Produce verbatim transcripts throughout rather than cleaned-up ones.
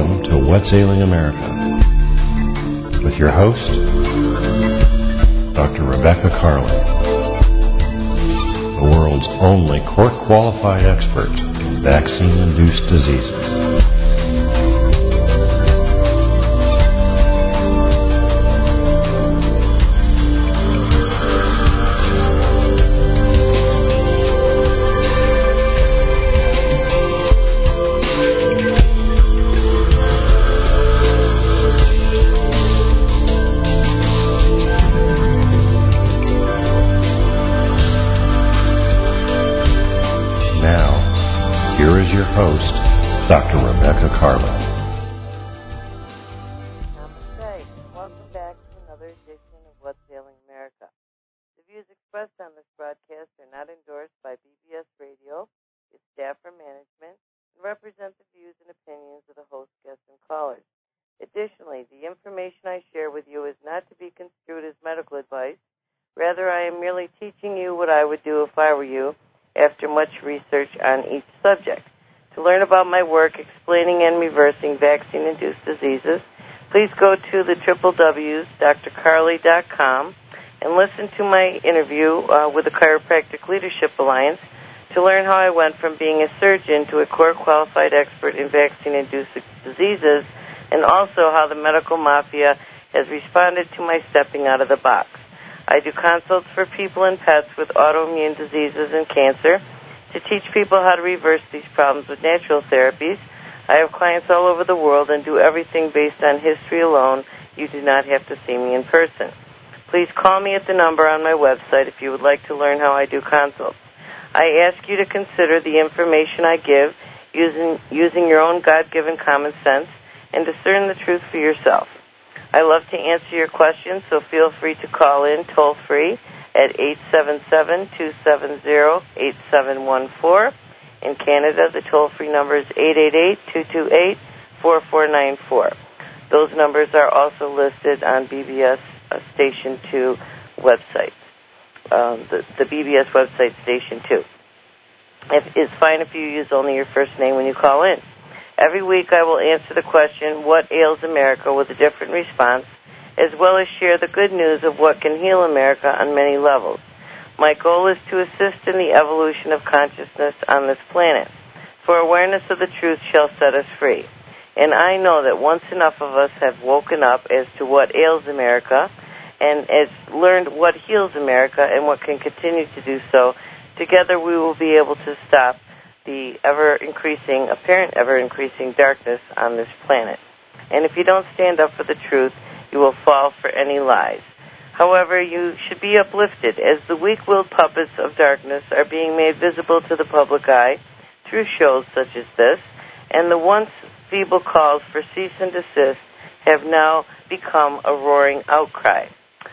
Welcome to What's Ailing America with your host, Doctor Rebecca Carlin, the world's only court-qualified expert in vaccine-induced diseases. Host, Doctor Rebecca Carlin. Namaste. Welcome back to another edition of What's Ailing America. The views expressed on this broadcast are not endorsed by B B S Radio, its staff, or management, and represent the views and opinions of the host, guests, and callers. Additionally, the information I share with you is not to be construed as medical advice. Rather, I am merely teaching you what I would do if I were you after much research on each subject. To learn about my work explaining and reversing vaccine-induced diseases, please go to the w w w dot d r carly dot com and listen to my interview uh, with the Chiropractic Leadership Alliance to learn how I went from being a surgeon to a court-qualified expert in vaccine-induced diseases, and also how the medical mafia has responded to my stepping out of the box. I do consults for people and pets with autoimmune diseases and cancer, to teach people how to reverse these problems with natural therapies. I have clients all over the world and do everything based on history alone. You do not have to see me in person. Please call me at the number on my website if you would like to learn how I do consults. I ask you to consider the information I give using, using your own God-given common sense and discern the truth for yourself. I love to answer your questions, so feel free to call in toll-free at eight seven seven, two seven zero, eight seven one four. In Canada, the toll-free number is eight eight eight, two two eight, four four nine four. Those numbers are also listed on B B S uh, Station two website, um, the, the B B S website Station two. If, it's fine if you use only your first name when you call in. Every week I will answer the question, what ails America, with a different response, as well as share the good news of what can heal America on many levels. My goal is to assist in the evolution of consciousness on this planet, for awareness of the truth shall set us free. And I know that once enough of us have woken up as to what ails America and has learned what heals America and what can continue to do so, together we will be able to stop the ever-increasing, apparent ever-increasing darkness on this planet. And if you don't stand up for the truth, you will fall for any lies. However, you should be uplifted as the weak-willed puppets of darkness are being made visible to the public eye through shows such as this, and the once feeble calls for cease and desist have now become a roaring outcry.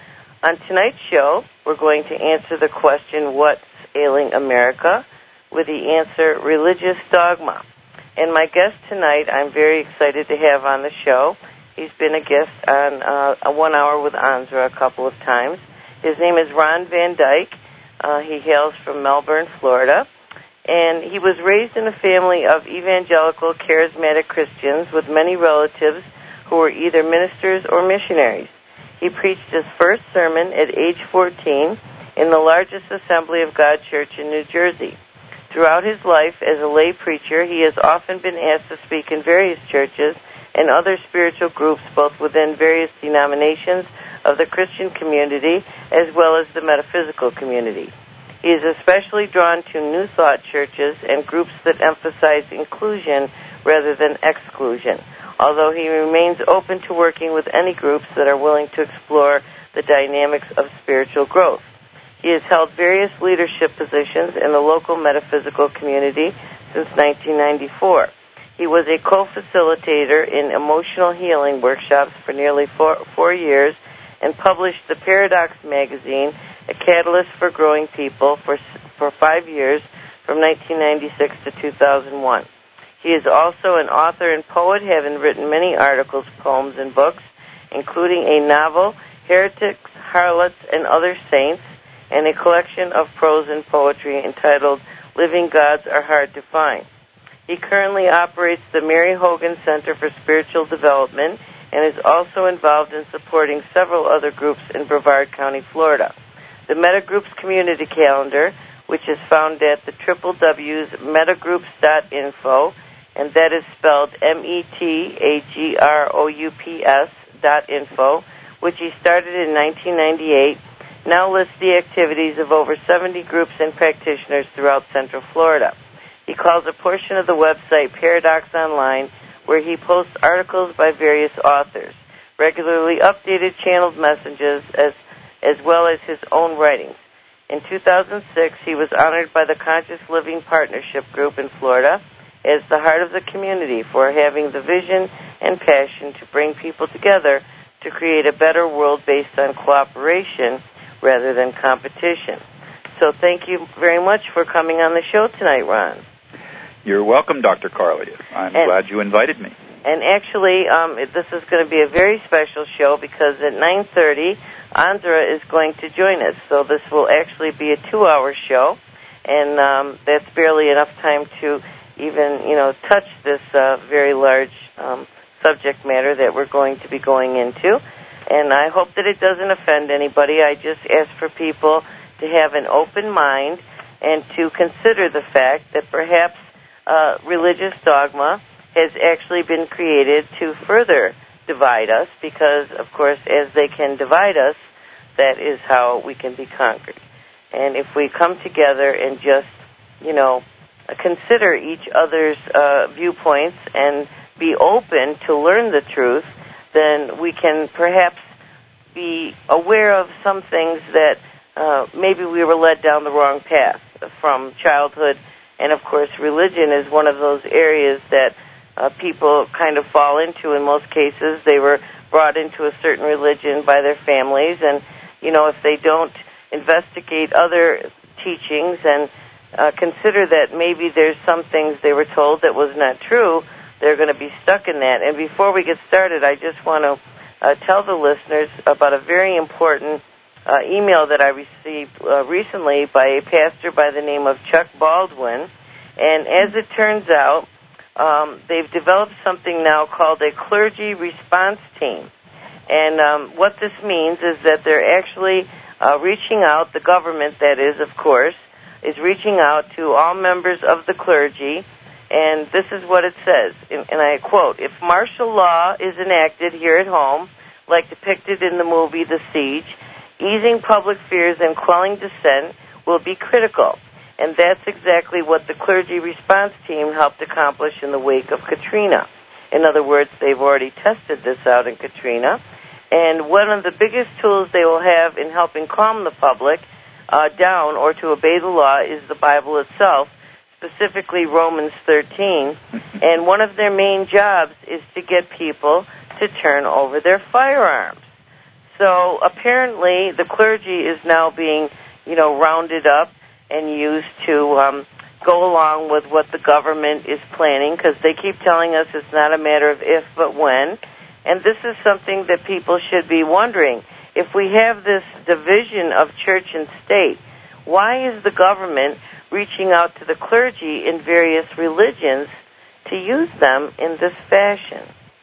On tonight's show, we're going to answer the question, what's ailing America, with the answer, religious dogma. And my guest tonight, I'm very excited to have on the show. He's been a guest on uh, a One Hour with Anzra a couple of times. His name is Ron Van Dyke. Uh, he hails from Melbourne, Florida. And he was raised in a family of evangelical, charismatic Christians with many relatives who were either ministers or missionaries. He preached his first sermon at age fourteen in the largest Assembly of God church in New Jersey. Throughout his life as a lay preacher, he has often been asked to speak in various churches and other spiritual groups, both within various denominations of the Christian community as well as the metaphysical community. He is especially drawn to New Thought churches and groups that emphasize inclusion rather than exclusion, although he remains open to working with any groups that are willing to explore the dynamics of spiritual growth. He has held various leadership positions in the local metaphysical community since nineteen ninety-four. He was a co-facilitator in emotional healing workshops for nearly four, four years and published the Paradox magazine, A Catalyst for Growing People, for, for five years from nineteen ninety-six to two thousand one. He is also an author and poet, having written many articles, poems, and books, including a novel, Heretics, Harlots, and Other Saints, and a collection of prose and poetry entitled Living Gods Are Hard to Find. He currently operates the Mary Hogan Center for Spiritual Development and is also involved in supporting several other groups in Brevard County, Florida. The Metagroups Community Calendar, which is found at the w w w dot metagroups dot info, and that is spelled M E T A G R O U P S dot info, which he started in nineteen ninety-eight, now lists the activities of over seventy groups and practitioners throughout Central Florida. He calls a portion of the website Paradox Online, where he posts articles by various authors, regularly updated channeled messages, as, as well as his own writings. In two thousand six, he was honored by the Conscious Living Partnership Group in Florida as the heart of the community for having the vision and passion to bring people together to create a better world based on cooperation rather than competition. So thank you very much for coming on the show tonight, Ron. You're welcome, Doctor Carly. I'm and, glad you invited me. And actually, um, this is going to be a very special show because at nine thirty, Andra is going to join us. So this will actually be a two-hour show, and um, that's barely enough time to even, you know, touch this uh, very large um, subject matter that we're going to be going into. And I hope that it doesn't offend anybody. I just ask for people to have an open mind and to consider the fact that perhaps uh, religious dogma has actually been created to further divide us because, of course, as they can divide us, that is how we can be conquered. And if we come together and just, you know, consider each other's uh, viewpoints and be open to learn the truth, then we can perhaps be aware of some things that uh, maybe we were led down the wrong path from childhood. And, of course, religion is one of those areas that uh, people kind of fall into in most cases. They were brought into a certain religion by their families, and, you know, if they don't investigate other teachings and uh, consider that maybe there's some things they were told that was not true, they're going to be stuck in that. And before we get started, I just want to uh, tell the listeners about a very important uh, email that I received uh, recently by a pastor by the name of Chuck Baldwin. And as it turns out, um, they've developed something now called a clergy response team. And um, what this means is that they're actually uh, reaching out, the government, that is, of course, is reaching out to all members of the clergy. And this is what it says, and I quote, "If martial law is enacted here at home, like depicted in the movie The Siege, easing public fears and quelling dissent will be critical." And that's exactly what the clergy response team helped accomplish in the wake of Katrina. In other words, they've already tested this out in Katrina. And one of the biggest tools they will have in helping calm the public uh, down or to obey the law is the Bible itself, specifically Romans thirteen, and one of their main jobs is to get people to turn over their firearms. So apparently the clergy is now being, you know, rounded up and used to um, go along with what the government is planning, because they keep telling us it's not a matter of if but when. And this is something that people should be wondering. If we have this division of church and state, why is the government reaching out to the clergy in various religions to use them in this fashion?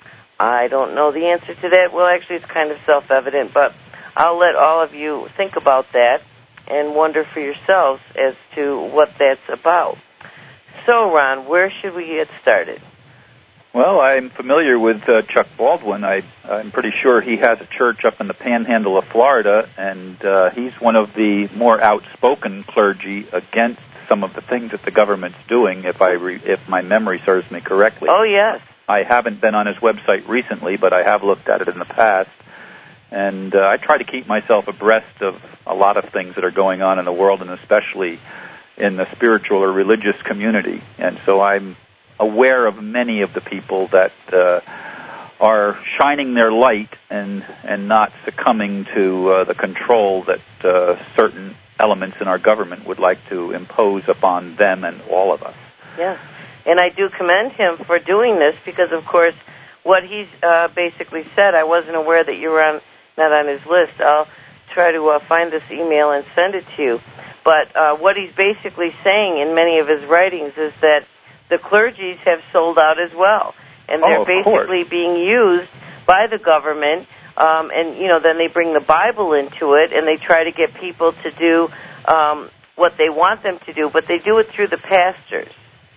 I don't know the answer to that. Well, actually, it's kind of self-evident, but I'll let all of you think about that and wonder for yourselves as to what that's about. So, Ron, where should we get started? Well, I'm familiar with uh, Chuck Baldwin. I, I'm pretty sure he has a church up in the panhandle of Florida, and uh, he's one of the more outspoken clergy against some of the things that the government's doing, if I re- if my memory serves me correctly. Oh, yes. I haven't been on his website recently, but I have looked at it in the past. And uh, I try to keep myself abreast of a lot of things that are going on in the world, and especially in the spiritual or religious community. And so I'm aware of many of the people that uh, are shining their light and, and not succumbing to uh, the control that uh, certain elements in our government would like to impose upon them and all of us. Yes. And I do commend him for doing this because, of course, what he's uh, basically said, I wasn't aware that you were on, not on his list. I'll try to uh, find this email and send it to you. But uh, what he's basically saying in many of his writings is that the clergies have sold out as well. And they're oh, basically course. being used by the government, um, and, you know, then they bring the Bible into it, and they try to get people to do um, what they want them to do, but they do it through the pastors.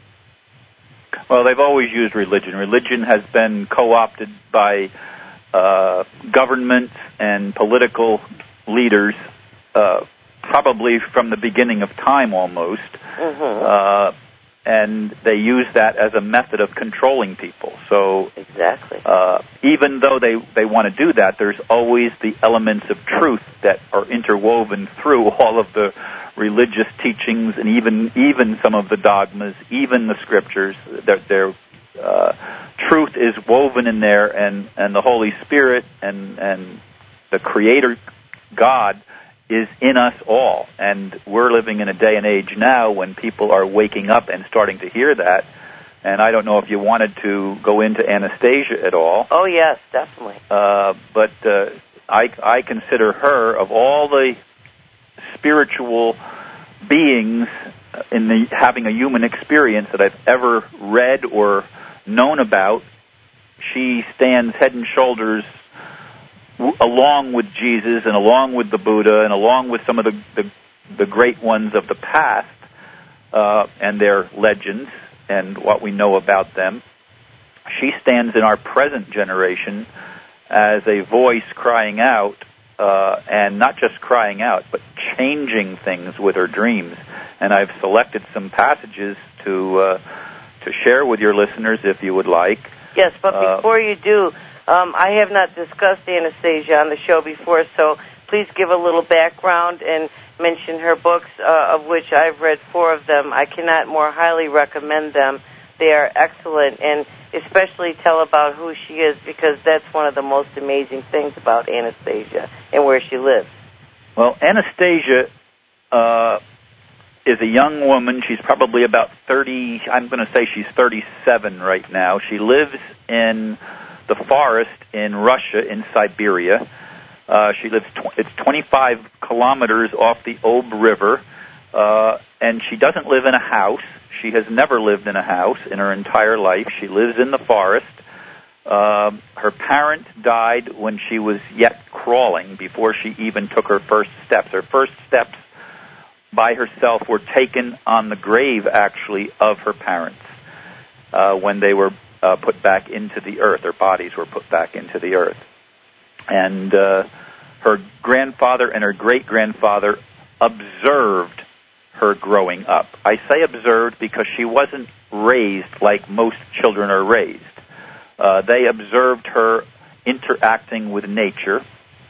Well, they've always used religion. Religion has been co-opted by uh, governments and political leaders uh, probably from the beginning of time almost. Mm-hmm. Uh, and they use that as a method of controlling people. So exactly. Uh, even though they, they want to do that, there's always the elements of truth that are interwoven through all of the religious teachings and even even some of the dogmas, even the scriptures. Their, their uh, truth is woven in there, and, and the Holy Spirit and, and the Creator God is in us all. And we're living in a day and age now when people are waking up and starting to hear that. And I don't know if you wanted to go into Anastasia at all. Oh, yes, definitely. Uh, but uh, I, I consider her, of all the spiritual beings in the having a human experience that I've ever read or known about, she stands head and shoulders w- along with Jesus and along with the Buddha and along with some of the, the, the great ones of the past uh, and their legends and what we know about them. She stands in our present generation as a voice crying out, uh, and not just crying out, but changing things with her dreams. And I've selected some passages to uh, to share with your listeners if you would like. Yes, but uh, before you do, um, I have not discussed Anastasia on the show before, so please give a little background and mention her books, uh, of which I've read four of them. I cannot more highly recommend them. They are excellent, and especially tell about who she is, because that's one of the most amazing things about Anastasia and where she lives. Well, Anastasia uh, is a young woman. She's probably about thirty. I'm going to say she's thirty-seven right now. She lives in the forest in Russia, in Siberia. Uh, she lives, tw- it's twenty-five kilometers off the Ob River, uh, and she doesn't live in a house. She has never lived in a house in her entire life. She lives in the forest. Uh, her parent died when she was yet crawling, before she even took her first steps. Her first steps by herself were taken on the grave, actually, of her parents uh, when they were uh, put back into the earth. Their bodies were put back into the earth. And uh, her grandfather and her great-grandfather observed her growing up. I say observed because she wasn't raised like most children are raised. Uh, they observed her interacting with nature,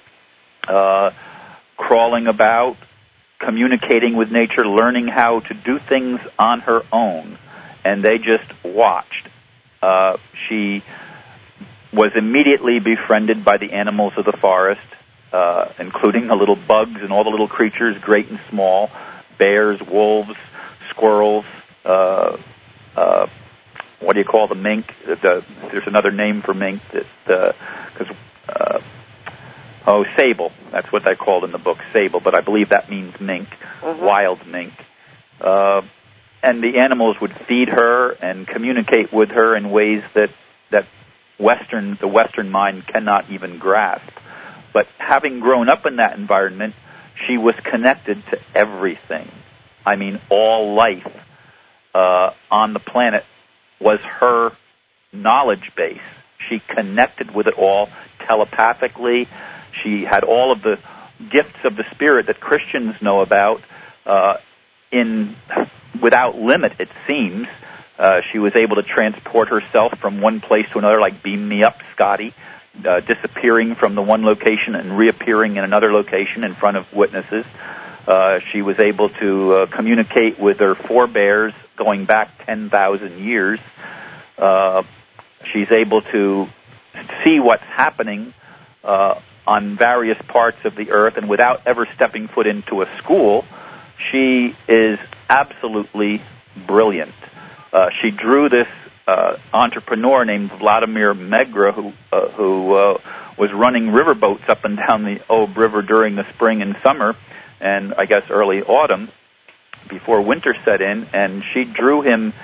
uh, crawling about, communicating with nature, learning how to do things on her own, and they just watched. Uh, she was immediately befriended by the animals of the forest, uh, including the little bugs and all the little creatures, great and small, bears, wolves, squirrels, uh, uh, what do you call the mink? The, there's another name for mink, that, because, uh, uh, oh, sable. That's what they called in the book, sable, but I believe that means mink, mm-hmm. wild mink. Uh, and the animals would feed her and communicate with her in ways that, that Western, the Western mind cannot even grasp. But having grown up in that environment, she was connected to everything. I mean, all life uh, on the planet was her knowledge base. She connected with it all telepathically. She had all of the gifts of the Spirit that Christians know about uh, in without limit, it seems. Uh, she was able to transport herself from one place to another, like Beam Me Up, Scotty, uh, disappearing from the one location and reappearing in another location in front of witnesses. Uh, she was able to uh, communicate with her forebears going back ten thousand years. Uh, she's able to see what's happening uh, on various parts of the earth, and without ever stepping foot into a school, she is absolutely brilliant. Uh, she drew this uh, entrepreneur named Vladimir Megra, who uh, who uh, was running riverboats up and down the Ob River during the spring and summer, and I guess early autumn, before winter set in, and she drew him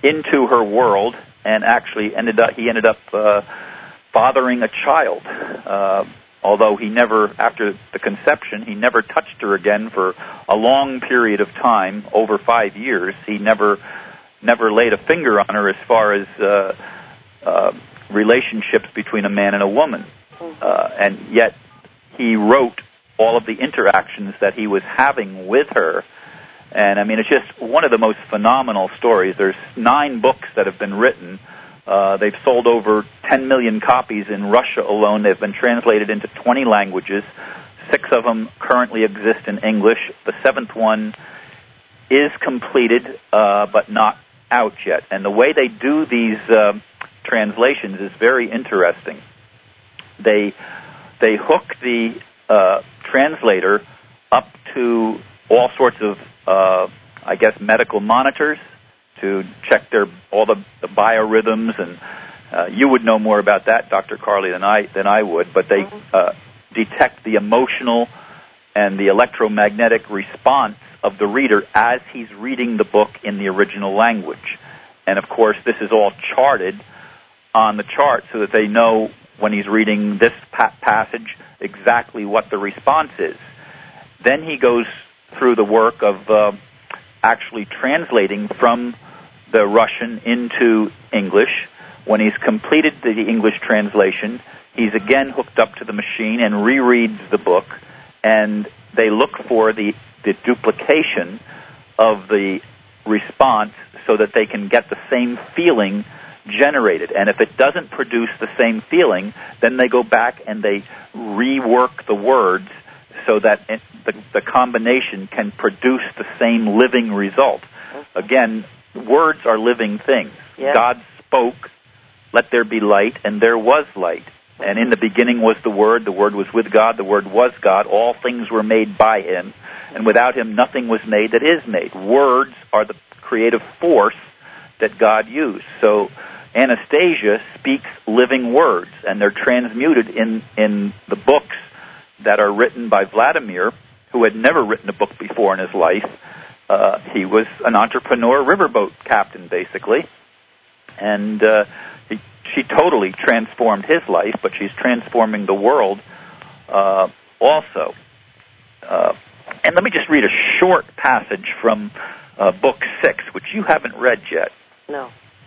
into her world, and actually ended up he ended up uh, fathering a child. Uh, although he never, after the conception, he never touched her again for a long period of time, over five years. He never never laid a finger on her as far as uh, uh, relationships between a man and a woman. Uh, and yet he wrote all of the interactions that he was having with her. And, I mean, it's just one of the most phenomenal stories. There's nine books that have been written. Uh, they've sold over ten million copies in Russia alone. They've been translated into twenty languages. Six of them currently exist in English. The seventh one is completed, uh, but not out yet. And the way they do these uh, translations is very interesting. They they hook the uh, translator up to all sorts of, uh, I guess, medical monitors to check their all the, the biorhythms, and uh, you would know more about that, Doctor Carly, than I than I would. But they uh, detect the emotional and the electromagnetic response of the reader as he's reading the book in the original language. And of course, this is all charted on the chart so that they know when he's reading this pa- passage exactly what the response is. Then he goes through the work of uh, actually translating from the Russian into English. When he's completed the English translation, he's again hooked up to the machine and rereads the book, and they look for the, the duplication of the response so that they can get the same feeling generated. And if it doesn't produce the same feeling, then they go back and they rework the words so that it, the, the combination can produce the same living result. Again, words are living things. Yeah. God spoke, "Let there be light," and there was light. And in the beginning was the Word, the Word was with God, the Word was God, all things were made by Him, and without Him nothing was made that is made. Words are the creative force that God used. So Anastasia speaks living words, and they're transmuted in, in the books that are written by Vladimir, who had never written a book before in his life. Uh, he was an entrepreneur, riverboat captain, basically, and uh, he, she totally transformed his life, but she's transforming the world uh, also. Uh, and let me just read a short passage from uh, Book Six, which you haven't read yet. No.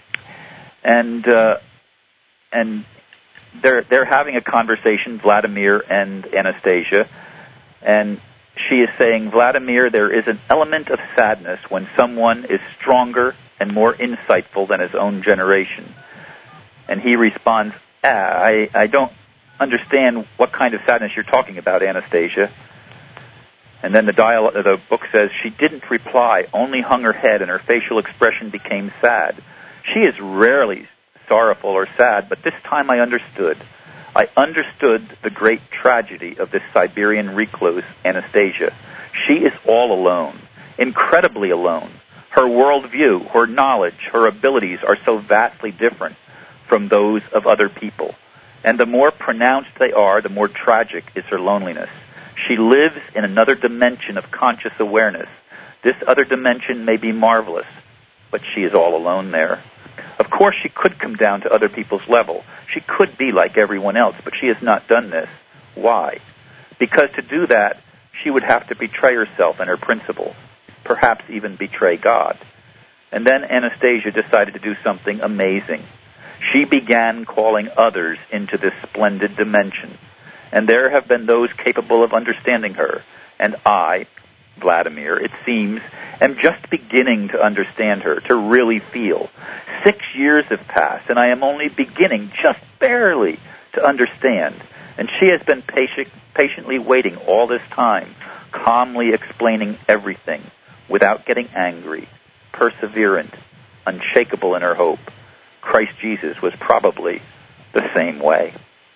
And uh, and they're they're having a conversation, Vladimir and Anastasia, and she is saying, "Vladimir, there is an element of sadness when someone is stronger and more insightful than his own generation." And he responds, ah, I, I don't understand what kind of sadness you're talking about, Anastasia. And then the, dialogue, the book says, she didn't reply, only hung her head, and her facial expression became sad. She is rarely sorrowful or sad, but this time I understood. I understood the great tragedy of this Siberian recluse, Anastasia. She is all alone, incredibly alone. Her worldview, her knowledge, her abilities are so vastly different from those of other people. And the more pronounced they are, the more tragic is her loneliness. She lives in another dimension of conscious awareness. This other dimension may be marvelous, but she is all alone there. Of course, she could come down to other people's level. She could be like everyone else, but she has not done this. Why? Because to do that, she would have to betray herself and her principles, perhaps even betray God. And then Anastasia decided to do something amazing. She began calling others into this splendid dimension. And there have been those capable of understanding her. And I, Vladimir, it seems, am just beginning to understand her, to really feel. Six years have passed, and I am only beginning, just barely, to understand. And she has been patient, patiently waiting all this time, calmly explaining everything, without getting angry, perseverant, unshakable in her hope. Christ Jesus was probably the same way.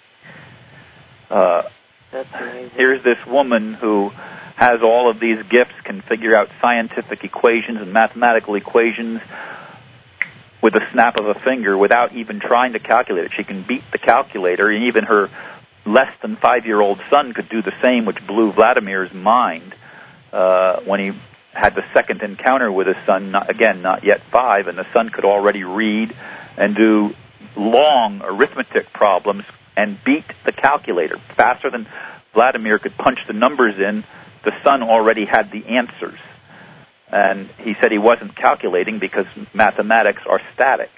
Uh, That's amazing. Here's this woman who has all of these gifts, can figure out scientific equations and mathematical equations with a snap of a finger without even trying to calculate it. She can beat the calculator, and even her less than five-year-old son could do the same, which blew Vladimir's mind uh, when he had the second encounter with his son, not, again, not yet five, and the son could already read and do long arithmetic problems and beat the calculator. Faster than Vladimir could punch the numbers in, the son already had the answers. And he said he wasn't calculating because mathematics are static,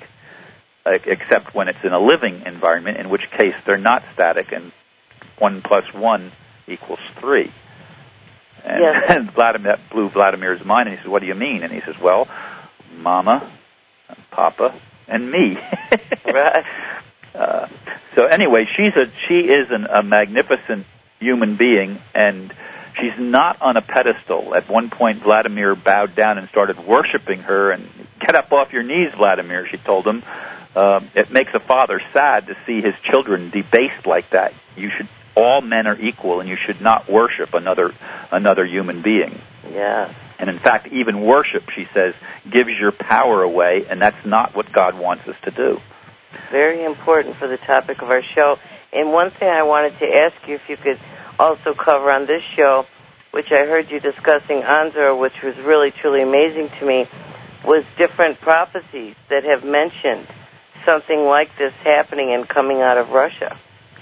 except when it's in a living environment, in which case they're not static, and one plus one equals three. And, yes. and Vladimir, that blew Vladimir's mind, and he said, what do you mean? And he says, well, Mama, and Papa, and me. Right. Uh, so anyway, she's a she is an, a magnificent human being, and she's not on a pedestal. At one point, Vladimir bowed down and started worshiping her, and get up off your knees, Vladimir, she told him. Uh, it makes a father sad to see his children debased like that. You should, all men are equal, and you should not worship another another human being. Yeah. And in fact, even worship, she says, gives your power away, and that's not what God wants us to do. Very important for the topic of our show. And one thing I wanted to ask you if you could also cover on this show, which I heard you discussing Anzor, which was really, truly amazing to me, was different prophecies that have mentioned something like this happening and coming out of Russia.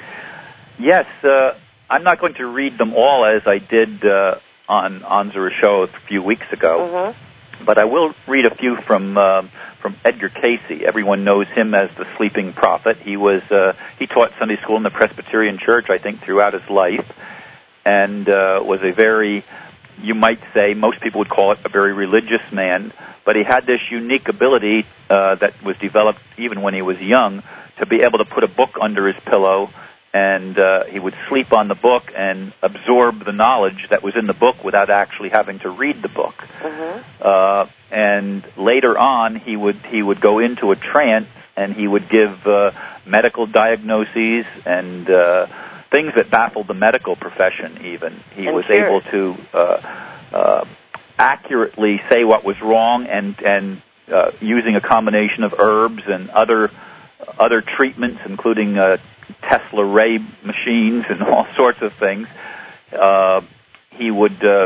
Yes, uh, I'm not going to read them all as I did uh, on Anzor's show a few weeks ago, mm-hmm. but I will read a few from uh, from Edgar Casey. Everyone knows him as the sleeping prophet. He was uh, he taught Sunday school in the Presbyterian Church, I think, throughout his life, and uh, was a very, you might say, most people would call it a very religious man, but he had this unique ability uh, that was developed even when he was young to be able to put a book under his pillow, and uh, he would sleep on the book and absorb the knowledge that was in the book without actually having to read the book. Mm-hmm. Uh, and later on, he would he would go into a trance, and he would give uh, medical diagnoses and uh, things that baffled the medical profession even. He and was sure. able to uh, uh, accurately say what was wrong, and, and uh, using a combination of herbs and other other treatments, including uh, Tesla ray machines and all sorts of things. Uh, he would uh,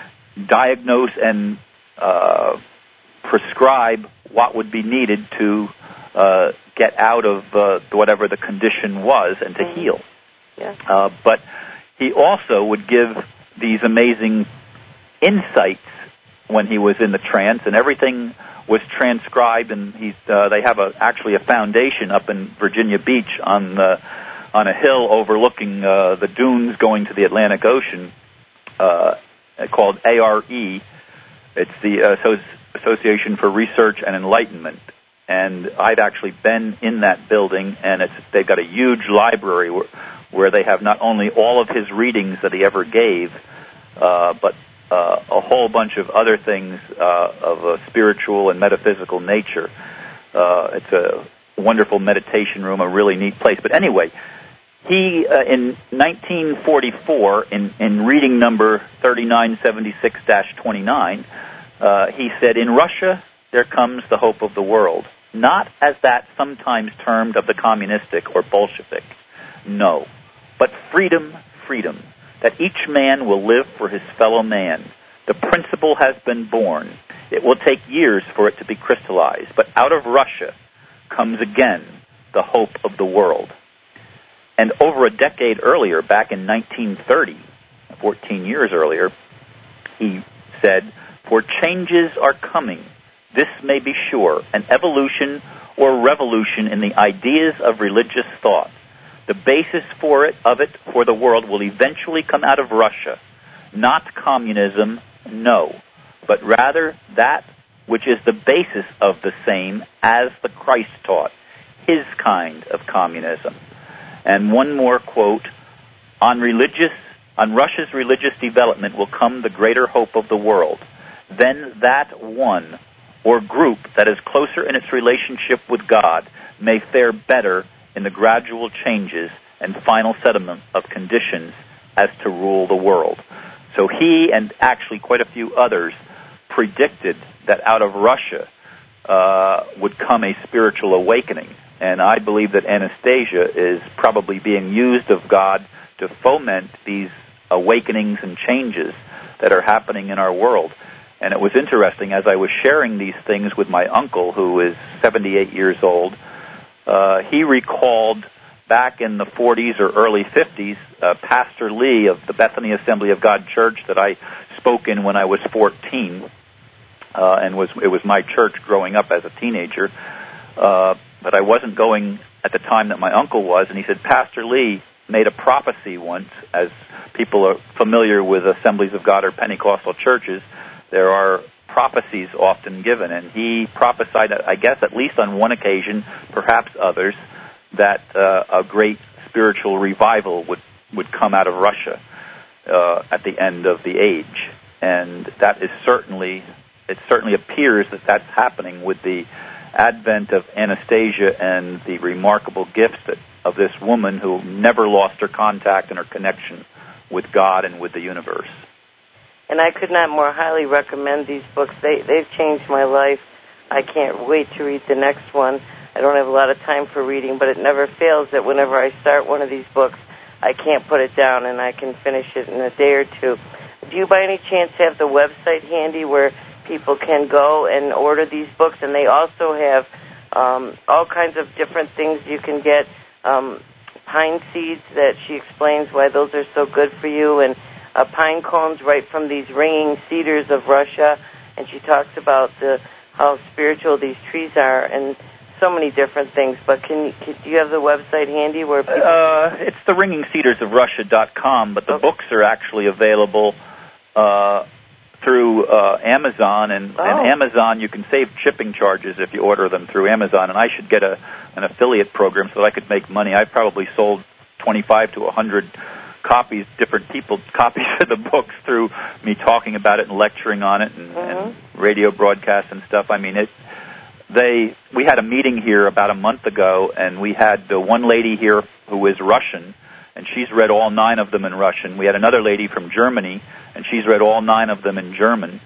diagnose and uh, prescribe what would be needed to uh, get out of uh, whatever the condition was and to mm-hmm. heal. Yeah. Uh, but he also would give these amazing insights when he was in the trance, and everything was transcribed, and he's, uh, they have a, actually a foundation up in Virginia Beach on the, on a hill overlooking uh, the dunes going to the Atlantic Ocean, uh, called A R E. It's the uh, Association for Research and Enlightenment, and I've actually been in that building, and it's, they've got a huge library where, where they have not only all of his readings that he ever gave, uh, but Uh, a whole bunch of other things uh, of a spiritual and metaphysical nature. Uh, it's a wonderful meditation room, a really neat place. But anyway, he, uh, in nineteen forty-four, in, in reading number thirty-nine seventy-six dash twenty-nine, uh, he said, "In Russia there comes the hope of the world, not as that sometimes termed of the communistic or Bolshevik, no, but freedom, freedom. That each man will live for his fellow man. The principle has been born. It will take years for it to be crystallized, but out of Russia comes again the hope of the world." And over a decade earlier, back in nineteen thirty, fourteen years earlier, he said, "For changes are coming. This may be sure, an evolution or revolution in the ideas of religious thought. The basis for it, of it, for the world will eventually come out of Russia. Not communism, no, but rather that which is the basis of the same as the Christ taught, his kind of communism." And one more quote, on religious, on Russia's religious development will come the greater hope of the world. Then that one or group that is closer in its relationship with God may fare better in the gradual changes and final settlement of conditions as to rule the world. So he and actually quite a few others predicted that out of Russia uh, would come a spiritual awakening. And I believe that Anastasia is probably being used of God to foment these awakenings and changes that are happening in our world. And it was interesting, as I was sharing these things with my uncle, who is seventy-eight years old, uh, he recalled back in the forties or early fifties, uh, Pastor Lee of the Bethany Assembly of God Church that I spoke in when I was fourteen, uh, and was it was my church growing up as a teenager, uh, but I wasn't going at the time that my uncle was, and he said, Pastor Lee made a prophecy once, as people are familiar with Assemblies of God or Pentecostal churches, there are prophecies often given, and he prophesied, I guess at least on one occasion, perhaps others, that uh, a great spiritual revival would, would come out of Russia uh, at the end of the age. And that is certainly, it certainly appears that that's happening with the advent of Anastasia and the remarkable gifts that, of this woman who never lost her contact and her connection with God and with the universe. And I could not more highly recommend these books. They, they've changed my life. I can't wait to read the next one. I don't have a lot of time for reading, but it never fails that whenever I start one of these books, I can't put it down and I can finish it in a day or two. Do you by any chance have the website handy where people can go and order these books? And they also have um, all kinds of different things you can get. Um, pine seeds that she explains why those are so good for you, and uh, pine cones right from these ringing cedars of Russia. And she talks about the how spiritual these trees are and so many different things. But can, can do you have the website handy where people... Uh, it's the ringing cedars of Russia dot com, but the okay. books are actually available uh, through uh, Amazon, and, oh. and Amazon, you can save shipping charges if you order them through Amazon, and I should get a an affiliate program so that I could make money. I probably sold twenty-five to one hundred copies, different people, copies of the books through me talking about it and lecturing on it and, mm-hmm. and radio broadcasts and stuff. I mean, it. They we had a meeting here about a month ago, and we had the one lady here who is Russian, and she's read all nine of them in Russian. We had another lady from Germany, and she's read all nine of them in German.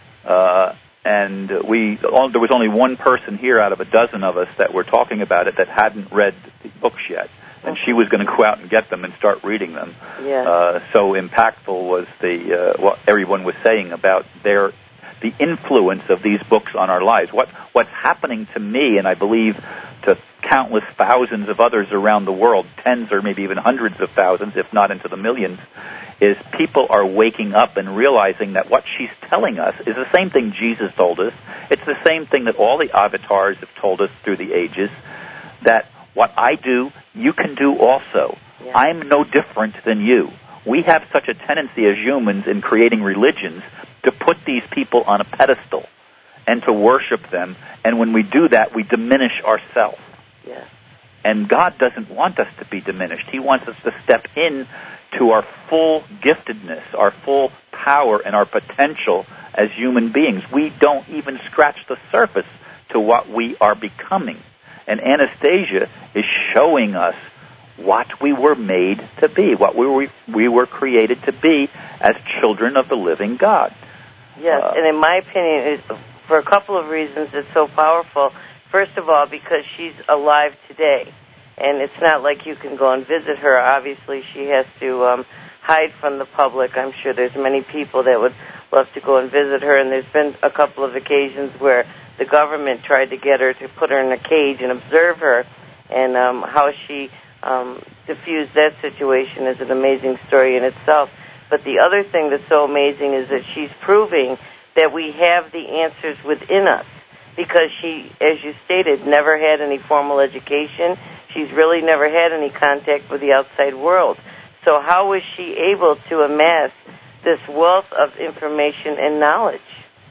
Uh, and we all, there was only one person here out of a dozen of us that were talking about it that hadn't read the books yet, and okay. she was going to go out and get them and start reading them. Yeah. Uh, so impactful was the uh, what everyone was saying about their the influence of these books on our lives. What what's happening to me, and I believe to countless thousands of others around the world, tens or maybe even hundreds of thousands, if not into the millions, is people are waking up and realizing that what she's telling us is the same thing Jesus told us. It's the same thing that all the avatars have told us through the ages, that what I do, you can do also. Yeah. I'm no different than you. We have such a tendency as humans in creating religions to put these people on a pedestal and to worship them, and when we do that, we diminish ourselves. Yeah. And God doesn't want us to be diminished. He wants us to step in to our full giftedness, our full power, and our potential as human beings. We don't even scratch the surface to what we are becoming. And Anastasia is showing us what we were made to be, what we were, we were created to be as children of the living God. Yes, uh, and in my opinion, it, for a couple of reasons, it's so powerful. First of all, because she's alive today, and it's not like you can go and visit her. Obviously, she has to um, hide from the public. I'm sure there's many people that would love to go and visit her, and there's been a couple of occasions where the government tried to get her to put her in a cage and observe her, and um, how she um, diffused that situation is an amazing story in itself. But the other thing that's so amazing is that she's proving that we have the answers within us, because she, as you stated, never had any formal education. She's really never had any contact with the outside world. So how was she able to amass this wealth of information and knowledge?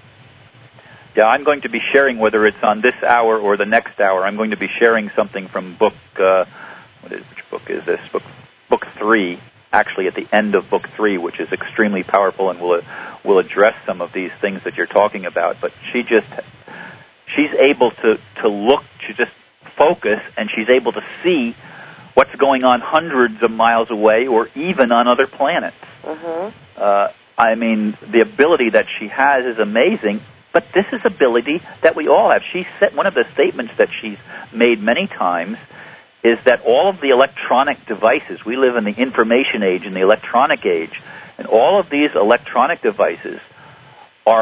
Yeah, I'm going to be sharing, whether it's on this hour or the next hour, I'm going to be sharing something from book, uh, what is, which book is this? Book, book three, actually at the end of book three, which is extremely powerful and will, uh, will address some of these things that you're talking about. But she just, she's able to, to look, to just focus, and she's able to see what's going on hundreds of miles away or even on other planets. Mm-hmm. Uh, I mean, the ability that she has is amazing, but this is ability that we all have. She said, one of the statements that she's made many times is that all of the electronic devices, we live in the information age and the electronic age, and all of these electronic devices are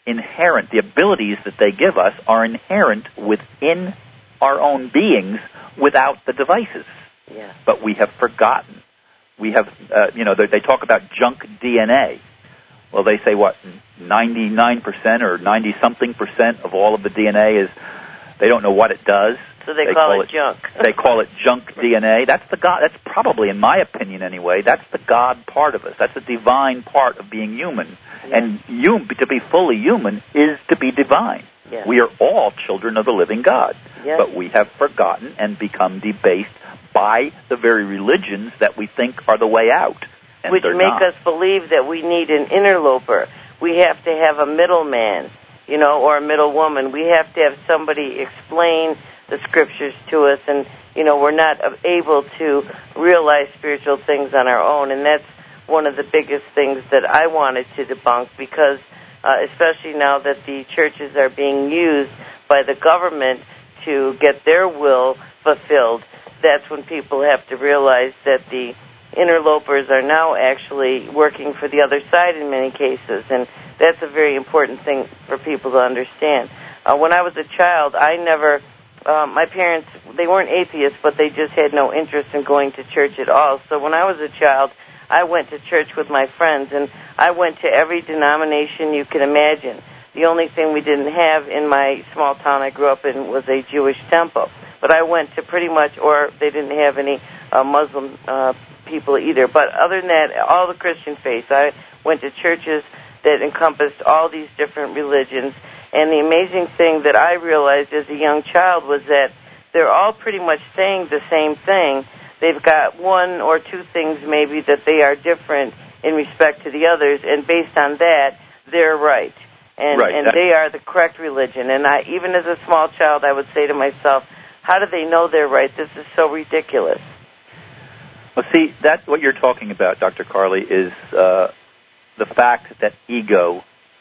inherent, the abilities that they give us are inherent within our own beings without the devices. Yeah. But we have forgotten. We have, uh, you know, they, they talk about junk D N A. Well, they say, what, ninety-nine percent or ninety-something percent of all of the D N A is, they don't know what it does. So they, they call, call it, it junk. They call it junk D N A. That's the God. That's probably, in my opinion anyway, that's the God part of us. That's the divine part of being human. Yeah. And you, to be fully human is to be divine. Yeah. We are all children of the living God. Yeah. But we have forgotten and become debased by the very religions that we think are the way out. And Which they're make not. us believe that we need an interloper. We have to have a middleman, you know, or a middle woman. We have to have somebody explain the scriptures to us, and, you know, we're not able to realize spiritual things on our own. And that's one of the biggest things that I wanted to debunk, because uh, especially now that the churches are being used by the government to get their will fulfilled, that's when people have to realize that the interlopers are now actually working for the other side in many cases, and that's a very important thing for people to understand. Uh, when I was a child, I never, uh, my parents, they weren't atheists, but they just had no interest in going to church at all. So when I was a child, I went to church with my friends, and I went to every denomination you can imagine. The only thing we didn't have in my small town I grew up in was a Jewish temple. But I went to pretty much, or they didn't have any uh, Muslim uh, people either. But other than that, all the Christian faiths. I went to churches that encompassed all these different religions. And the amazing thing that I realized as a young child was that they're all pretty much saying the same thing. They've got one or two things maybe that they are different in respect to the others, and based on that, they're right. And, right. and they are the correct religion. And I, even as a small child, I would say to myself, how do they know they're right? This is so ridiculous. Well, see, that's what you're talking about, Doctor Carly, is uh, the fact that ego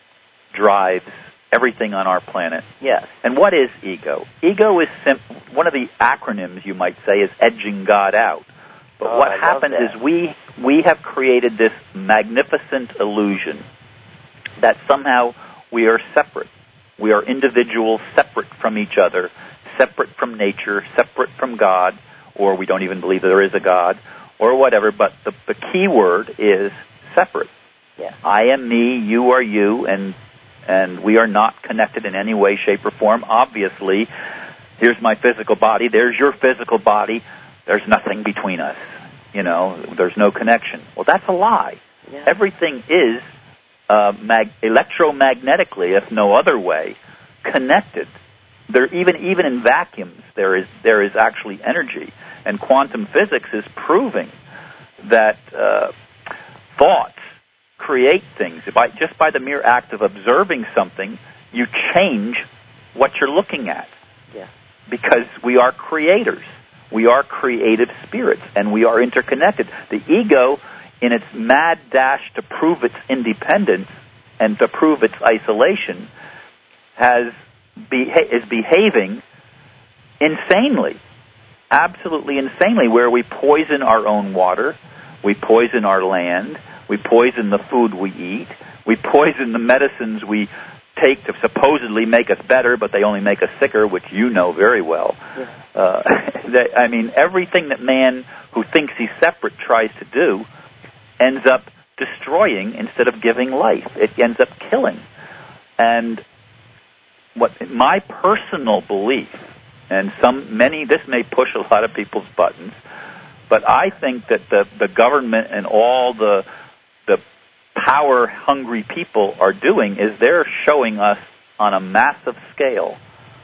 drives everything on our planet. Yes. And what is ego? Ego is sim- one of the acronyms, you might say, is edging God out. But oh, what I happens is we we have created this magnificent illusion that somehow we are separate. We are individuals separate from each other, separate from nature, separate from God, or we don't even believe there is a God, or whatever. But the, the key word is separate. Yeah. I am me, you are you, and and we are not connected in any way, shape, or form. Obviously, here's my physical body, there's your physical body, there's nothing between us. You know, there's no connection. Well, that's a lie. Yeah. Everything is uh, mag- electromagnetically, if no other way, connected. There, even even in vacuums, there is there is actually energy, and quantum physics is proving that uh, thoughts create things. By, just by the mere act of observing something, you change what you're looking at. Yeah. Because we are creators. We are creative spirits, and we are interconnected. The ego, in its mad dash to prove its independence and to prove its isolation, has beha- is behaving insanely, absolutely insanely, where we poison our own water, we poison our land, we poison the food we eat, we poison the medicines we take to supposedly make us better, but they only make us sicker, which you know very well. Yeah. Uh, that, I mean, everything that man who thinks he's separate tries to do ends up destroying instead of giving life. It ends up killing. And what my personal belief, and some many, this may push a lot of people's buttons, but I think that the, the government and all the the power-hungry people are doing is they're showing us on a massive scale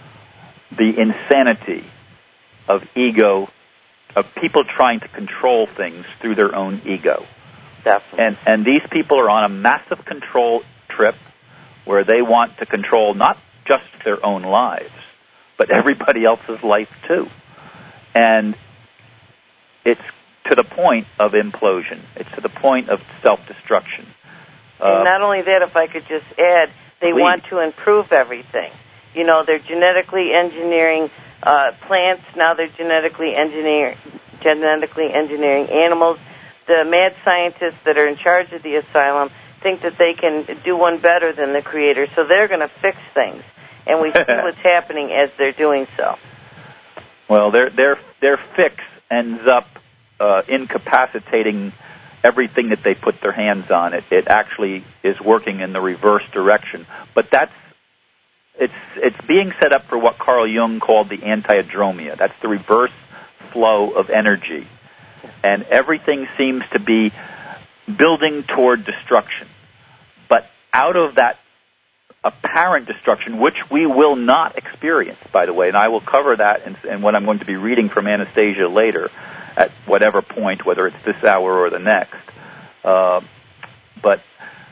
the insanity of ego, of people trying to control things through their own ego. Definitely. And and these people are on a massive control trip where they want to control not just their own lives, but everybody else's life too. And it's to the point of implosion. It's to the point of self-destruction. And Uh, not only that, if I could just add, they please. want to improve everything. You know, they're genetically engineering uh, plants. Now they're genetically engineer, genetically engineering animals. The mad scientists that are in charge of the asylum think that they can do one better than the Creator, so they're going to fix things. And we see what's happening as they're doing so. Well, their their their fix ends up uh, incapacitating everything that they put their hands on. It it actually is working in the reverse direction. But that's it's it's being set up for what Carl Jung called the antiadromia. That's the reverse flow of energy, and everything seems to be building toward destruction. But out of that apparent destruction, which we will not experience, by the way, and I will cover that in, in what I'm going to be reading from Anastasia later at whatever point, whether it's this hour or the next. Uh, but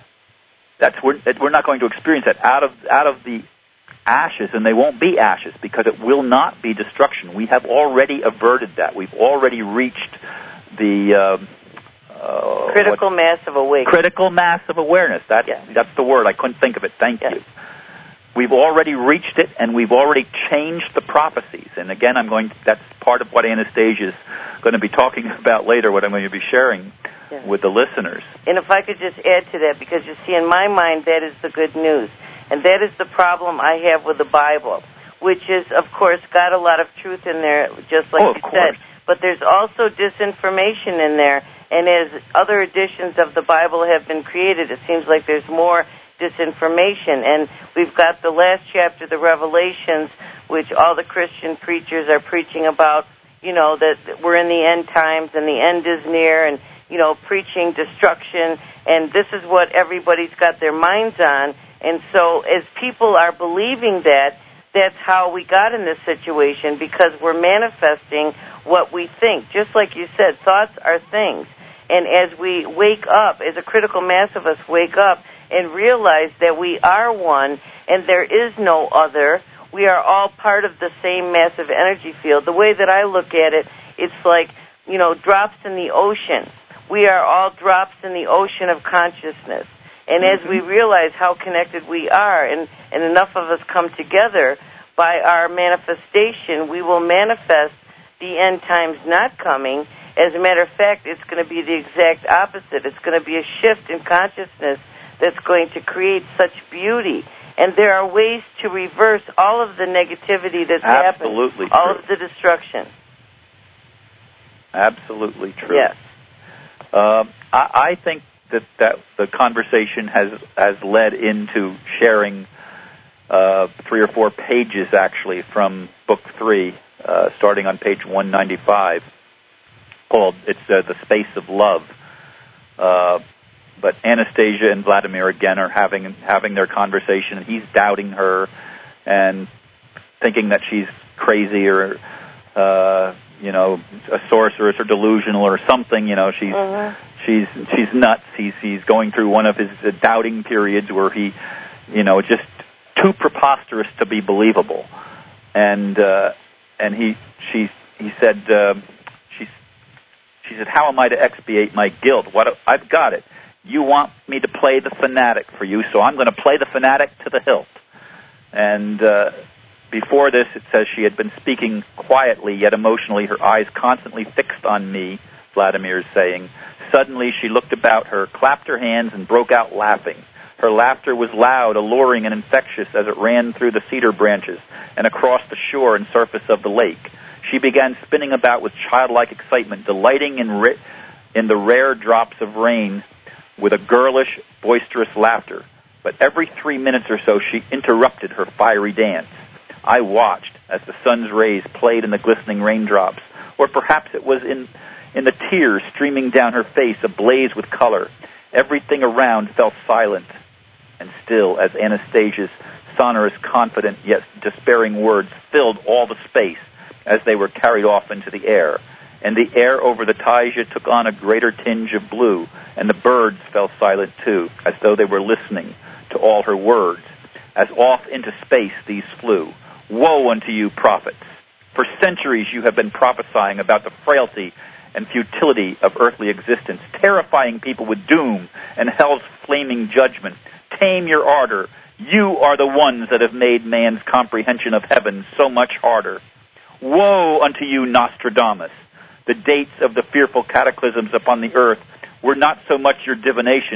that's we're, we're not going to experience that out of out of the ashes, and they won't be ashes because it will not be destruction. We have already averted that. We've already reached the uh, uh, critical what, mass of awakening. Critical mass of awareness. That's yes. that's the word. I couldn't think of it. Thank yes. you. We've already reached it, and we've already changed the prophecies. And again, I'm going. To, that's part of what Anastasia is going to be talking about later. What I'm going to be sharing yes. with the listeners. And if I could just add to that, because you see, in my mind, that is the good news. And that is the problem I have with the Bible, which is, of course, got a lot of truth in there, just like oh, you course. said. But there's also disinformation in there. And as other editions of the Bible have been created, it seems like there's more disinformation. And we've got the last chapter, the Revelations, which all the Christian preachers are preaching about, you know, that we're in the end times and the end is near, and, you know, preaching destruction. And this is what everybody's got their minds on. And so as people are believing that, that's how we got in this situation, because we're manifesting what we think. Just like you said, thoughts are things. And as we wake up, as a critical mass of us wake up and realize that we are one and there is no other, we are all part of the same massive energy field. The way that I look at it, it's like, you know, drops in the ocean. We are all drops in the ocean of consciousness. And as we realize how connected we are, and, and enough of us come together by our manifestation, we will manifest the end times not coming. As a matter of fact, it's going to be the exact opposite. It's going to be a shift in consciousness that's going to create such beauty. And there are ways to reverse all of the negativity that's Absolutely happened, all true. of the destruction. Absolutely true. Yes. Uh, I, I think that, that the conversation has has led into sharing uh, three or four pages, actually, from Book three, uh, starting on page one ninety-five, called, it's uh, The Space of Love. Uh, but Anastasia and Vladimir, again, are having having their conversation, and he's doubting her and thinking that she's crazy or, uh, you know, a sorceress or delusional or something. You know, she's mm-hmm. she's she's nuts. He's he's going through one of his uh, doubting periods where he, you know, just too preposterous to be believable. And uh, and he she he said uh, she she said, how am I to expiate my guilt? What I've got it. You want me to play the fanatic for you, so I'm going to play the fanatic to the hilt. And uh, before this, it says she had been speaking quietly, yet emotionally, her eyes constantly fixed on me, Vladimir is saying. Suddenly, she looked about her, clapped her hands, and broke out laughing. Her laughter was loud, alluring, and infectious as it ran through the cedar branches and across the shore and surface of the lake. She began spinning about with childlike excitement, delighting in, ri- in the rare drops of rain with a girlish, boisterous laughter. But every three minutes or so, she interrupted her fiery dance. I watched as the sun's rays played in the glistening raindrops, or perhaps it was in, in the tears streaming down her face, ablaze with color. Everything around fell silent and still as Anastasia's sonorous, confident, yet despairing words filled all the space as they were carried off into the air. And the air over the Taija took on a greater tinge of blue, and the birds fell silent too, as though they were listening to all her words. As off into space these flew. Woe unto you, prophets! For centuries you have been prophesying about the frailty and futility of earthly existence, terrifying people with doom and hell's flaming judgment. Tame your ardor. You are the ones that have made man's comprehension of heaven so much harder. Woe unto you, Nostradamus! The dates of the fearful cataclysms upon the earth were not so much your divinations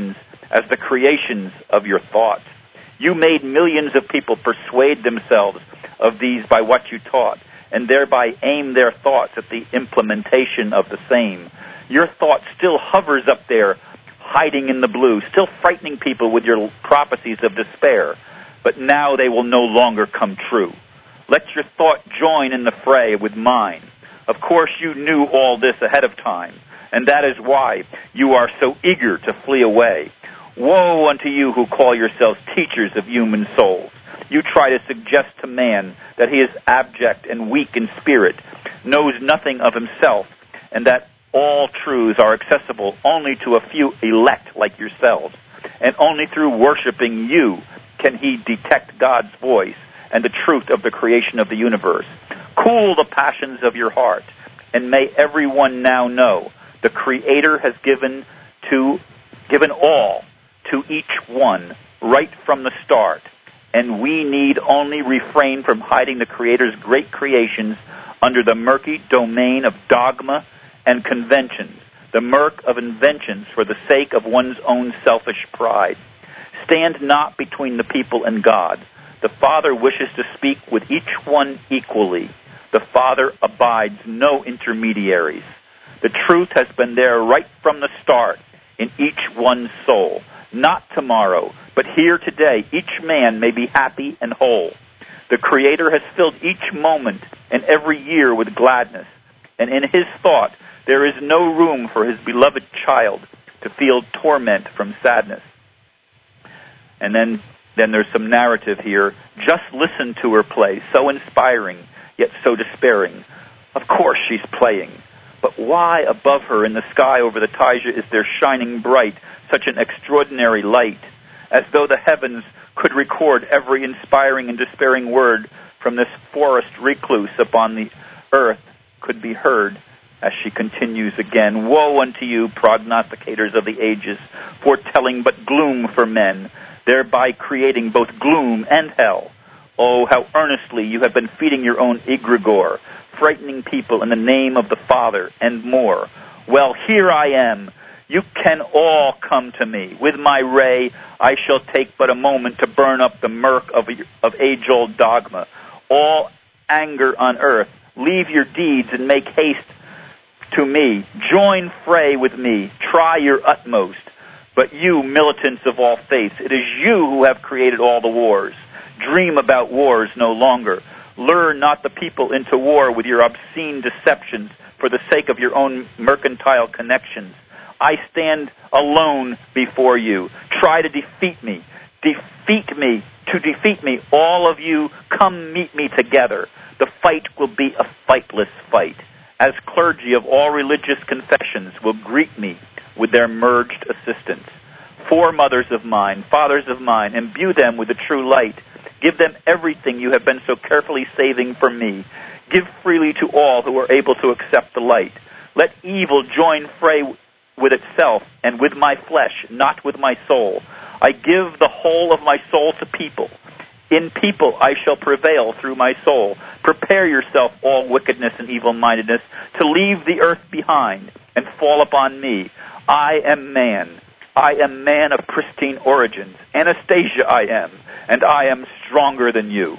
as the creations of your thought. You made millions of people persuade themselves of these by what you taught, and thereby aim their thoughts at the implementation of the same. Your thought still hovers up there, hiding in the blue, still frightening people with your prophecies of despair. But now they will no longer come true. Let your thought join in the fray with mine. Of course you knew all this ahead of time, and that is why you are so eager to flee away. Woe unto you who call yourselves teachers of human souls. You try to suggest to man that he is abject and weak in spirit, knows nothing of himself, and that all truths are accessible only to a few elect like yourselves, and only through worshiping you can he detect God's voice and the truth of the creation of the universe. Cool the passions of your heart, and may everyone now know the Creator has given to given all to each one right from the start, and we need only refrain from hiding the Creator's great creations under the murky domain of dogma and conventions, the murk of inventions for the sake of one's own selfish pride. Stand not between the people and God. The Father wishes to speak with each one equally. The Father abides no intermediaries. The truth has been there right from the start in each one's soul. Not tomorrow, but here today, each man may be happy and whole. The Creator has filled each moment and every year with gladness, and in his thought there is no room for his beloved child to feel torment from sadness. And then, then there's some narrative here. Just listen to her play, so inspiring, yet so despairing. Of course she's playing, but why above her in the sky over the Taija is there shining bright such an extraordinary light, as though the heavens could record every inspiring and despairing word from this forest recluse upon the earth could be heard, as she continues again. Woe unto you, prognosticators of the ages, foretelling but gloom for men, thereby creating both gloom and hell. Oh, how earnestly you have been feeding your own egregore, frightening people in the name of the Father, and more. Well, here I am. You can all come to me. With my ray, I shall take but a moment to burn up the murk of, of age-old dogma. All anger on earth, leave your deeds and make haste to me. Join fray with me. Try your utmost. But you, militants of all faiths, it is you who have created all the wars. Dream about wars no longer. Lure not the people into war with your obscene deceptions for the sake of your own mercantile connections. I stand alone before you. Try to defeat me. Defeat me. To defeat me, all of you, come meet me together. The fight will be a fightless fight, as clergy of all religious confessions will greet me with their merged assistance. Foremothers of mine, fathers of mine, imbue them with the true light. Give them everything you have been so carefully saving for me. Give freely to all who are able to accept the light. Let evil join fray with itself and with my flesh, not with my soul. I give the whole of my soul to people. In people I shall prevail through my soul. Prepare yourself, all wickedness and evil-mindedness, to leave the earth behind and fall upon me. I am man. I am man of pristine origins. Anastasia I am, and I am stronger than you.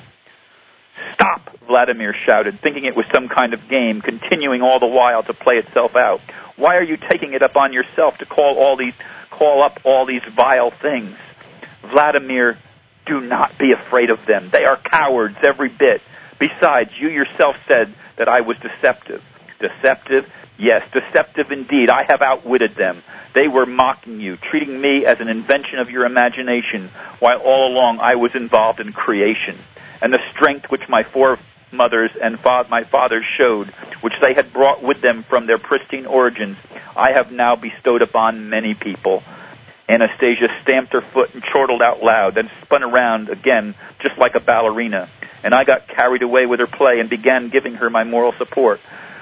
Stop, Vladimir shouted, thinking it was some kind of game, continuing all the while to play itself out. Why are you taking it upon yourself to call all these, call up all these vile things? Vladimir, do not be afraid of them. They are cowards, every bit. Besides, you yourself said that I was deceptive. Deceptive? Yes, deceptive indeed. I have outwitted them. They were mocking you, treating me as an invention of your imagination, while all along I was involved in creation. And the strength which my foremothers and fa- my fathers showed, which they had brought with them from their pristine origins, I have now bestowed upon many people. Anastasia stamped her foot and chortled out loud, then spun around again just like a ballerina. And I got carried away with her play and began giving her my moral support.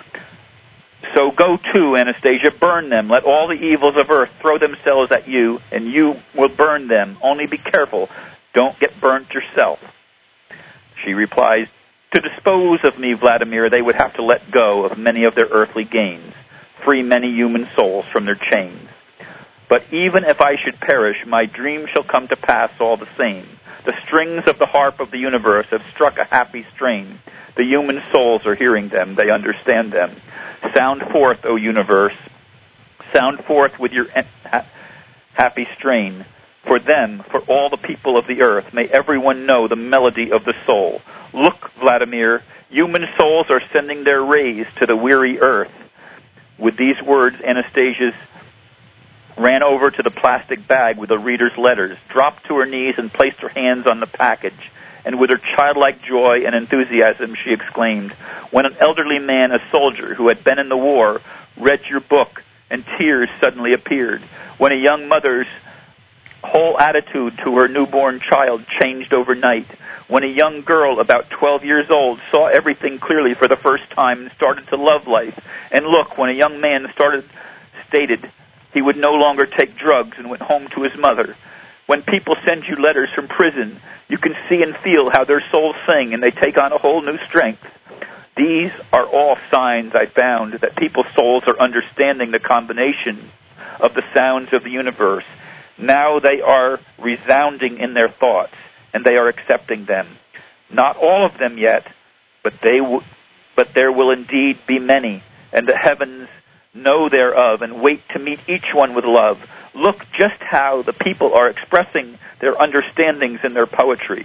So go to, Anastasia, burn them. Let all the evils of earth throw themselves at you, and you will burn them. Only be careful. Don't get burnt yourself. She replies, to dispose of me, Vladimir, they would have to let go of many of their earthly gains, free many human souls from their chains. But even if I should perish, my dream shall come to pass all the same. The strings of the harp of the universe have struck a happy strain. The human souls are hearing them. They understand them. Sound forth, O universe. Sound forth with your ha- happy strain. For them, for all the people of the earth, may everyone know the melody of the soul. Look, Vladimir, human souls are sending their rays to the weary earth. With these words, Anastasia ran over to the plastic bag with the reader's letters, dropped to her knees and placed her hands on the package. And with her childlike joy and enthusiasm, she exclaimed, when an elderly man, a soldier who had been in the war, read your book, and tears suddenly appeared. When a young mother's whole attitude to her newborn child changed overnight. When a young girl about twelve years old saw everything clearly for the first time and started to love life. And look, when a young man started stated he would no longer take drugs and went home to his mother. When people send you letters from prison, you can see and feel how their souls sing and they take on a whole new strength. These are all signs, I found, that people's souls are understanding the combination of the sounds of the universe. Now they are resounding in their thoughts, and they are accepting them. Not all of them yet, but they w- but there will indeed be many, and the heavens know thereof, and wait to meet each one with love. Look just how the people are expressing their understandings in their poetry.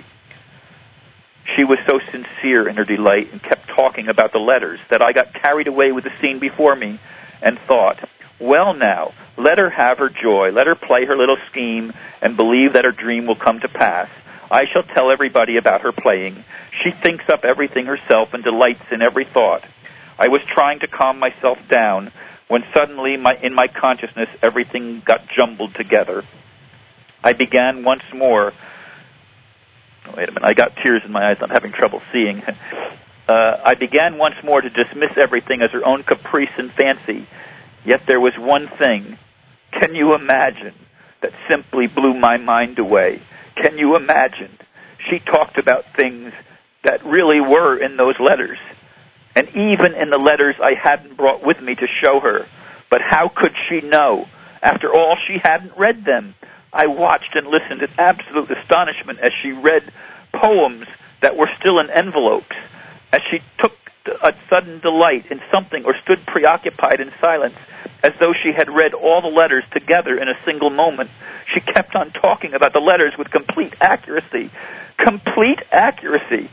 She was so sincere in her delight and kept talking about the letters that I got carried away with the scene before me and thought, well now, let her have her joy, let her play her little scheme and believe that her dream will come to pass. I shall tell everybody about her playing. She thinks up everything herself and delights in every thought. I was trying to calm myself down when suddenly my, in my consciousness everything got jumbled together. I began once more... Oh, wait a minute, I got tears in my eyes. I'm having trouble seeing. Uh, I began once more to dismiss everything as her own caprice and fancy. Yet there was one thing, can you imagine, that simply blew my mind away. Can you imagine? She talked about things that really were in those letters. And even in the letters I hadn't brought with me to show her. But how could she know? After all, she hadn't read them. I watched and listened in absolute astonishment as she read poems that were still in envelopes, as she took a sudden delight in something or stood preoccupied in silence, as though she had read all the letters together in a single moment. She kept on talking about the letters with complete accuracy. Complete accuracy.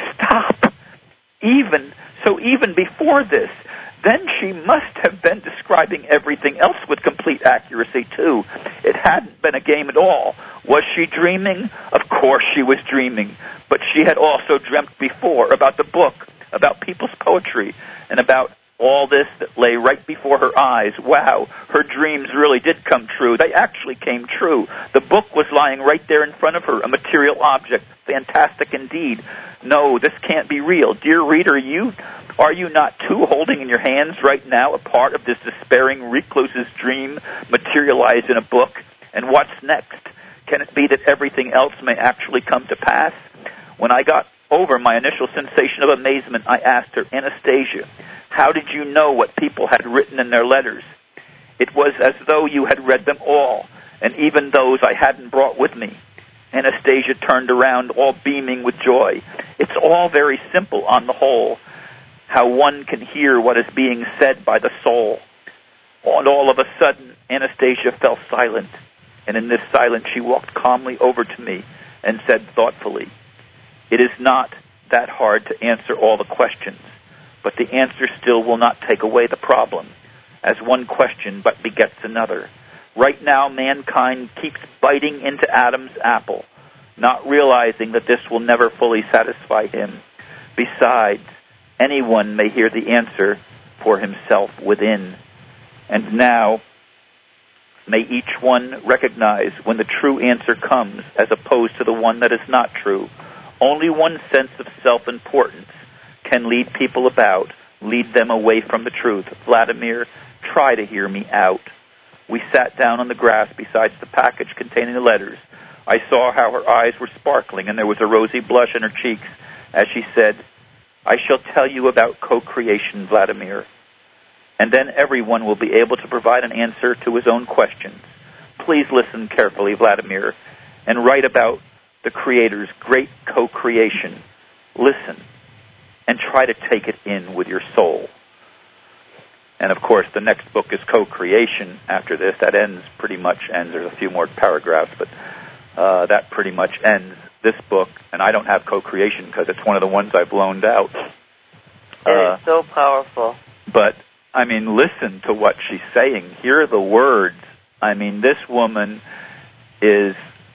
Stop. Even, so even before this, then she must have been describing everything else with complete accuracy, too. It hadn't been a game at all. Was she dreaming? Of course she was dreaming. But she had also dreamt before about the book, about people's poetry, and about all this that lay right before her eyes. Wow, her dreams really did come true. They actually came true. The book was lying right there in front of her, a material object. Fantastic indeed. No, this can't be real. Dear reader, you are you not too holding in your hands right now a part of this despairing recluse's dream materialized in a book? And what's next? Can it be that everything else may actually come to pass? When I got over my initial sensation of amazement, I asked her, Anastasia, how did you know what people had written in their letters? It was as though you had read them all, and even those I hadn't brought with me. Anastasia turned around, all beaming with joy. It's all very simple on the whole, how one can hear what is being said by the soul. And all of a sudden, Anastasia fell silent, and in this silence she walked calmly over to me and said thoughtfully, it is not that hard to answer all the questions, but the answer still will not take away the problem, as one question but begets another. Right now, mankind keeps biting into Adam's apple, not realizing that this will never fully satisfy him. Besides, anyone may hear the answer for himself within. And now, may each one recognize when the true answer comes as opposed to the one that is not true. Only one sense of self-importance can lead people about, lead them away from the truth. Vladimir, try to hear me out. We sat down on the grass beside the package containing the letters. I saw how her eyes were sparkling, and there was a rosy blush in her cheeks as she said, I shall tell you about co-creation, Vladimir. And then everyone will be able to provide an answer to his own questions. please listen carefully, Vladimir, and write about the Creator's great co-creation. Listen and try to take it in with your soul. And, of course, the next book is Co-Creation after this. That ends, pretty much ends. There's a few more paragraphs, but uh, that pretty much ends this book. And I don't have Co-Creation because it's one of the ones I've loaned out. It uh, is so powerful. But, I mean, listen to what she's saying. Hear the words. I mean, this woman is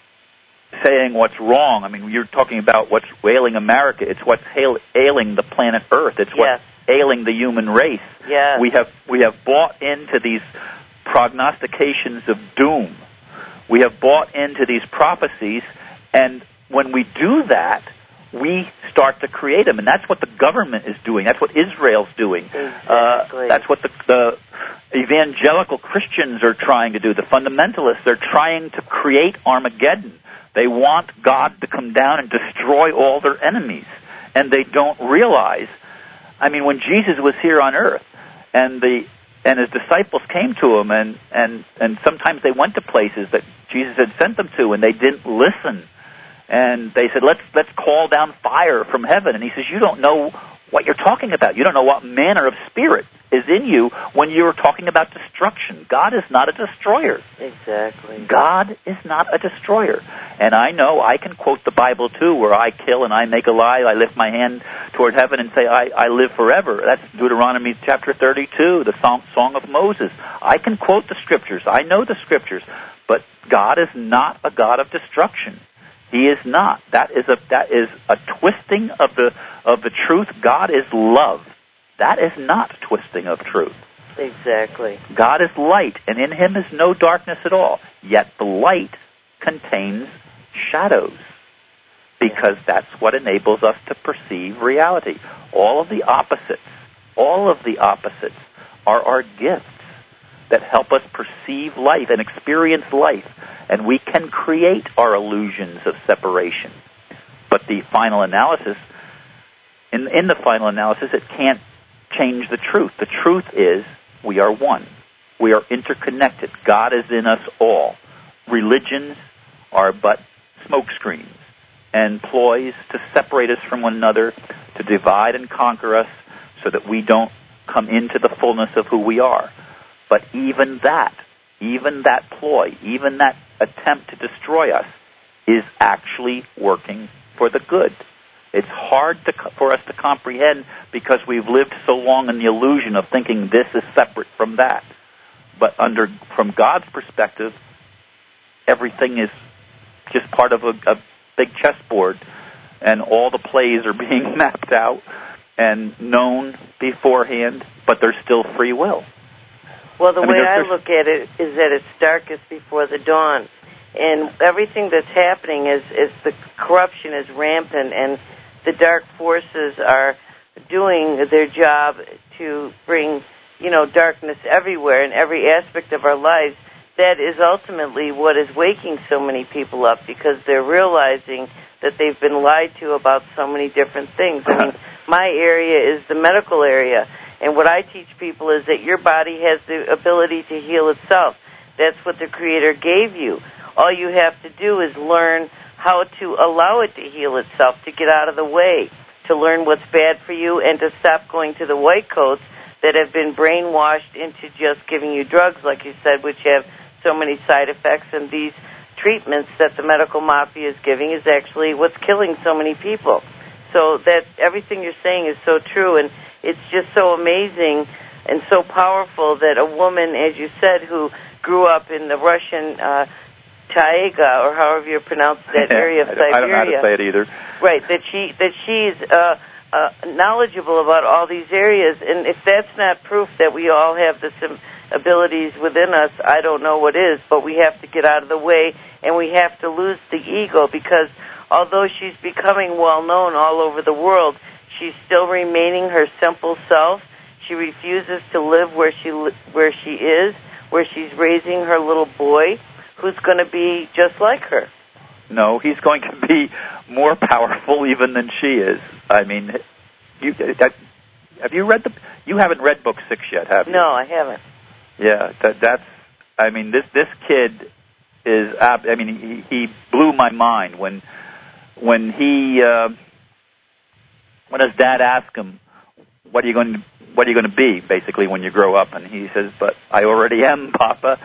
saying what's wrong. I mean, you're talking about what's ailing America. It's what's ailing the planet Earth. It's what's yes. ailing the human race. Yes. We have we have bought into these prognostications of doom. We have bought into these prophecies, and when we do that, we start to create them, and that's what the government is doing. That's what Israel's doing. Exactly. Uh, that's what the, the evangelical Christians are trying to do. The fundamentalists, they're trying to create Armageddon. They want God to come down and destroy all their enemies, and they don't realize. I mean, when Jesus was here on earth, and the and his disciples came to him, and, and, and sometimes they went to places that Jesus had sent them to, and they didn't listen. And they said, let's let's call down fire from heaven. And he says, you don't know what you're talking about. You don't know what manner of spirit is in you when you're talking about destruction. God is not a destroyer. Exactly. God is not a destroyer. And I know I can quote the Bible, too, where I kill and I make a lie. I lift my hand toward heaven and say, I, I live forever. That's Deuteronomy chapter thirty-two, the Song, Song of Moses. I can quote the Scriptures. I know the Scriptures. But God is not a God of destruction. He is not. That is a that is a twisting of the of the truth. God is love. That is not twisting of truth. Exactly. God is light, and in him is no darkness at all. Yet the light contains shadows, because that's what enables us to perceive reality. All of the opposites, all of the opposites are our gifts that help us perceive life and experience life. And we can create our illusions of separation. But the final analysis, in, in the final analysis, it can't change the truth. The truth is we are one. We are interconnected. God is in us all. Religions are but smokescreens and ploys to separate us from one another, to divide and conquer us so that we don't come into the fullness of who we are. But even that, even that ploy, even that attempt to destroy us is actually working for the good. It's hard to, for us to comprehend because we've lived so long in the illusion of thinking this is separate from that. But under from God's perspective, everything is just part of a, a big chessboard, and all the plays are being mapped out and known beforehand, but there's still free will. Well, the I mean, way I there's, look at it is that it's darkest before the dawn. And everything that's happening is, is the corruption is rampant, and the dark forces are doing their job to bring, you know, darkness everywhere in every aspect of our lives. That is ultimately what is waking so many people up, because they're realizing that they've been lied to about so many different things. I mean, my area is the medical area. And what I teach people is that your body has the ability to heal itself. That's what the Creator gave you. All you have to do is learn how to allow it to heal itself, to get out of the way, to learn what's bad for you, and to stop going to the white coats that have been brainwashed into just giving you drugs, like you said, which have so many side effects. And these treatments that the medical mafia is giving is actually what's killing so many people. So that everything you're saying is so true, and it's just so amazing and so powerful that a woman, as you said, who grew up in the Russian uh, Taiga, or however you pronounce that area of Siberia. I don't know how to say it either. Right, that she that she's uh, uh, knowledgeable about all these areas, and if that's not proof that we all have the sim- abilities within us, I don't know what is. But we have to get out of the way, and we have to lose the ego, because although she's becoming well known all over the world, she's still remaining her simple self. She refuses to live where she li- where she is, where she's raising her little boy, who's going to be just like her. No, he's going to be more powerful even than she is. I mean, you that, have you read the? You haven't read book six yet, have you? No, I haven't. Yeah, that, that's. I mean, this this kid is, ab- I mean, he, he blew my mind when when he uh, when his dad asked him, "What are you going to What are you going to be, basically, when you grow up?" And he says, "But I already am, Papa."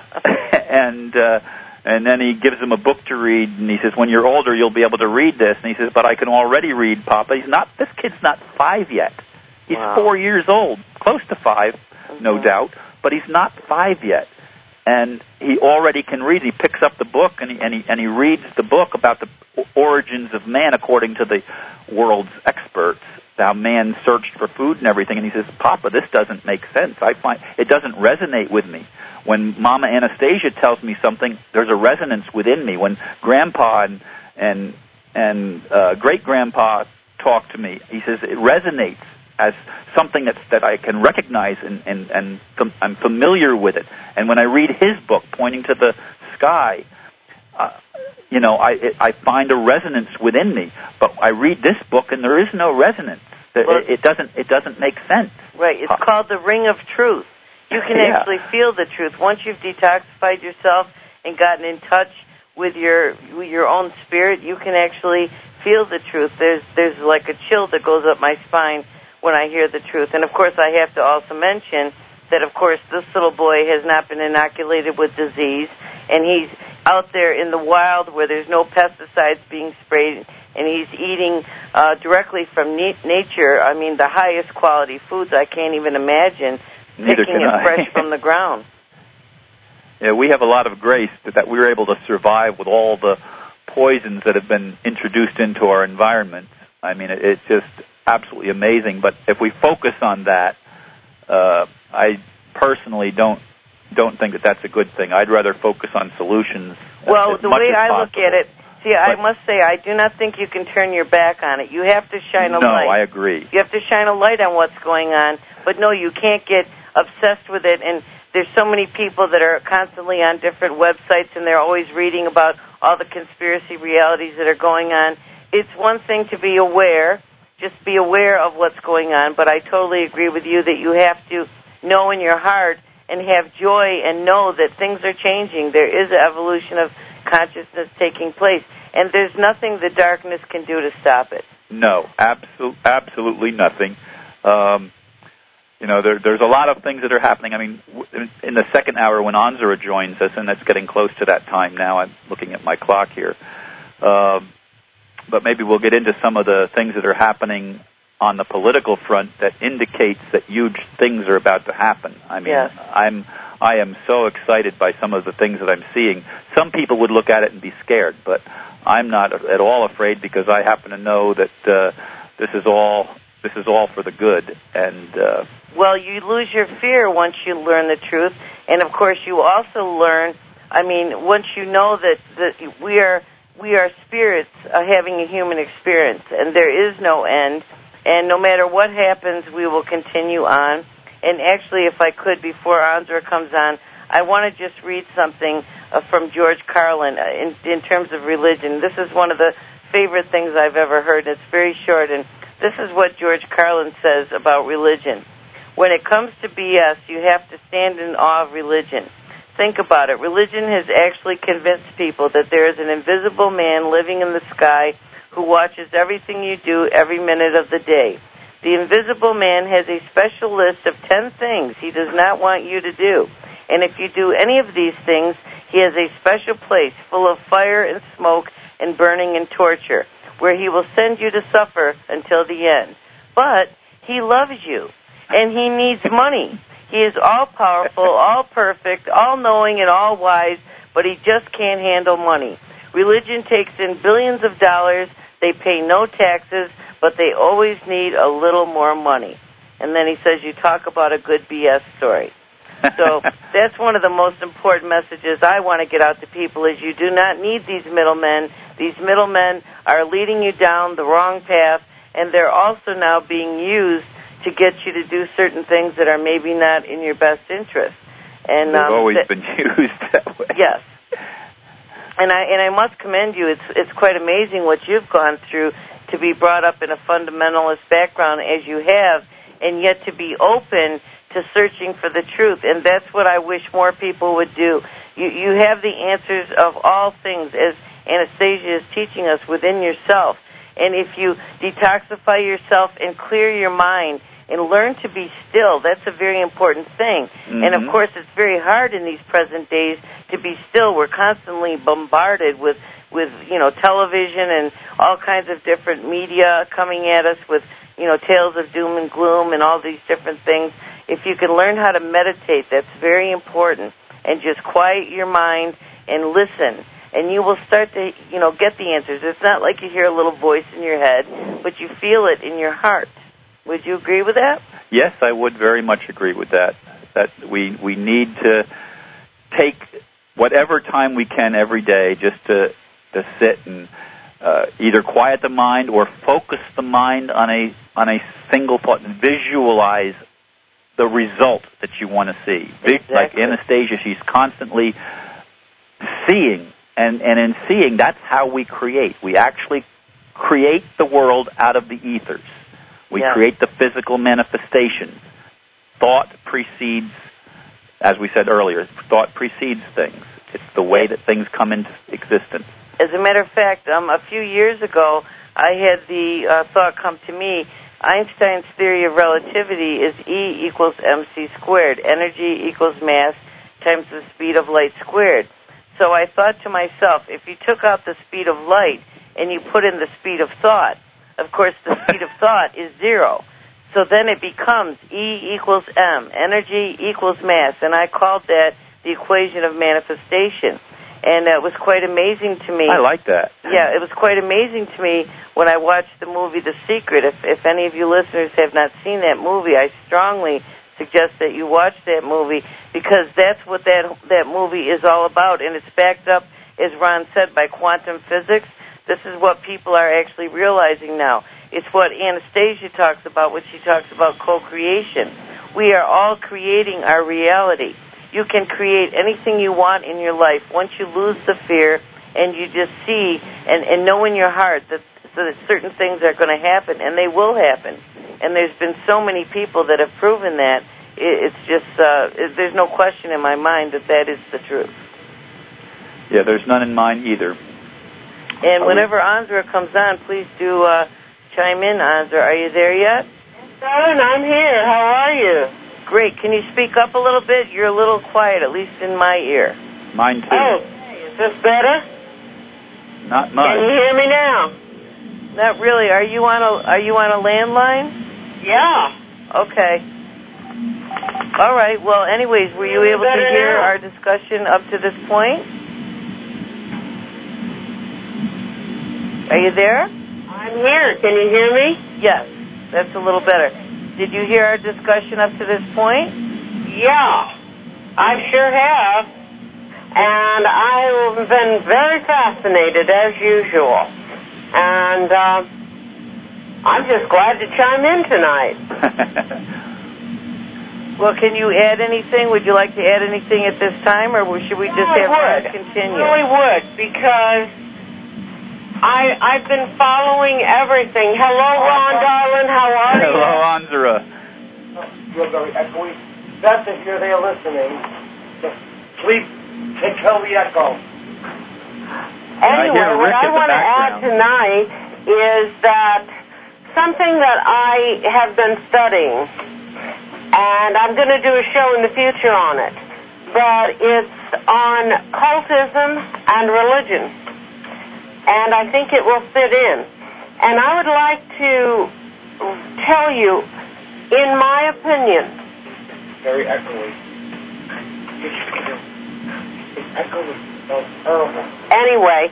and uh, and then he gives him a book to read, and he says, "When you're older, you'll be able to read this." And he says, "But I can already read, Papa." He's not. This kid's not five yet. He's wow. four years old, close to five, mm-hmm. no doubt, but he's not five yet. And he already can read. He picks up the book and he, and he and he reads the book about the origins of man according to the world's experts. How man searched for food and everything. And he says, "Papa, this doesn't make sense. I find it doesn't resonate with me. When Mama Anastasia tells me something, there's a resonance within me. When Grandpa and and and uh, Great Grandpa talk to me, he says it resonates as something that's, that I can recognize and, and, and fam- I'm familiar with it. And when I read his book, Pointing to the Sky, uh, you know, I it, I find a resonance within me. But I read this book, and there is no resonance. Well, it, it doesn't it doesn't make sense." Right. It's uh, called the Ring of Truth. You can yeah. actually feel the truth once you've detoxified yourself and gotten in touch with your with your own spirit. You can actually feel the truth. There's there's like a chill that goes up my spine when I hear the truth. And, of course, I have to also mention that, of course, this little boy has not been inoculated with disease, and he's out there in the wild where there's no pesticides being sprayed, and he's eating uh, directly from na- nature. I mean, the highest quality foods I can't even imagine, Neither picking it I. fresh from the ground. Yeah, we have a lot of grace that we were able to survive with all the poisons that have been introduced into our environment. I mean, it, it's just absolutely amazing. But if we focus on that, uh, I personally don't don't think that that's a good thing. I'd rather focus on solutions. Well, as the much way as I possible. look at it, see, but, I must say, I do not think you can turn your back on it. You have to shine a no, light. No, I agree. You have to shine a light on what's going on. But no, you can't get obsessed with it. And there's so many people that are constantly on different websites, and they're always reading about all the conspiracy realities that are going on. It's one thing to be aware. Just be aware of what's going on, but I totally agree with you that you have to know in your heart and have joy and know that things are changing. There is an evolution of consciousness taking place, and there's nothing the darkness can do to stop it. No, absolutely, absolutely nothing. Um, you know, there, there's a lot of things that are happening. I mean, in the second hour when Anzura joins us, and that's getting close to that time now, I'm looking at my clock here, um, but maybe we'll get into some of the things that are happening on the political front that indicates that huge things are about to happen. I mean, yes. I'm I am so excited by some of the things that I'm seeing. Some people would look at it and be scared, but I'm not at all afraid because I happen to know that uh, this is all this is all for the good. And uh, well, you lose your fear once you learn the truth, and of course, you also learn. I mean, once you know that that we are. We are spirits uh, having a human experience, and there is no end. And no matter what happens, we will continue on. And actually, if I could, before Anzura comes on, I want to just read something uh, from George Carlin uh, in, in terms of religion. This is one of the favorite things I've ever heard. It's very short, and this is what George Carlin says about religion. When it comes to B S, you have to stand in awe of religion. Think about it. Religion has actually convinced people that there is an invisible man living in the sky who watches everything you do every minute of the day. The invisible man has a special list of ten things he does not want you to do. And if you do any of these things, he has a special place full of fire and smoke and burning and torture, where he will send you to suffer until the end. But he loves you, and he needs money. He is all-powerful, all-perfect, all-knowing, and all-wise, but he just can't handle money. Religion takes in billions of dollars. They pay no taxes, but they always need a little more money. And then he says, you talk about a good B S story. So that's one of the most important messages I want to get out to people is you do not need these middlemen. These middlemen are leading you down the wrong path, and they're also now being used to get you to do certain things that are maybe not in your best interest. And they've um, always that, been used that way. Yes. And I and I must commend you. It's it's quite amazing what you've gone through to be brought up in a fundamentalist background as you have, and yet to be open to searching for the truth. And that's what I wish more people would do. You, you have the answers of all things, as Anastasia is teaching us, within yourself. And if you detoxify yourself and clear your mind and learn to be still, that's a very important thing. Mm-hmm. And, of course, it's very hard in these present days to be still. We're constantly bombarded with, with you know, television and all kinds of different media coming at us with, you know, tales of doom and gloom and all these different things. If you can learn how to meditate, that's very important. And just quiet your mind and listen. And you will start to, you know, get the answers. It's not like you hear a little voice in your head, but you feel it in your heart. Would you agree with that? Yes, I would very much agree with that. That we we need to take whatever time we can every day just to to sit and uh, either quiet the mind or focus the mind on a on a single thought and visualize the result that you want to see. Exactly. Like Anastasia, she's constantly seeing. And, and in seeing, that's how we create. We actually create the world out of the ethers. We yeah. create the physical manifestations. Thought precedes, as we said earlier, thought precedes things. It's the way that things come into existence. As a matter of fact, um, a few years ago, I had the uh, thought come to me, Einstein's theory of relativity is E equals mc squared. Energy equals mass times the speed of light squared. So I thought to myself, if you took out the speed of light and you put in the speed of thought, of course the speed of thought is zero. So then it becomes E equals M, energy equals mass, and I called that the equation of manifestation. And it was quite amazing to me. I like that. Yeah, it was quite amazing to me when I watched the movie The Secret. If, if any of you listeners have not seen that movie, I strongly suggest that you watch that movie, because that's what that that movie is all about, and it's backed up, as Ron said, by quantum physics. This is what people are actually realizing now. It's what Anastasia talks about when she talks about co-creation. We are all creating our reality. You can create anything you want in your life once you lose the fear and you just see and, and know in your heart that, so that certain things are going to happen, and they will happen. And there's been so many people that have proven that. It's just, uh, there's no question in my mind that that is the truth. Yeah, there's none in mine either. And whenever Anzra comes on, please do uh, chime in, Anzra. Are you there yet? Darling, I'm here. How are you? Great. Can you speak up a little bit? You're a little quiet, at least in my ear. Mine too. Oh, is this better? Not much. Can you hear me now? Not really. Are you on a Are you on a landline? Yeah. Okay. All right. Well, anyways, were you able to hear our discussion up to this point? Are you there? I'm here. Can you hear me? Yes. That's a little better. Did you hear our discussion up to this point? Yeah. I sure have. And I've been very fascinated, as usual. And, uh, I'm just glad to chime in tonight. Well, can you add anything? Would you like to add anything at this time, or should we just yeah, have Ron continue? I really would, because I, I've been following everything. Hello, Ron, darling. How are you? Hello, Anzra. You're very echoey. That's if you're there listening. Please take care of the echo. Anyway, what I want to add tonight is that something that I have been studying, and I'm going to do a show in the future on it, but it's on cultism and religion, and I think it will fit in. And I would like to tell you, in my opinion... Very echoey. It's echoey. That's terrible. Anyway.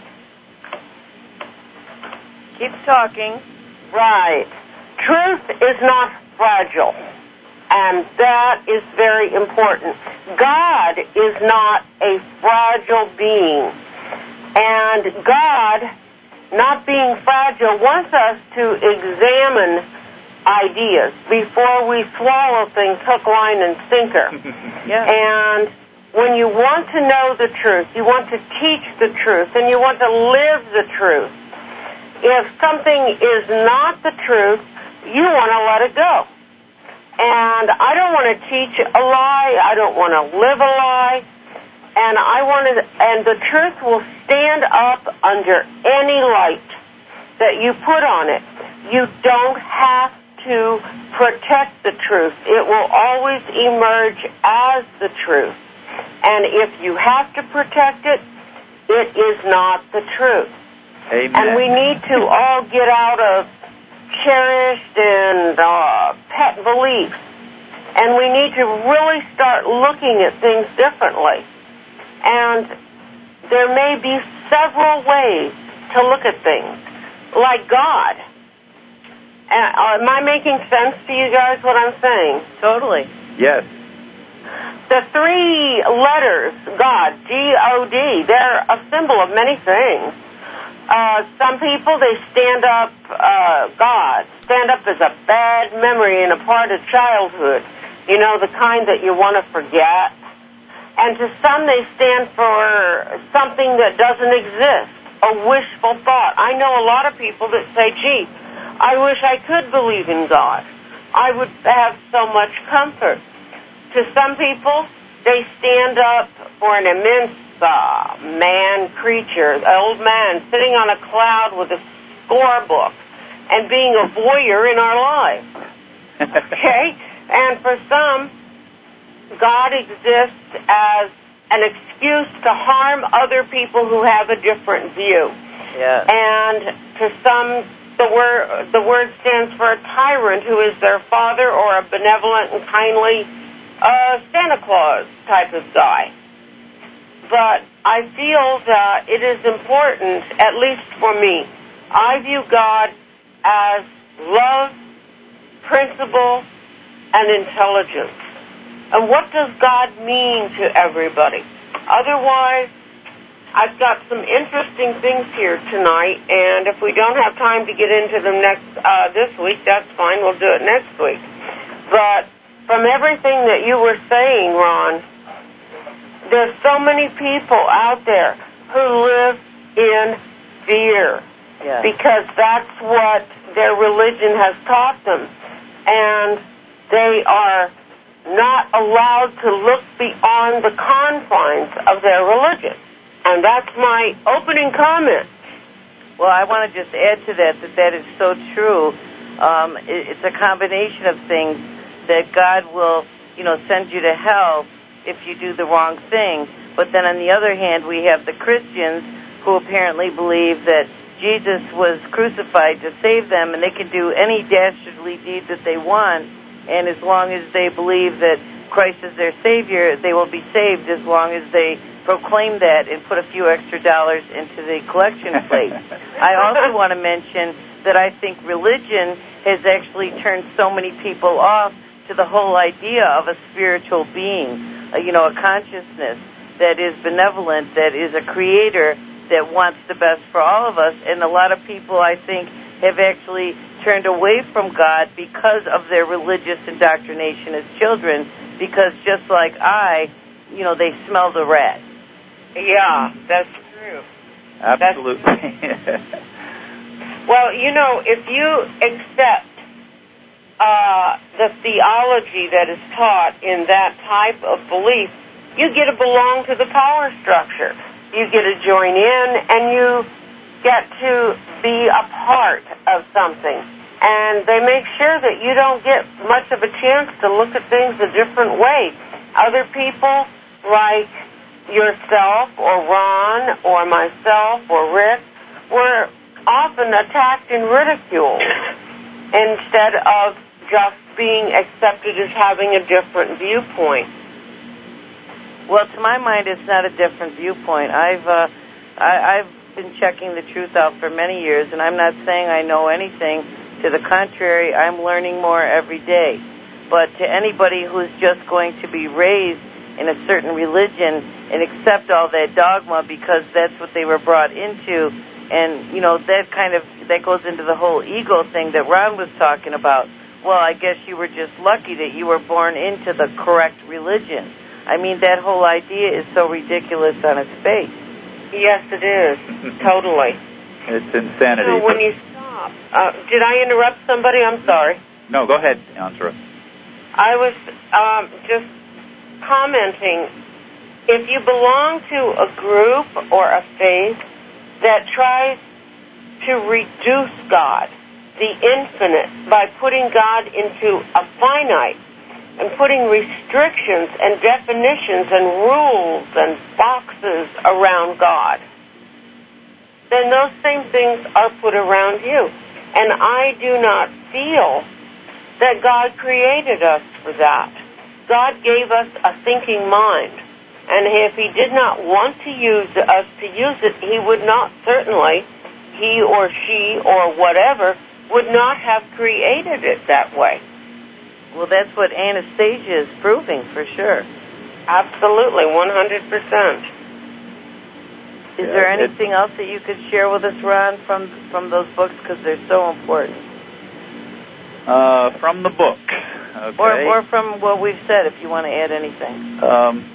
Keep talking. Right. Truth is not fragile, and that is very important. God is not a fragile being, and God, not being fragile, wants us to examine ideas before we swallow things hook, line, and sinker. Yeah. And when you want to know the truth, you want to teach the truth, and you want to live the truth, if something is not the truth, you want to let it go. And I don't want to teach a lie. I don't want to live a lie. And I wanted, and the truth will stand up under any light that you put on it. You don't have to protect the truth. It will always emerge as the truth. And if you have to protect it, it is not the truth. Amen. And we need to all get out of cherished and uh, pet beliefs. And we need to really start looking at things differently. And there may be several ways to look at things, like God. Uh, am I making sense to you guys what I'm saying? Totally. Yes. The three letters, God, G O D, they're a symbol of many things. Uh, some people, they stand up, uh, God, stand up as a bad memory and a part of childhood. You know, the kind that you want to forget. And to some, they stand for something that doesn't exist, a wishful thought. I know a lot of people that say, gee, I wish I could believe in God. I would have so much comfort. To some people, they stand up for an immense uh, man creature, an old man sitting on a cloud with a scorebook and being a voyeur in our lives. Okay? And for some, God exists as an excuse to harm other people who have a different view. Yeah. And to some, the word the word stands for a tyrant who is their father or a benevolent and kindly uh, Santa Claus type of guy. But I feel that it is important, at least for me, I view God as love, principle, and intelligence. And what does God mean to everybody? Otherwise, I've got some interesting things here tonight, and if we don't have time to get into them next uh, this week, that's fine. We'll do it next week. But from everything that you were saying, Ron, there's so many people out there who live in fear Yeah. because that's what their religion has taught them. And they are not allowed to look beyond the confines of their religion. And that's my opening comment. Well, I want to just add to that that that is so true. Um, it, it's a combination of things that God will, you know, send you to hell if you do the wrong thing. But then on the other hand, we have the Christians who apparently believe that Jesus was crucified to save them, and they can do any dastardly deed that they want, and as long as they believe that Christ is their Savior, they will be saved as long as they proclaim that and put a few extra dollars into the collection plate. I also want to mention that I think religion has actually turned so many people off to the whole idea of a spiritual being, uh, you know, a consciousness that is benevolent, that is a creator, that wants the best for all of us. And a lot of people, I think, have actually turned away from God because of their religious indoctrination as children, because just like I, you know, they smell the rat. Yeah, that's true. Absolutely. That's... Well, you know, if you accept uh, the theology that is taught in that type of belief, you get to belong to the power structure. You get to join in, and you get to be a part of something. And they make sure that you don't get much of a chance to look at things a different way. Other people, like yourself or Ron or myself or Rick, were often attacked and ridiculed instead of just being accepted as having a different viewpoint. Well, to my mind, it's not a different viewpoint. I've uh, I, I've been checking the truth out for many years, and I'm not saying I know anything. To the contrary, I'm learning more every day. But to anybody who's just going to be raised in a certain religion and accept all that dogma because that's what they were brought into, and, you know, that kind of, that goes into the whole ego thing that Ron was talking about. Well, I guess you were just lucky that you were born into the correct religion. I mean, that whole idea is so ridiculous on its face. Yes, it is. Totally. It's insanity. So when you stop, uh, did I interrupt somebody? I'm sorry. No, go ahead, Ansara. I was um, just commenting if you belong to a group or a faith that tries to reduce God, the infinite, by putting God into a finite and putting restrictions and definitions and rules and boxes around God, then those same things are put around you. And I do not feel that God created us for that. God gave us a thinking mind. And if he did not want to use us to use it, he would not certainly, he or she or whatever, would not have created it that way. Well, that's what Anastasia is proving for sure. Absolutely, one hundred percent. Is there anything else that you could share with us, Ron, from from those books, because they're so important? Uh, from the book, okay. Or, or from what we've said, if you want to add anything. Um,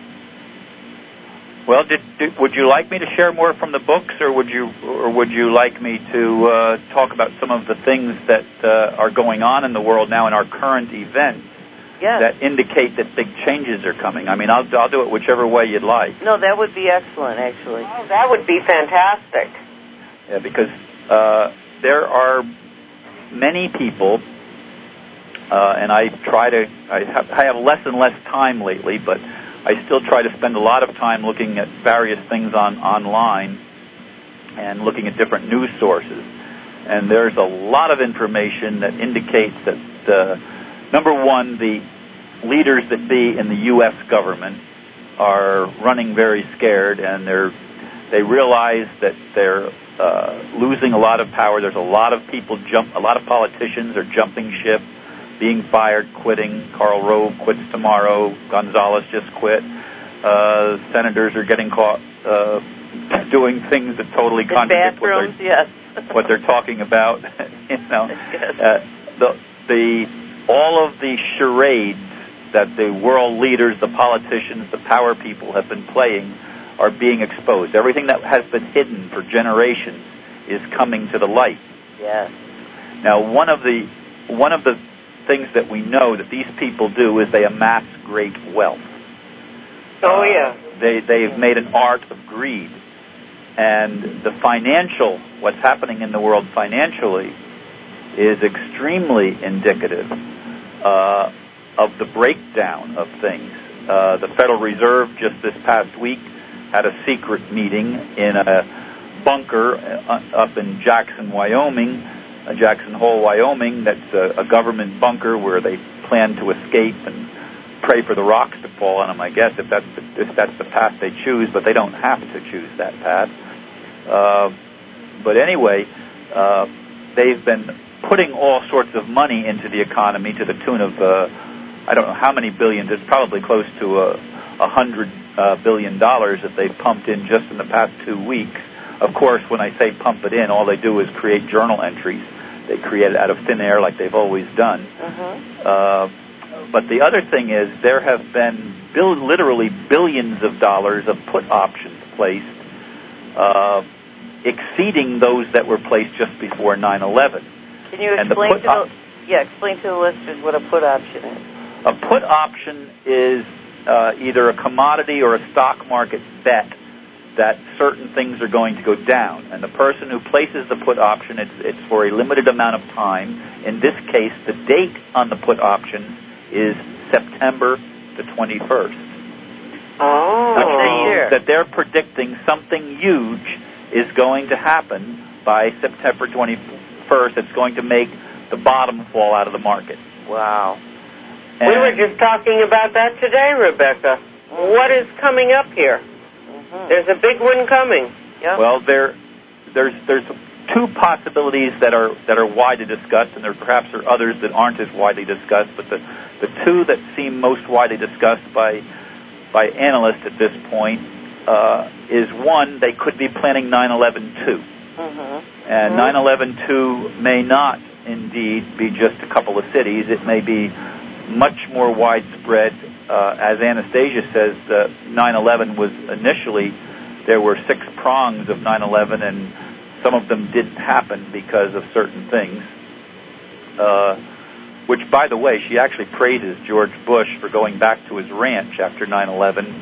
well, did, did, would you like me to share more from the books, or would you, or would you like me to uh, talk about some of the things that uh, are going on in the world now in our current events yes. that indicate that big changes are coming? I mean, I'll, I'll do it whichever way you'd like. No, that would be excellent, actually. Oh, that would be fantastic. Yeah, because uh, there are many people, uh, and I try to, I have, I have less and less time lately, but I still try to spend a lot of time looking at various things on online and looking at different news sources. And there's a lot of information that indicates that, uh, number one, the leaders that be in the U S government are running very scared, and they're they realize that they're uh, losing a lot of power. There's a lot of people jump, a lot of politicians are jumping ship, being fired, quitting. Karl Rove quits tomorrow. Gonzalez just quit. Uh, senators are getting caught uh, doing things that totally In contradict what bathrooms, they're, yes. what they're talking about. you know, Yes. uh, the the all of the charades that the world leaders, the politicians, the power people have been playing are being exposed. Everything that has been hidden for generations is coming to the light. Yes. Now, one of the one of the things that we know that these people do is they amass great wealth. Oh, uh, yeah. They, they've made an art of greed. And the financial, what's happening in the world financially is extremely indicative uh, of the breakdown of things. Uh, the Federal Reserve just this past week had a secret meeting in a bunker uh, up in Jackson, Wyoming, uh, Jackson Hole, Wyoming. That's a, a government bunker where they plan to escape and pray for the rocks to fall on them, I guess, if that's the, if that's the path they choose, but they don't have to choose that path. Uh, but anyway, uh, they've been putting all sorts of money into the economy to the tune of, uh, I don't know how many billions, it's probably close to a, a hundred uh, billion dollars that they've pumped in just in the past two weeks. Of course, when I say pump it in, all they do is create journal entries. They create it out of thin air like they've always done. Mm-hmm. Uh, but the other thing is there have been bill- literally billions of dollars of put options placed, uh, exceeding those that were placed just before nine eleven. Can you And the explain put to the, op- yeah, explain to the listeners what a put option is? A put option is uh, either a commodity or a stock market bet that certain things are going to go down. And the person who places the put option, it's, it's for a limited amount of time. In this case, the date on the put option is September the twenty-first. Oh. Which means that they're predicting something huge is going to happen by September twenty-first. It's going to make the bottom fall out of the market. Wow. And we were just talking about that today, Rebecca. What is coming up here? Mm-hmm. There's a big one coming. Yep. Well, there, there's there's two possibilities that are that are widely discussed, and there perhaps are others that aren't as widely discussed. But the the two that seem most widely discussed by by analysts at this point uh, is one, they could be planning nine eleven two, Mm-hmm. and nine eleven two may not indeed be just a couple of cities. It may be much more widespread. Uh, as Anastasia says, uh, nine eleven was initially, there were six prongs of nine eleven, and some of them didn't happen because of certain things. Uh, which, by the way, she actually praises George Bush for going back to his ranch after nine eleven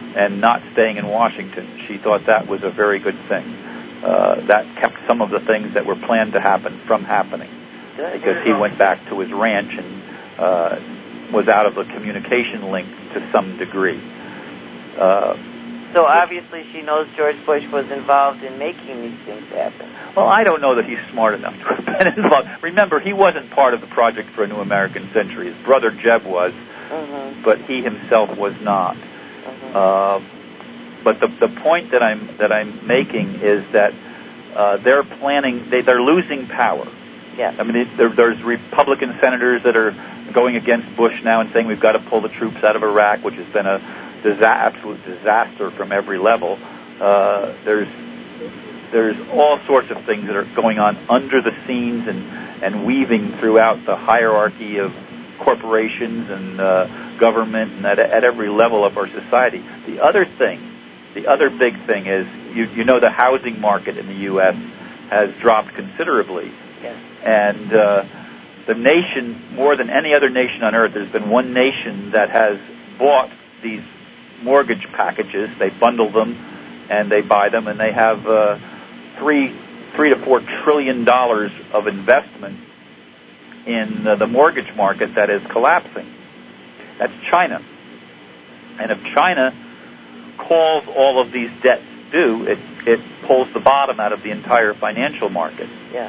and not staying in Washington. She thought that was a very good thing. Uh, that kept some of the things that were planned to happen from happening, because he went back to his ranch and uh, was out of the communication link to some degree. Uh, so obviously she knows George Bush was involved in making these things happen. Well, I don't know that he's smart enough to have been involved. Remember, he wasn't part of the Project for a New American Century. His brother Jeb was, mm-hmm. but he himself was not. Mm-hmm. Uh, but the the point that I'm that I'm making is that uh, they're planning. They, they're losing power. Yeah. I mean, it, there, there's Republican senators that are going against Bush now and saying we've got to pull the troops out of Iraq, which has been a disa- absolute disaster from every level. Uh, there's there's all sorts of things that are going on under the scenes and, and weaving throughout the hierarchy of corporations and uh, government and at, at every level of our society. The other thing, the other big thing is, you, you know, the housing market in the U S has dropped considerably. Yes. And uh, the nation, more than any other nation on earth, there's been one nation that has bought these mortgage packages. They bundle them and they buy them, and they have uh, three, three to four trillion dollars of investment in uh, the mortgage market that is collapsing. That's China. And if China calls all of these debts due, it it pulls the bottom out of the entire financial market. Yeah.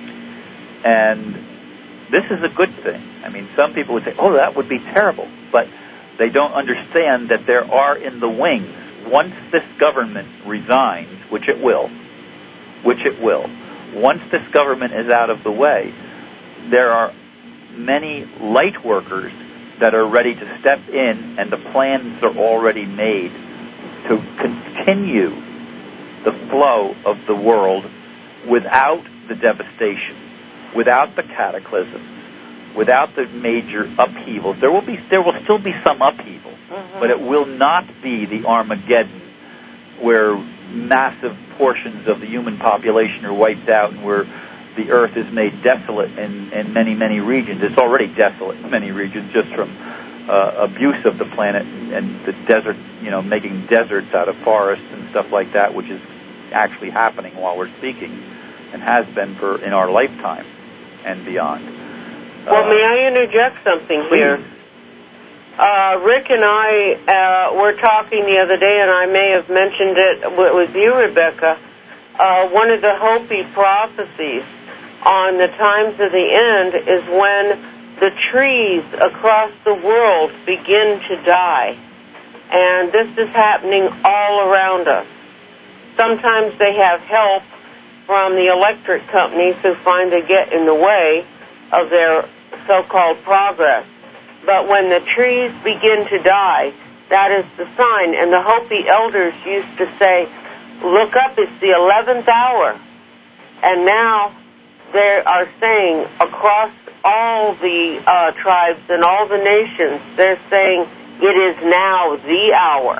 And this is a good thing. I mean, some people would say, oh, that would be terrible. But they don't understand that there are in the wings, once this government resigns, which it will, which it will, once this government is out of the way, there are many light workers that are ready to step in, and the plans are already made to continue the flow of the world without the devastation, without the cataclysms, without the major upheavals. There will be, there will still be some upheaval, mm-hmm. but it will not be the Armageddon where massive portions of the human population are wiped out and where the earth is made desolate in, in many, many regions. It's already desolate in many regions just from uh, abuse of the planet and the desert, you know, making deserts out of forests and stuff like that, which is actually happening while we're speaking and has been for in our lifetime and beyond. Well, uh, may I interject something please. here? Uh, Rick and I uh, were talking the other day, and I may have mentioned it with you, Rebecca. Uh, one of the Hopi prophecies on the times of the end is when the trees across the world begin to die. And this is happening all around us. Sometimes they have help from the electric companies who find they get in the way of their so-called progress. But when the trees begin to die, that is the sign. And the Hopi elders used to say, look up, it's the eleventh hour. And now they are saying across all the uh, tribes and all the nations, they're saying it is now the hour.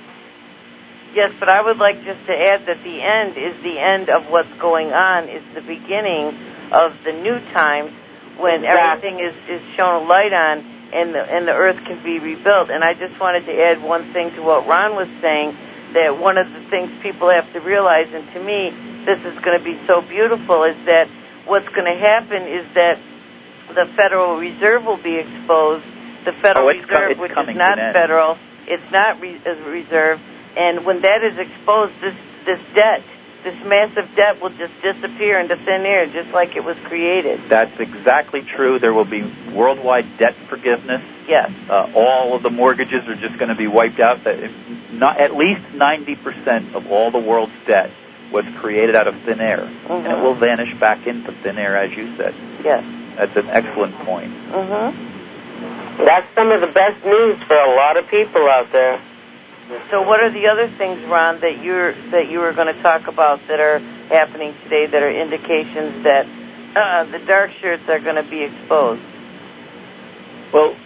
Yes, but I would like just to add that the end is the end of what's going on. It's the beginning of the new times when exactly. everything is, is shown a light on and the, and the earth can be rebuilt. And I just wanted to add one thing to what Ron was saying, that one of the things people have to realize, and to me this is going to be so beautiful, is that what's going to happen is that the Federal Reserve will be exposed. The Federal oh, Reserve, com- which is not federal, it's not re- a reserve, and when that is exposed, this this debt, this massive debt will just disappear into thin air, just like it was created. That's exactly true. There will be worldwide debt forgiveness. Yes. Uh, all of the mortgages are just going to be wiped out. That not, at least ninety percent of all the world's debt was created out of thin air, mm-hmm. and it will vanish back into thin air, as you said. Yes. That's an excellent point. Mm-hmm. That's some of the best news for a lot of people out there. So what are the other things, Ron, that you're that you were going to talk about that are happening today that are indications that uh, the dark shirts are going to be exposed? Well,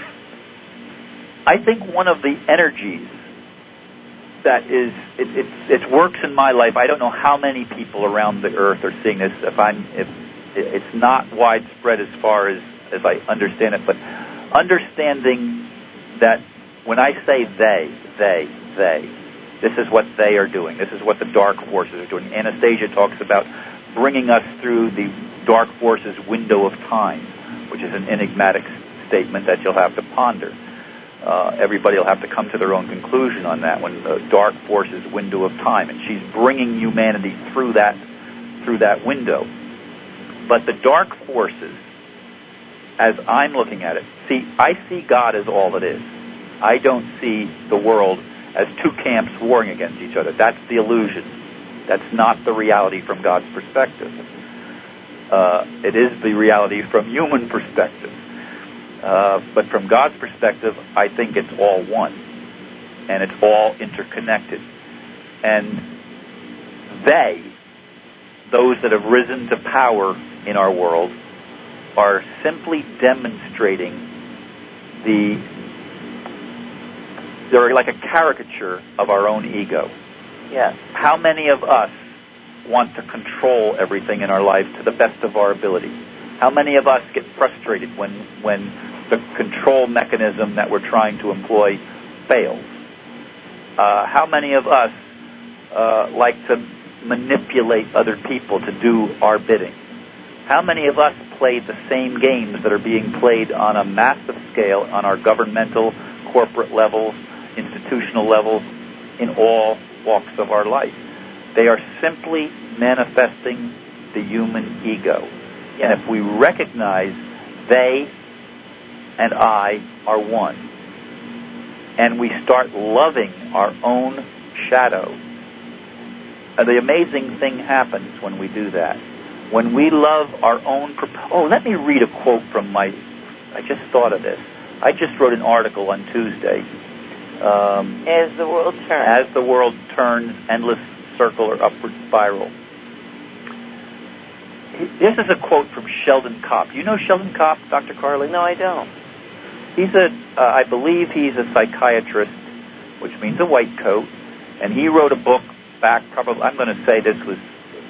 I think one of the energies that is it, it, it works in my life. I don't know how many people around the earth are seeing this. If I'm if it's not widespread as far as as I understand it, but understanding that when I say they, they, they. This is what they are doing. This is what the dark forces are doing. Anastasia talks about bringing us through the dark forces window of time, which is an enigmatic statement that you'll have to ponder. Uh, everybody will have to come to their own conclusion on that when the dark forces window of time, and she's bringing humanity through that through that window. But the dark forces, as I'm looking at it, see, I see God as all it is. I don't see the world as two camps warring against each other. That's the illusion. That's not the reality from God's perspective. Uh, it is the reality from human perspective. Uh, but from God's perspective, I think it's all one. And it's all interconnected. And they, those that have risen to power in our world, are simply demonstrating the, they're like a caricature of our own ego. Yes. How many of us want to control everything in our life to the best of our ability? How many of us get frustrated when, when the control mechanism that we're trying to employ fails? Uh, how many of us uh, like to manipulate other people to do our bidding? How many of us play the same games that are being played on a massive scale on our governmental, corporate levels, institutional levels, in all walks of our life? They are simply manifesting the human ego. Yes. And if we recognize they and I are one, and we start loving our own shadow, uh, the amazing thing happens when we do that. When we love our own... Prop- oh, let me read a quote from my... I just thought of this. I just wrote an article on Tuesday. Um, As the world turns. As the world turns, endless circle or upward spiral. This is a quote from Sheldon Kopp. You know Sheldon Kopp, Doctor Carly? No, I don't. He's a, uh, I believe he's a psychiatrist, which means a white coat, and he wrote a book back probably, I'm going to say this was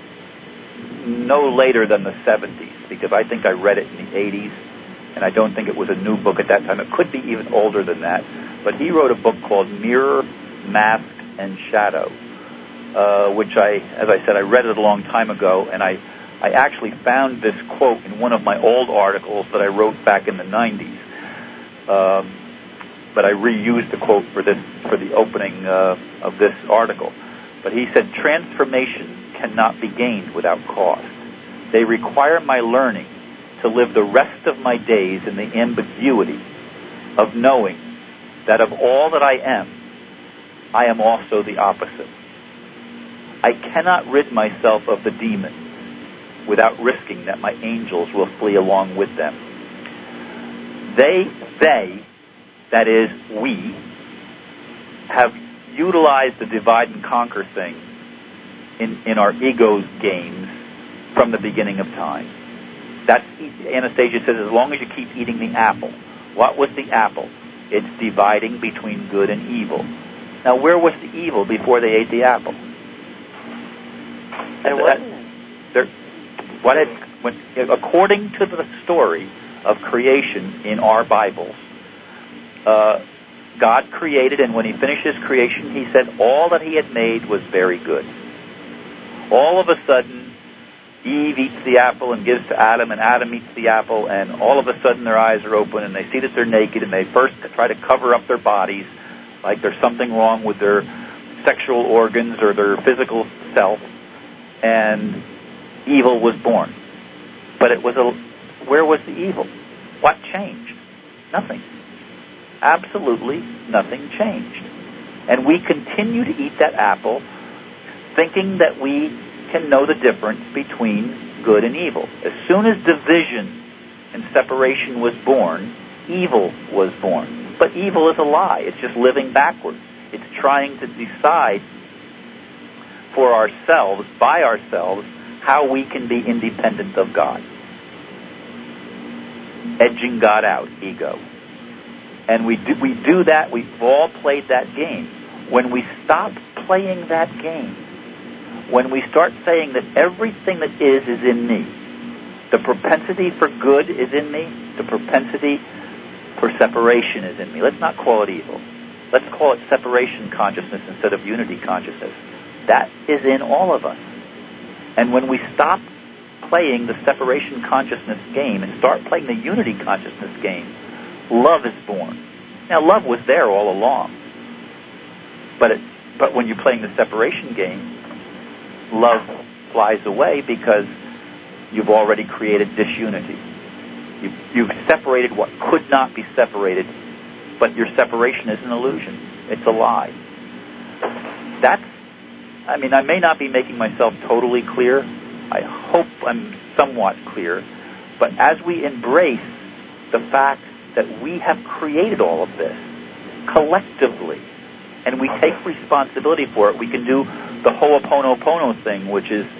no later than the seventies, because I think I read it in the eighties, and I don't think it was a new book at that time. It could be even older than that. But he wrote a book called Mirror, Mask, and Shadow, uh, which I, as I said, I read it a long time ago, and I, I actually found this quote in one of my old articles that I wrote back in the nineties. Um, but I reused the quote for this for the opening uh, of this article. But he said, transformation cannot be gained without cost. They require my learning to live the rest of my days in the ambiguity of knowing that of all that I am, I am also the opposite. I cannot rid myself of the demons without risking that my angels will flee along with them. They, they, that is, we, have utilized the divide and conquer thing in, in our ego's games from the beginning of time. That's, Anastasia says, as long as you keep eating the apple. What was the apple? It's dividing between good and evil. Now, where was the evil before they ate the apple? There wasn't. There, what had, when, according to the story of creation in our Bibles, uh, God created, and when he finished his creation, he said all that he had made was very good. All of a sudden, Eve eats the apple and gives to Adam, and Adam eats the apple, and all of a sudden their eyes are open, and they see that they're naked, and they first try to cover up their bodies, like there's something wrong with their sexual organs or their physical self, and evil was born. But it was a... Where was the evil? What changed? Nothing. Absolutely nothing changed. And we continue to eat that apple, thinking that we can know the difference between good and evil. As soon as division and separation was born, evil was born. But evil is a lie. It's just living backwards. It's trying to decide for ourselves, by ourselves, how we can be independent of God. Edging God out, ego. And we do, we do that, we've all played that game. When we stop playing that game, when we start saying that everything that is is in me, the propensity for good is in me, the propensity for separation is in me. Let's not call it evil. let's call it separation consciousness instead of unity consciousness. That is in all of us. And when we stop playing the separation consciousness game and start playing the unity consciousness game, love is born. Now, love was there all along. But it, but when you're playing the separation game, love flies away because you've already created disunity. You've, you've separated what could not be separated, but your separation is an illusion. It's a lie. That's, I mean, I may not be making myself totally clear. I hope I'm somewhat clear. But as we embrace the fact that we have created all of this collectively, and we take responsibility for it, we can do the Ho'oponopono thing, which is,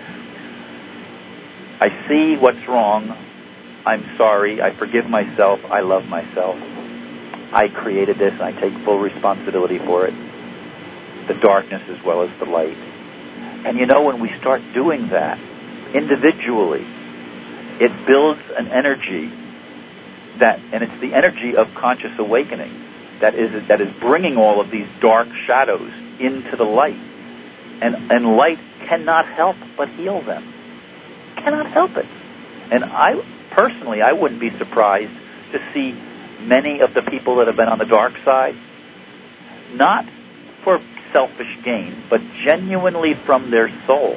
I see what's wrong, I'm sorry, I forgive myself, I love myself. I created this, and I take full responsibility for it, the darkness as well as the light. And you know, when we start doing that individually, it builds an energy that, and it's the energy of conscious awakening that is that is bringing all of these dark shadows into the light. And, and light cannot help but heal them. Cannot help it. And I, personally, I wouldn't be surprised to see many of the people that have been on the dark side, not for selfish gain, but genuinely from their soul,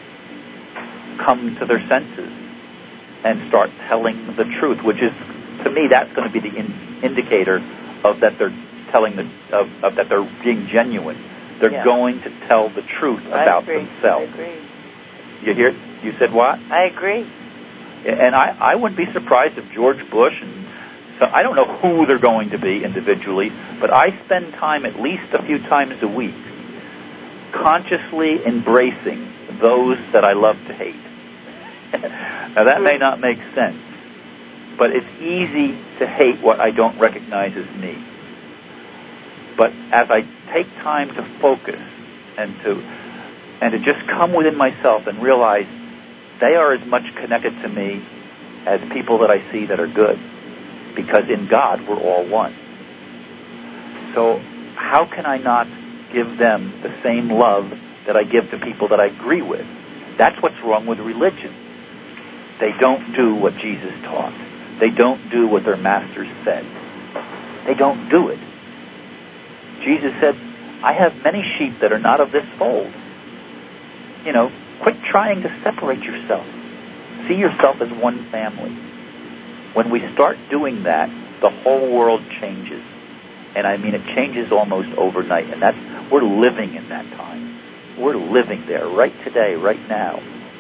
come to their senses and start telling the truth, which is, to me, that's going to be the in, indicator of that they're telling the of, of that they're being genuine. They're yeah. going to tell the truth about I agree. themselves. I agree. You hear? You said what? I agree. And I, I wouldn't be surprised if George Bush and so I don't know who they're going to be individually, but I spend time at least a few times a week consciously embracing those that I love to hate. Now that may not make sense, but it's easy to hate what I don't recognize as me. But as I take time to focus and to and to just come within myself and realize they are as much connected to me as people that I see that are good, because in God we're all one. So how can I not give them the same love that I give to people that I agree with? That's what's wrong with religion. They don't do what Jesus taught. They don't do what their masters said. They don't do it. Jesus said, I have many sheep that are not of this fold. You know, quit trying to separate yourself. See yourself as one family. When we start doing that, the whole world changes. And I mean, it changes almost overnight. And that's, we're living in that time. We're living there right today, right now.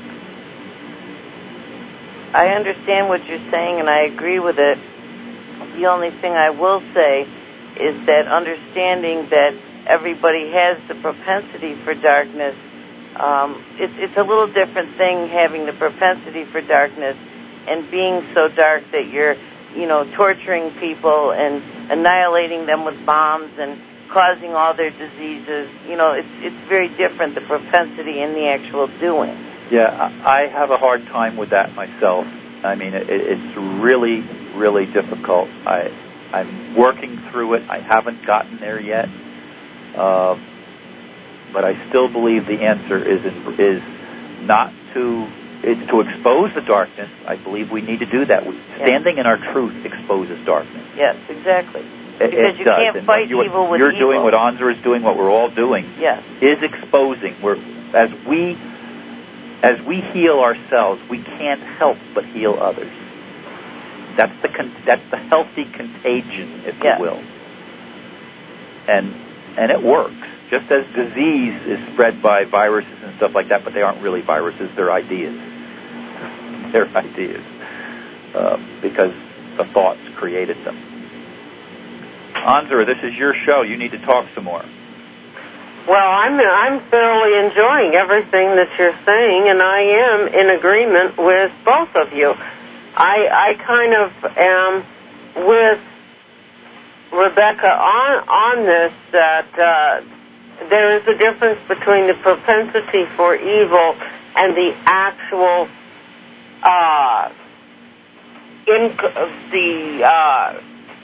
I understand what you're saying, and I agree with it. The only thing I will say is that understanding that everybody has the propensity for darkness, um, it's, it's a little different thing having the propensity for darkness and being so dark that you're, you know, torturing people and annihilating them with bombs and causing all their diseases. You know, it's it's very different, the propensity and the actual doing. Yeah, I have a hard time with that myself. I mean, it, it's really, really difficult. I, I'm working through it. I haven't gotten there yet. Uh, but I still believe the answer is in, is not to is to expose the darkness. I believe we need to do that. Standing yeah. in our truth exposes darkness. Yes, exactly. It, because it you does. can't and fight you, evil with you're evil. You're doing what Anzur is doing, what we're all doing, yes. is exposing. We're, as we as we heal ourselves, we can't help but heal others. That's the con- that's the healthy contagion, if yes. you will. And and it works. Just as disease is spread by viruses and stuff like that, but they aren't really viruses, they're ideas. They're ideas. Uh, because the thoughts created them. Anzur, this is your show. You need to talk some more. Well, I'm I'm thoroughly enjoying everything that you're saying, and I am in agreement with both of you. I I kind of am with Rebecca on on this, that uh, there is a difference between the propensity for evil and the actual uh, in the uh,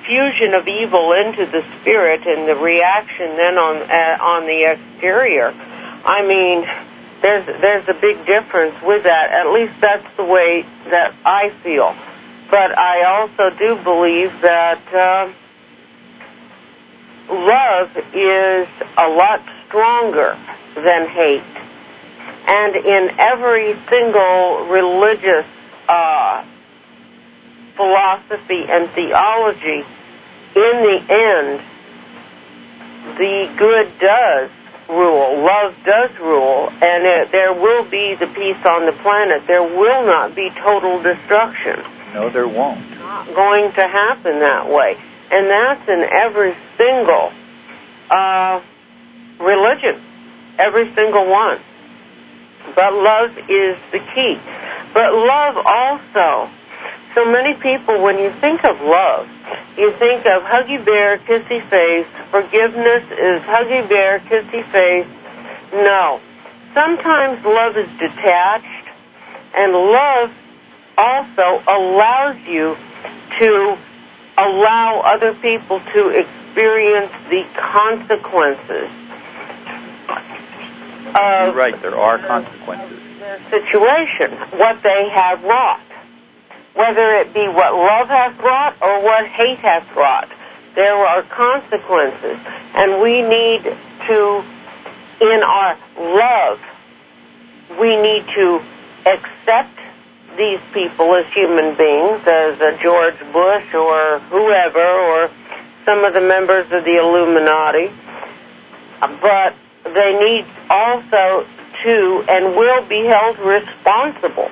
infusion of evil into the spirit and the reaction then on uh, on the exterior. I mean, there's there's a big difference with that. At least that's the way that I feel. But I also do believe that uh, love is a lot stronger than hate. And in every single religious uh, philosophy and theology, in the end, the good does rule, love does rule, and it, there will be the peace on the planet. There will not be total destruction. No, there won't. It's not going to happen that way. And that's in every single uh, religion, every single one. But love is the key. But love also, so many people, when you think of love, you think of huggy bear, kissy face. Forgiveness is huggy bear, kissy face. No. Sometimes love is detached, and love also allows you to allow other people to experience the consequences. You're right, there are consequences. Their situation, what they have wrought. Whether it be what love has wrought or what hate has wrought, there are consequences. And we need to, in our love, we need to accept these people as human beings, as a George Bush or whoever, or some of the members of the Illuminati. But they need also to and will be held responsible.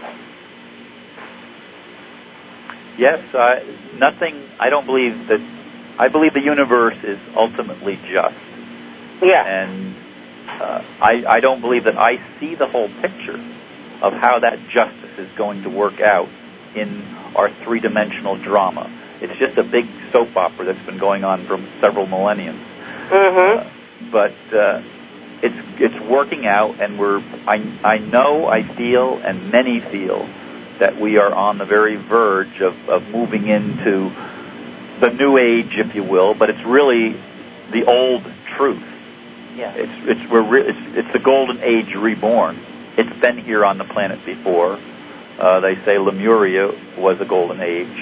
Yes, uh, nothing, I don't believe that, I believe the universe is ultimately just. Yeah. And uh, I, I don't believe that I see the whole picture of how that justice is going to work out in our three-dimensional drama. It's just a big soap opera that's been going on for several millenniums. Mm-hmm. Uh, but uh, it's it's working out, and we're I I know, I feel, and many feel that we are on the very verge of, of moving into the new age, if you will. But it's really the old truth. Yeah. It's it's we're re- it's it's the golden age reborn. It's been here on the planet before. Uh, they say Lemuria was a golden age,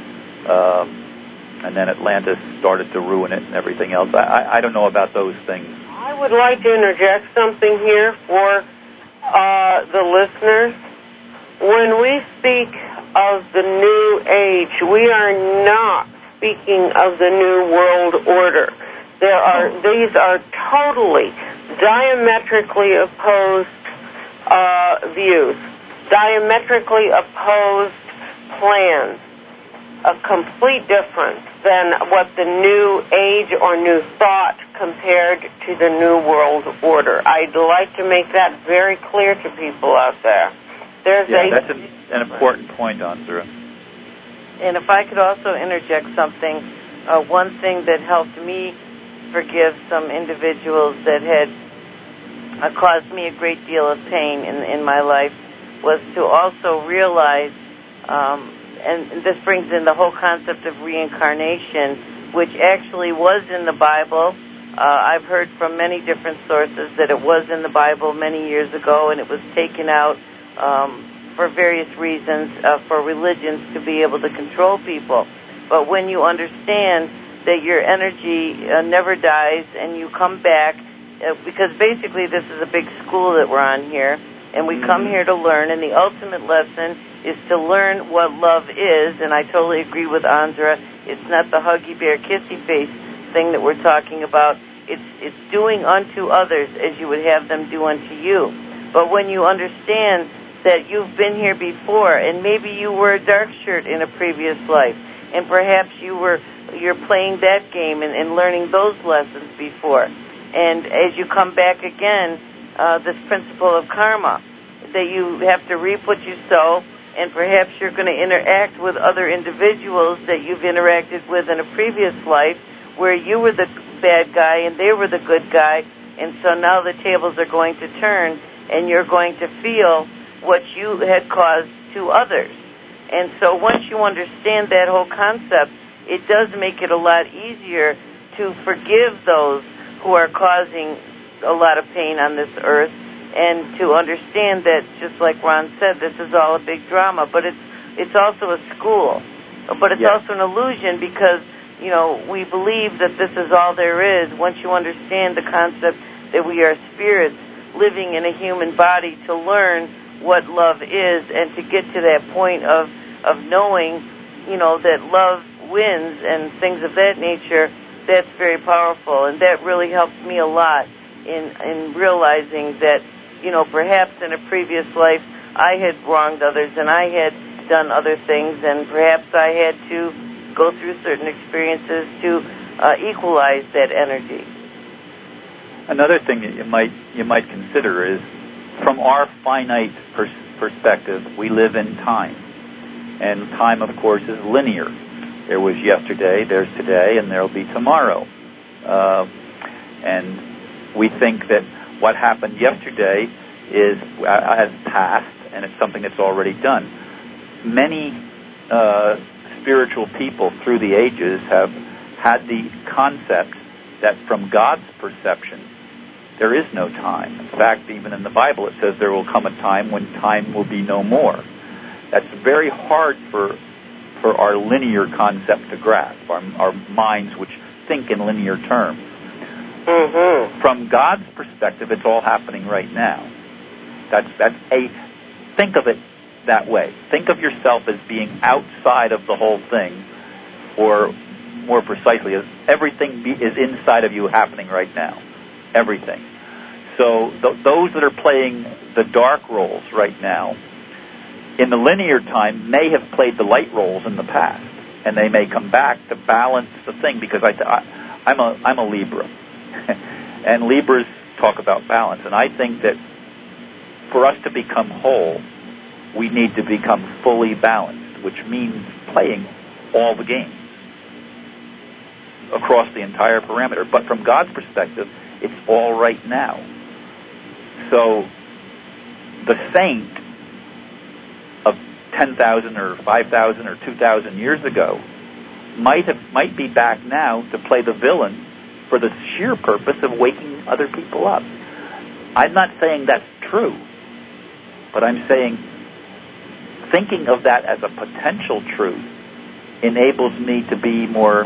um, and then Atlantis started to ruin it and everything else. I, I, I don't know about those things. I would like to interject something here for uh, the listeners. When we speak of the new age, we are not speaking of the new world order. There are these are totally diametrically opposed uh, views, diametrically opposed plans, a complete difference than what the new age or new thought compared to the new world order. I'd like to make that very clear to people out there. There's yeah, a that's an, an important point, Andra. And if I could also interject something, uh, one thing that helped me forgive some individuals that had uh, caused me a great deal of pain in, in my life was to also realize, um, and this brings in the whole concept of reincarnation, which actually was in the Bible. Uh, I've heard from many different sources that it was in the Bible many years ago, and it was taken out um, for various reasons, uh, for religions to be able to control people. But when you understand that your energy uh, never dies and you come back, uh, because basically this is a big school that we're on here, and we mm-hmm. come here to learn, and the ultimate lesson is to learn what love is, and I totally agree with Andra. It's not the huggy bear, kissy face thing that we're talking about. It's it's doing unto others as you would have them do unto you. But when you understand that you've been here before, and maybe you were a dark shirt in a previous life, and perhaps you were you're playing that game and, and learning those lessons before, and as you come back again, uh, this principle of karma, that you have to reap what you sow, and perhaps you're going to interact with other individuals that you've interacted with in a previous life where you were the bad guy and they were the good guy, and so now the tables are going to turn and you're going to feel what you had caused to others. And so once you understand that whole concept, it does make it a lot easier to forgive those who are causing a lot of pain on this earth, and to understand that, just like Ron said, this is all a big drama, but it's it's also a school. But it's yes. also an illusion because, you know, we believe that this is all there is. Once you understand the concept that we are spirits living in a human body, to learn what love is and to get to that point of, of knowing, you know, that love wins and things of that nature, that's very powerful. And that really helped me a lot in, in realizing that, you know, perhaps in a previous life I had wronged others and I had done other things, and perhaps I had to go through certain experiences to uh, equalize that energy. Another thing that you might you might consider is, from our finite pers- perspective, we live in time, and time, of course, is linear. There was yesterday, there's today, and there'll be tomorrow. Uh, and we think that what happened yesterday is uh, has passed, and it's something that's already done. Many uh, spiritual people through the ages have had the concept that from God's perception, there is no time. In fact, even in the Bible it says there will come a time when time will be no more. That's very hard for for our linear concept to grasp, our, our minds which think in linear terms. Mm-hmm. From God's perspective, it's all happening right now. That's that's a think of it that way. Think of yourself as being outside of the whole thing, or more precisely, as everything be, is inside of you happening right now. Everything. So th- those that are playing the dark roles right now, in the linear time, may have played the light roles in the past, and they may come back to balance the thing, because I, I, I'm a I'm a Libra, and Libras talk about balance, and I think that for us to become whole, we need to become fully balanced, which means playing all the games across the entire parameter. But from God's perspective, it's all right now. So the saint of ten thousand or five thousand or two thousand years ago might have might be back now to play the villain for the sheer purpose of waking other people up. I'm not saying that's true, but I'm saying thinking of that as a potential truth enables me to be more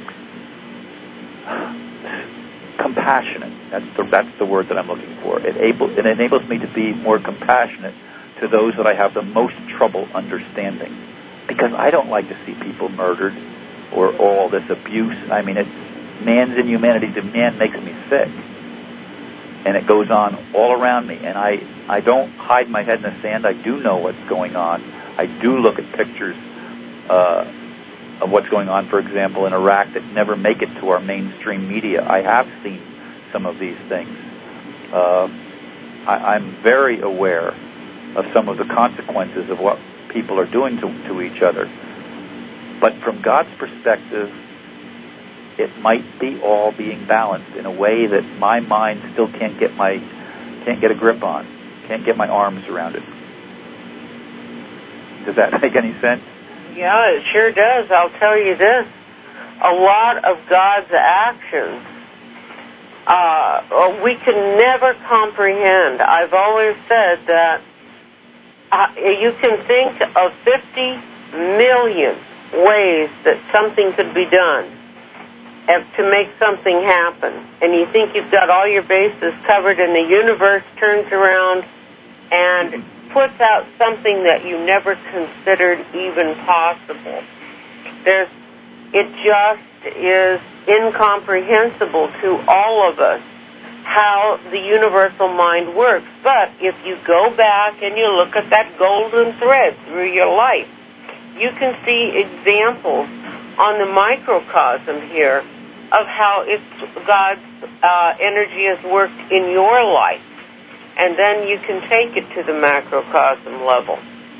compassionate. That's the, that's the word that I'm looking for. It, able, it enables me to be more compassionate to those that I have the most trouble understanding, because I don't like to see people murdered or all this abuse. I mean, it's man's inhumanity to man makes me sick, and it goes on all around me, and I, I don't hide my head in the sand. I do know what's going on. I do look at pictures uh, of what's going on, for example, in Iraq, that never make it to our mainstream media. I have seen some of these things. Uh, I, I'm very aware of some of the consequences of what people are doing to, to each other. But from God's perspective, it might be all being balanced in a way that my mind still can't get my can't get a grip on, can't get my arms around it. Does that make any sense? Yeah, it sure does. I'll tell you this. A lot of God's actions, uh, we can never comprehend. I've always said that uh, you can think of fifty million ways that something could be done to make something happen. And you think you've got all your bases covered, and the universe turns around and puts out something that you never considered even possible. There's, it just is incomprehensible to all of us how the universal mind works. But if you go back and you look at that golden thread through your life, you can see examples on the microcosm here of how it's God's uh, energy has worked in your life. And then you can take it to the macrocosm level.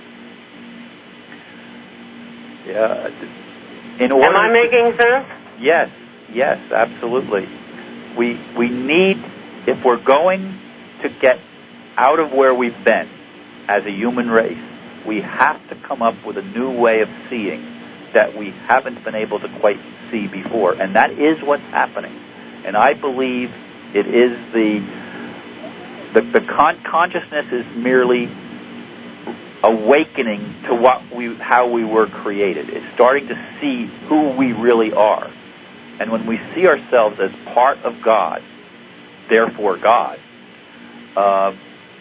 Yeah. In order Am I making sense? Yes, yes, absolutely. We we need, if we're going to get out of where we've been as a human race, we have to come up with a new way of seeing that we haven't been able to quite see before. And that is what's happening. And I believe it is the the, the con- consciousness is merely awakening to what we how we were created. It's starting to see who we really are. And when we see ourselves as part of God, therefore God, uh,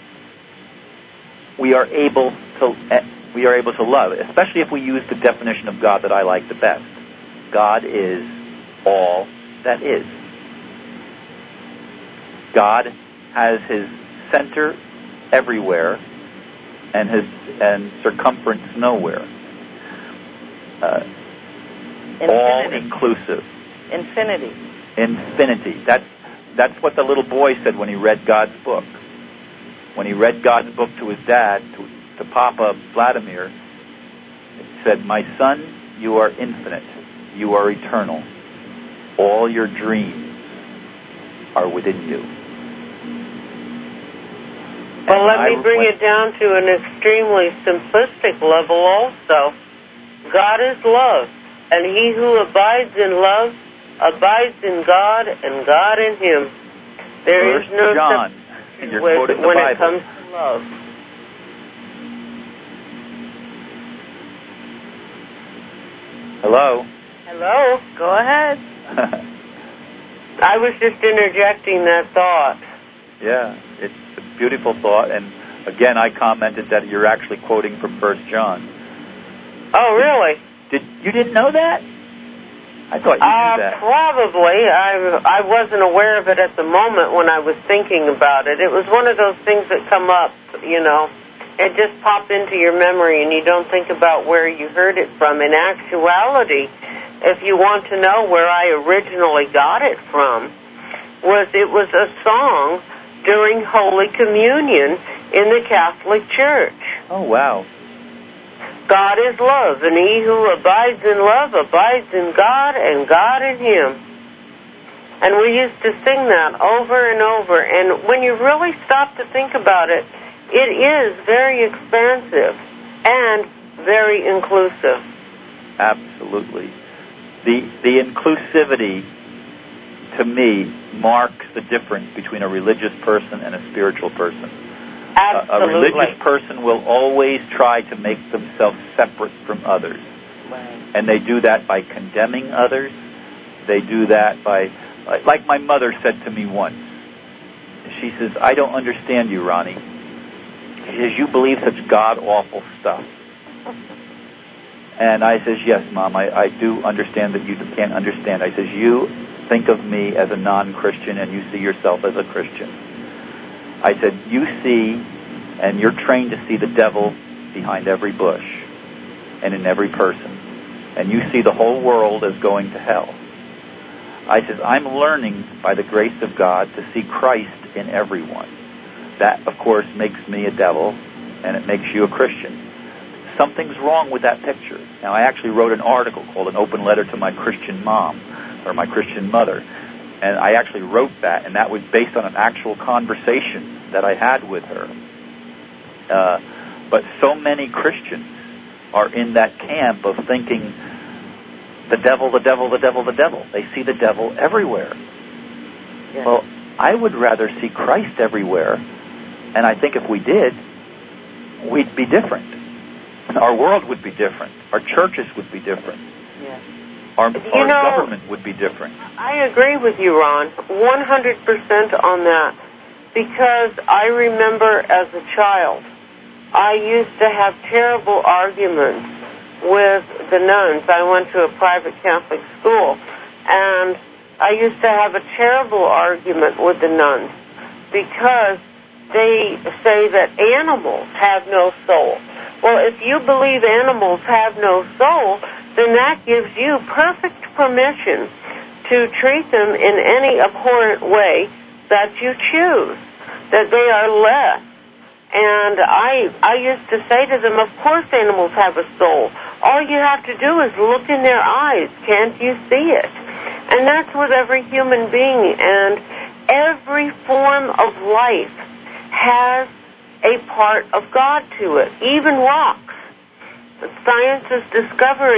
we are able to we are able to love, especially if we use the definition of God that I like the best. God is all that is. God has his center everywhere and his and circumference nowhere. Uh, all inclusive. Infinity. Infinity. That's that's what the little boy said when he read God's book. When he read God's book to his dad, to, to Papa Vladimir, it said, "My son, you are infinite. You are eternal. All your dreams are within you." Well, let I me bring went, it down to an extremely simplistic level also. God is love, and he who abides in love abides in God, and God in him. There First is no John. substitute You're with, quoting the when Bible. it comes to love. Hello? Hello? Go ahead. I was just interjecting that thought. Yeah, it's a beautiful thought, and again, I commented that you're actually quoting from First John. Oh, really? Did you didn't know that? I thought you uh, knew that. Probably. I I wasn't aware of it at the moment when I was thinking about it. It was one of those things that come up, you know. It just popped into your memory, and you don't think about where you heard it from. In actuality, if you want to know where I originally got it from, was it was a song during Holy Communion in the Catholic Church. Oh, wow. God is love, and he who abides in love abides in God, and God in him. And we used to sing that over and over, and when you really stop to think about it, it is very expansive and very inclusive. Absolutely. The the inclusivity, to me, marks the difference between a religious person and a spiritual person. Absolutely. A, a religious person will always try to make themselves separate from others. Right. And they do that by condemning others. They do that by, like my mother said to me once. She says, "I don't understand you, Ronnie." She says, "You believe such god-awful stuff." And I says, "Yes, Mom, I, I do understand that you can't understand." I says, "You think of me as a non-Christian and you see yourself as a Christian." I said, "You see, and you're trained to see the devil behind every bush and in every person. And you see the whole world as going to hell." I says, "I'm learning by the grace of God to see Christ in everyone. That, of course, makes me a devil, and it makes you a Christian. Something's wrong with that picture." Now, I actually wrote an article called An Open Letter to My Christian Mom, or My Christian Mother. And I actually wrote that, and that was based on an actual conversation that I had with her. Uh, but so many Christians are in that camp of thinking, the devil, the devil, the devil, the devil. They see the devil everywhere. Yes. Well, I would rather see Christ everywhere, and I think if we did, we'd be different. Our world would be different. Our churches would be different. Yes. Our, You our know, government would be different. I agree with you, Ron, one hundred percent on that, because I remember as a child, I used to have terrible arguments with the nuns. I went to a private Catholic school, and I used to have a terrible argument with the nuns because they say that animals have no soul. Well, if you believe animals have no soul, then that gives you perfect permission to treat them in any abhorrent way that you choose, that they are less. And I I used to say to them, of course animals have a soul. All you have to do is look in their eyes. Can't you see it? And that's with every human being. And every form of life has a part of God to it, even rocks. Science is discovering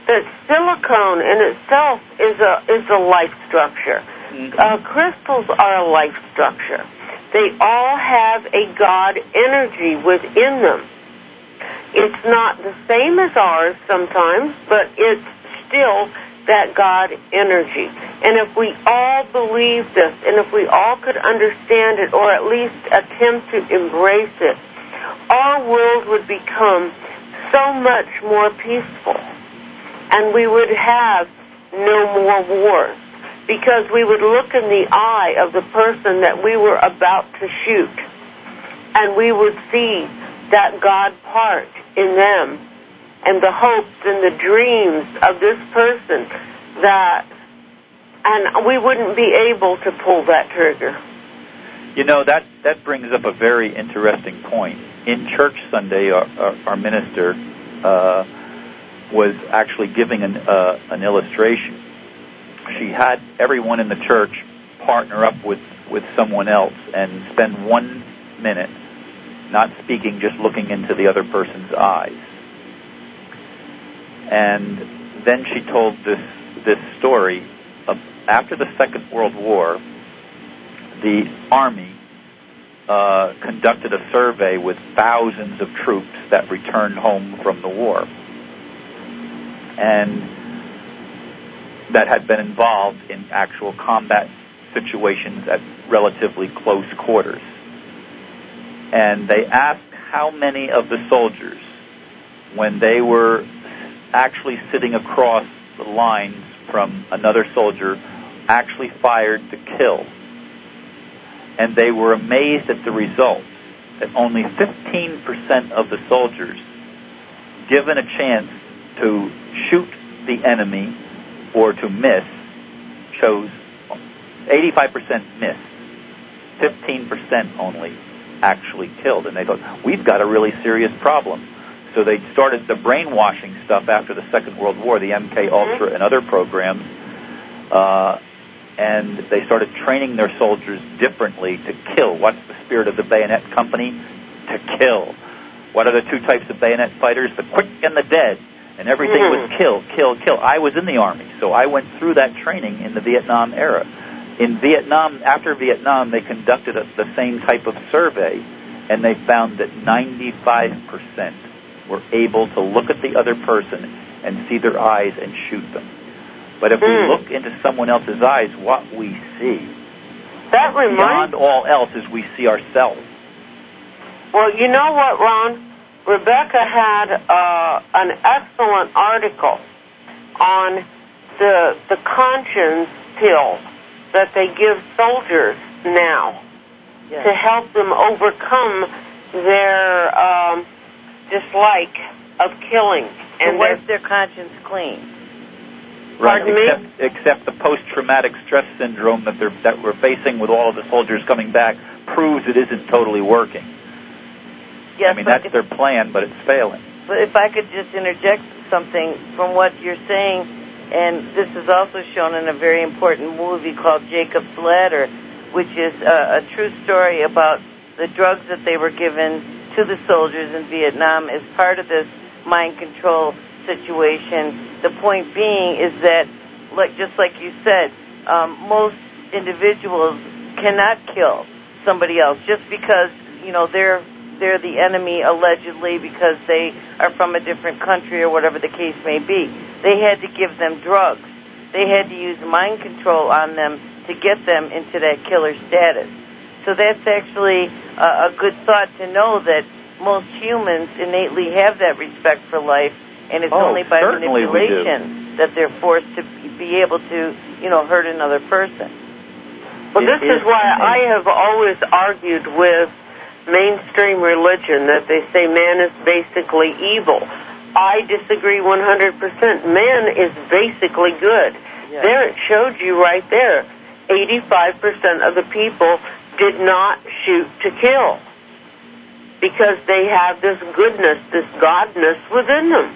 that silicone in itself is a is a life structure. Mm-hmm. Uh, crystals are a life structure. They all have a God energy within them. It's not the same as ours sometimes, but it's still that God energy. And if we all believe this, and if we all could understand it, or at least attempt to embrace it, our world would become so much more peaceful. And we would have no more wars, because we would look in the eye of the person that we were about to shoot, and we would see that God part in them, and the hopes and the dreams of this person, that, and we wouldn't be able to pull that trigger. You know, that, that brings up a very interesting point. In church Sunday, our, our, our minister uh, was actually giving an, uh, an illustration. She had everyone in the church partner up with, with someone else and spend one minute not speaking, just looking into the other person's eyes. And then she told this this story of after the Second World War, the Army uh, conducted a survey with thousands of troops that returned home from the war, and that had been involved in actual combat situations at relatively close quarters. And they asked how many of the soldiers, when they were actually sitting across the lines from another soldier, actually fired to kill. And they were amazed at the results, that only fifteen percent of the soldiers, given a chance to shoot the enemy or to miss, chose eighty-five percent miss, fifteen percent only actually killed. And they thought, we've got a really serious problem. So they started the brainwashing stuff after the Second World War, the M K Ultra and other programs, uh, and they started training their soldiers differently to kill. What's the spirit of the bayonet company? To kill. What are the two types of bayonet fighters? The quick and the dead. And everything was kill, kill, kill. I was in the Army, so I went through that training in the Vietnam era. In Vietnam, after Vietnam, they conducted a, the same type of survey, and they found that ninety-five percent were able to look at the other person and see their eyes and shoot them. But if mm. we look into someone else's eyes, what we see, that reminds beyond all else, is we see ourselves. Well, you know what, Ron? Rebecca had uh, an excellent article on the the conscience pill that they give soldiers now yes. to help them overcome their um, dislike of killing and wipe their, their conscience clean. Right, Pardon except, me? except the post-traumatic stress syndrome that they're that we're facing with all of the soldiers coming back proves it isn't totally working. Yes, I mean, that's if, their plan, but it's failing. But if I could just interject something from what you're saying, and this is also shown in a very important movie called Jacob's Ladder, which is a, a true story about the drugs that they were given to the soldiers in Vietnam as part of this mind control situation. The point being is that, like just like you said, um, most individuals cannot kill somebody else just because, you know, they're they're the enemy allegedly because they are from a different country or whatever the case may be. They had to give them drugs. They had to use mind control on them to get them into that killer status. So that's actually a, a good thought to know that most humans innately have that respect for life, and it's oh, only by manipulation we that they're forced to be able to, you know, hurt another person. Well, this is, is why I have always argued with mainstream religion that they say man is basically evil. I disagree one hundred percent. Man is basically good. Yes. There it showed you right there. eighty-five percent of the people did not shoot to kill because they have this goodness, this godness within them.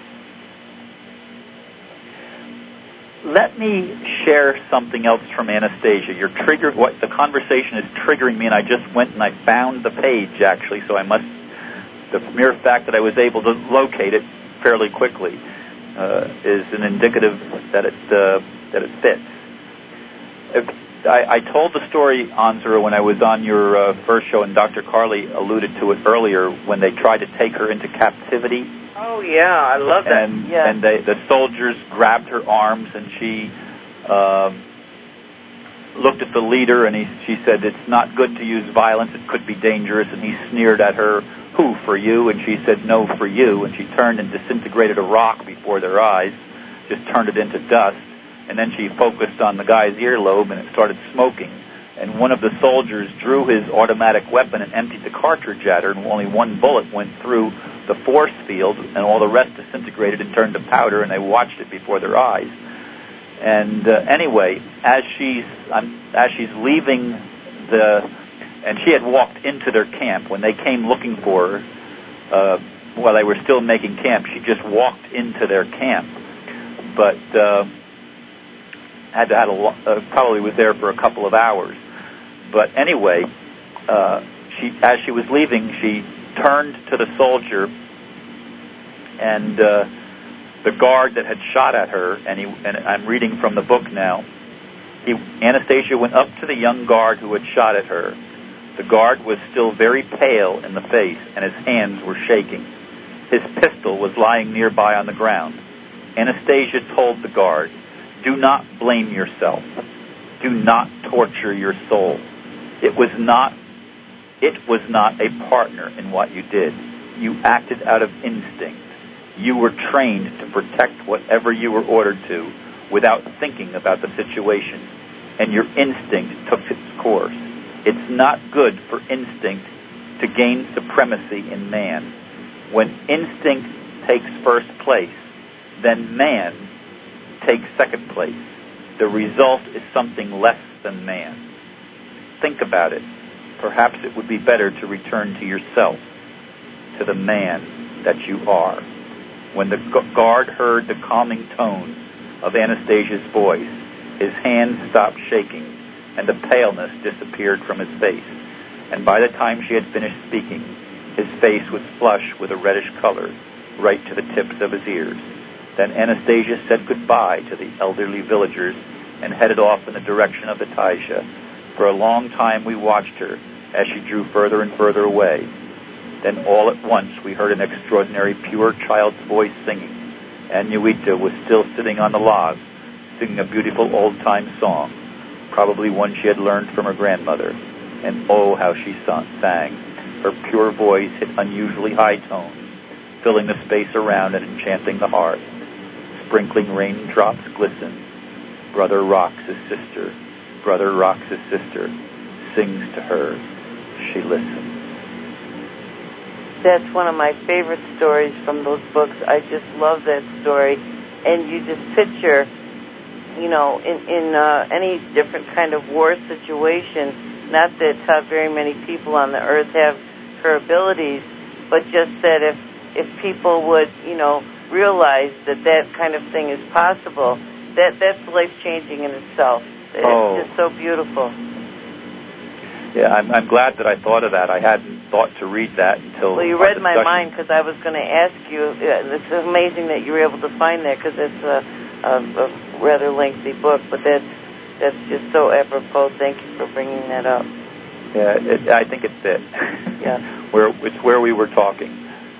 Let me share something else from Anastasia. You're triggered. What the conversation is triggering me, and I just went and I found the page actually. So I must, the mere fact that I was able to locate it fairly quickly. uh, is an indicative that it uh, that it fits. If, I, I told the story, Anzura, when I was on your uh, first show, and Doctor Carly alluded to it earlier when they tried to take her into captivity. Oh yeah, I love that. And, yeah. and they, the soldiers grabbed her arms, and she um, looked at the leader, and he, she said, "It's not good to use violence. It could be dangerous." And he sneered at her, "Who, for you?" And she said, "No, for you." And she turned and disintegrated a rock before their eyes, just turned it into dust. And then she focused on the guy's earlobe, and it started smoking. And one of the soldiers drew his automatic weapon and emptied the cartridge at her, and only one bullet went through the force field, and all the rest disintegrated and turned to powder, and they watched it before their eyes. And uh, anyway, as she's um, as she's leaving the, and she had walked into their camp when they came looking for her. Uh, while they were still making camp, she just walked into their camp, but uh, had to had a uh, probably was there for a couple of hours. But anyway, uh, she as she was leaving, she turned to the soldier, and uh, the guard that had shot at her, and, he, and I'm reading from the book now, he, Anastasia went up to the young guard who had shot at her. The guard was still very pale in the face, and his hands were shaking. His pistol was lying nearby on the ground. Anastasia told the guard, "Do not blame yourself. Do not torture your soul. It was not It was not a partner in what you did. You acted out of instinct. You were trained to protect whatever you were ordered to without thinking about the situation, and your instinct took its course. It's not good for instinct to gain supremacy in man. When instinct takes first place, then man takes second place. The result is something less than man. Think about it. Perhaps it would be better to return to yourself, to the man that you are." When the guard heard the calming tones of Anastasia's voice, his hands stopped shaking, and the paleness disappeared from his face. And by the time she had finished speaking, his face was flushed with a reddish color, right to the tips of his ears. Then Anastasia said goodbye to the elderly villagers and headed off in the direction of Ataisha. For a long time we watched her as she drew further and further away. Then all at once we heard an extraordinary pure child's voice singing. Anuita was still sitting on the log, singing a beautiful old-time song, probably one she had learned from her grandmother. And oh, how she sang. Her pure voice hit unusually high tones, filling the space around and enchanting the heart. Sprinkling raindrops glisten. Brother rocks his sister. Brother rocks his sister. Sings to her. She listens. That's one of my favorite stories from those books. I just love that story. And you just picture, you know, in, in uh, any different kind of war situation, not that uh, very many people on the earth have her abilities, but just that if, if people would, you know, realize that that kind of thing is possible, that that's life-changing in itself. It's oh. just so beautiful. Yeah, I'm, I'm glad that I thought of that. I hadn't thought to read that until Well, you read my mind, because I was going to ask you. Uh, it's amazing that you were able to find that, because it's a, a, a rather lengthy book, but that's, that's just so apropos. Thank you for bringing that up. Yeah, it, I think it fit. Yeah. where, it's where we were talking.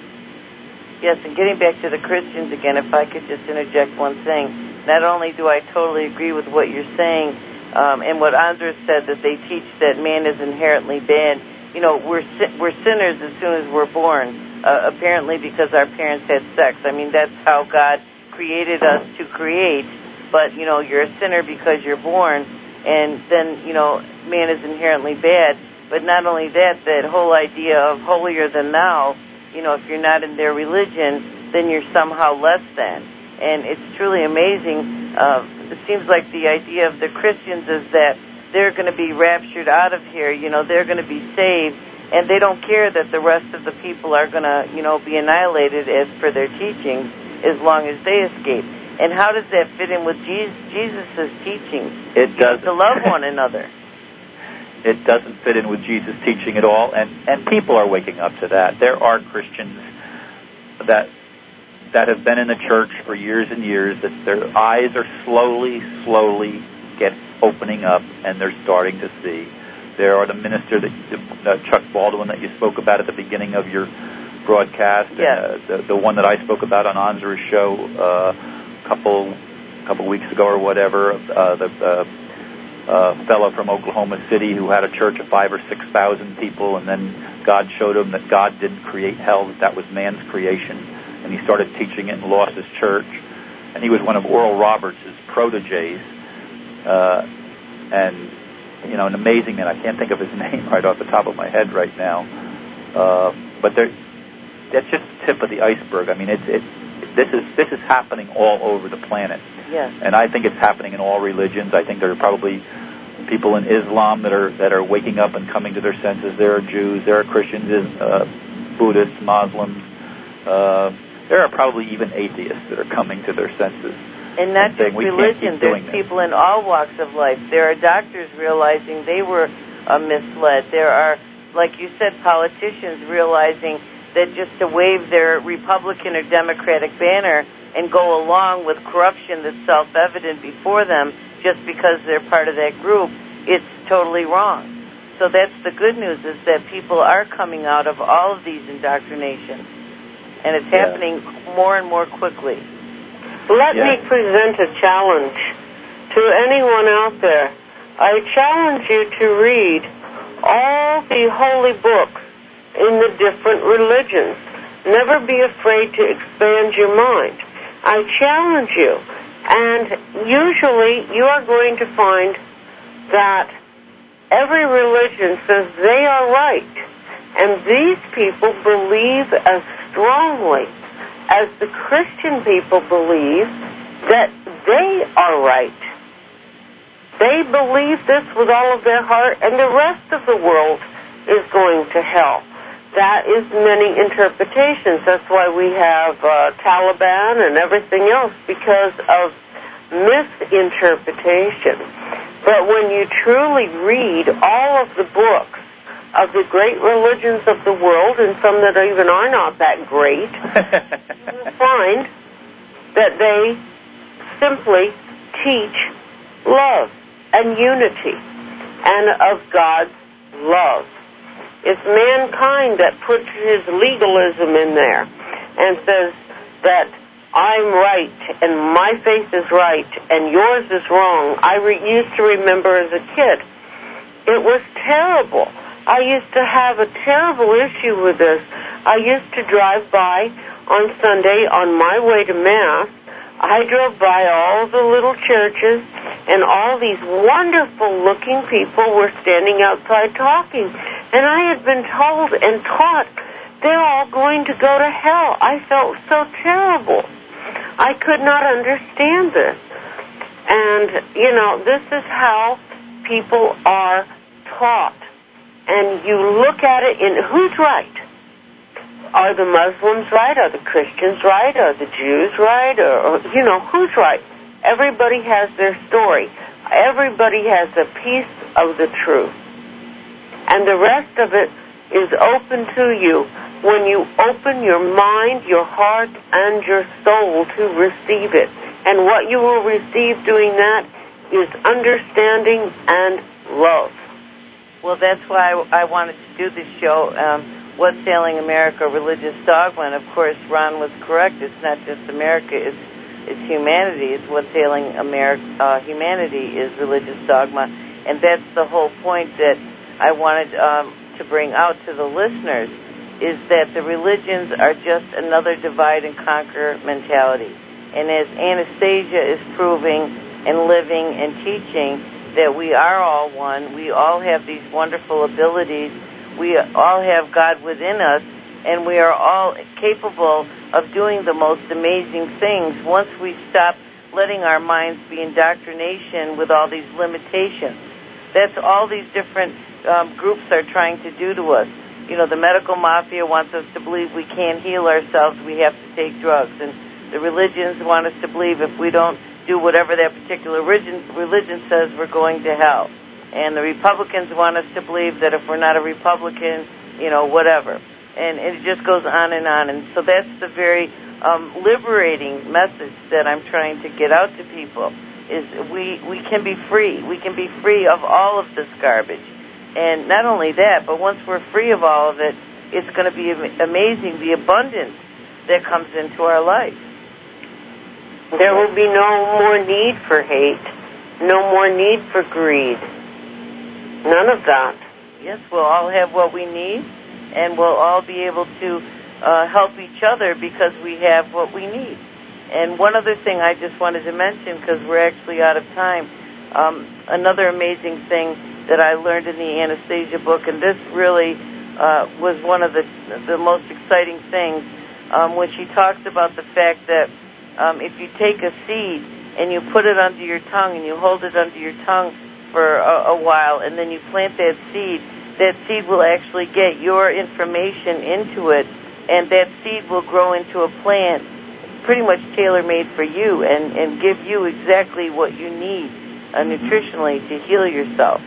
Yes, and getting back to the Christians again, if I could just interject one thing. Not only do I totally agree with what you're saying, um, and what Andres said, that they teach that man is inherently bad. You know, we're we're sinners as soon as we're born, uh, apparently because our parents had sex. I mean, that's how God created us to create. But, you know, you're a sinner because you're born, and then, you know, man is inherently bad. But not only that, that whole idea of holier than thou, you know, if you're not in their religion, then you're somehow less than. And it's truly amazing. Uh, it seems like the idea of the Christians is that they're going to be raptured out of here, you know, they're going to be saved, and they don't care that the rest of the people are going to, you know, be annihilated as per their teachings, as long as they escape. And how does that fit in with Jesus' teachings? It doesn't. To love one another. It doesn't fit in with Jesus' teaching at all, and, and people are waking up to that. There are Christians that that have been in the church for years and years, that their eyes are slowly, slowly get opening up, and they're starting to see. There are the minister, that uh, Chuck Baldwin, that you spoke about at the beginning of your broadcast, yes. and, uh, the, the one that I spoke about on Ansar's show uh, a couple couple weeks ago or whatever, uh, the uh, uh, fellow from Oklahoma City who had a church of five or six thousand people, and then God showed him that God didn't create hell, that that was man's creation, and he started teaching it and lost his church. And he was one of Oral Roberts' proteges, uh, and you know, an amazing man. I can't think of his name right off the top of my head right now, uh, but there, that's just the tip of the iceberg. I mean, it's it's this is this is happening all over the planet. Yes. And I think it's happening in all religions. I think there are probably people in Islam that are that are waking up and coming to their senses. There are Jews, there are Christians, uh, Buddhists, Muslims. Uh, there are probably even atheists that are coming to their senses. And not and just religion, there's this. people in all walks of life. There are doctors realizing they were uh, misled. There are, like you said, politicians realizing that just to wave their Republican or Democratic banner and go along with corruption that's self-evident before them just because they're part of that group, it's totally wrong. So that's the good news, is that people are coming out of all of these indoctrinations. And it's yeah. happening more and more quickly. Let yeah. me present a challenge to anyone out there. I challenge you to read all the holy books in the different religions. Never be afraid to expand your mind. I challenge you, and usually you are going to find that every religion says they are right, and these people believe as strongly as the Christian people believe that they are right. They believe this with all of their heart, and the rest of the world is going to hell. That is many interpretations. That's why we have uh, Taliban and everything else, because of misinterpretation. But when you truly read all of the books of the great religions of the world, and some that even are not that great, you will find that they simply teach love and unity and of God's love. It's mankind that puts his legalism in there and says that I'm right and my faith is right and yours is wrong. I re- used to remember as a kid, it was terrible. I used to have a terrible issue with this. I used to drive by on Sunday on my way to Mass. I drove by all the little churches, and all these wonderful-looking people were standing outside talking. And I had been told and taught they're all going to go to hell. I felt so terrible. I could not understand this. And, you know, this is how people are taught. And you look at it in who's right? Are the Muslims right? Are the Christians right? Are the Jews right? Or, or, you know, who's right? Everybody has their story. Everybody has a piece of the truth. And the rest of it is open to you when you open your mind, your heart, and your soul to receive it. And what you will receive doing that is understanding and love. Well, that's why I wanted to do this show, um, What's Ailing America, Religious Dogma. And, of course, Ron was correct. It's not just America. It's, it's humanity. It's What's Ailing America. Uh, humanity is religious dogma. And that's the whole point that I wanted um, to bring out to the listeners, is that the religions are just another divide and conquer mentality. And as Anastasia is proving and living and teaching, that we are all one. We all have these wonderful abilities. We all have God within us, and we are all capable of doing the most amazing things once we stop letting our minds be indoctrination with all these limitations. That's all these different um, groups are trying to do to us. You know, the medical mafia wants us to believe we can't heal ourselves, we have to take drugs. And the religions want us to believe if we don't do whatever that particular religion, religion says, we're going to hell. And the Republicans want us to believe that if we're not a Republican, you know, whatever. And it just goes on and on. And so that's the very um, liberating message that I'm trying to get out to people is we, we can be free. We can be free of all of this garbage. And not only that, but once we're free of all of it, it's going to be amazing the abundance that comes into our life. There will be no more need for hate, no more need for greed. None of that. Yes, we'll all have what we need, and we'll all be able to uh, help each other because we have what we need. And one other thing I just wanted to mention, because we're actually out of time, um, another amazing thing that I learned in the Anastasia book, and this really uh, was one of the the most exciting things, um, when she talks about the fact that um, if you take a seed and you put it under your tongue and you hold it under your tongue for a, a while, and then you plant that seed, that seed will actually get your information into it, and that seed will grow into a plant pretty much tailor-made for you and, and give you exactly what you need uh, nutritionally to heal yourself.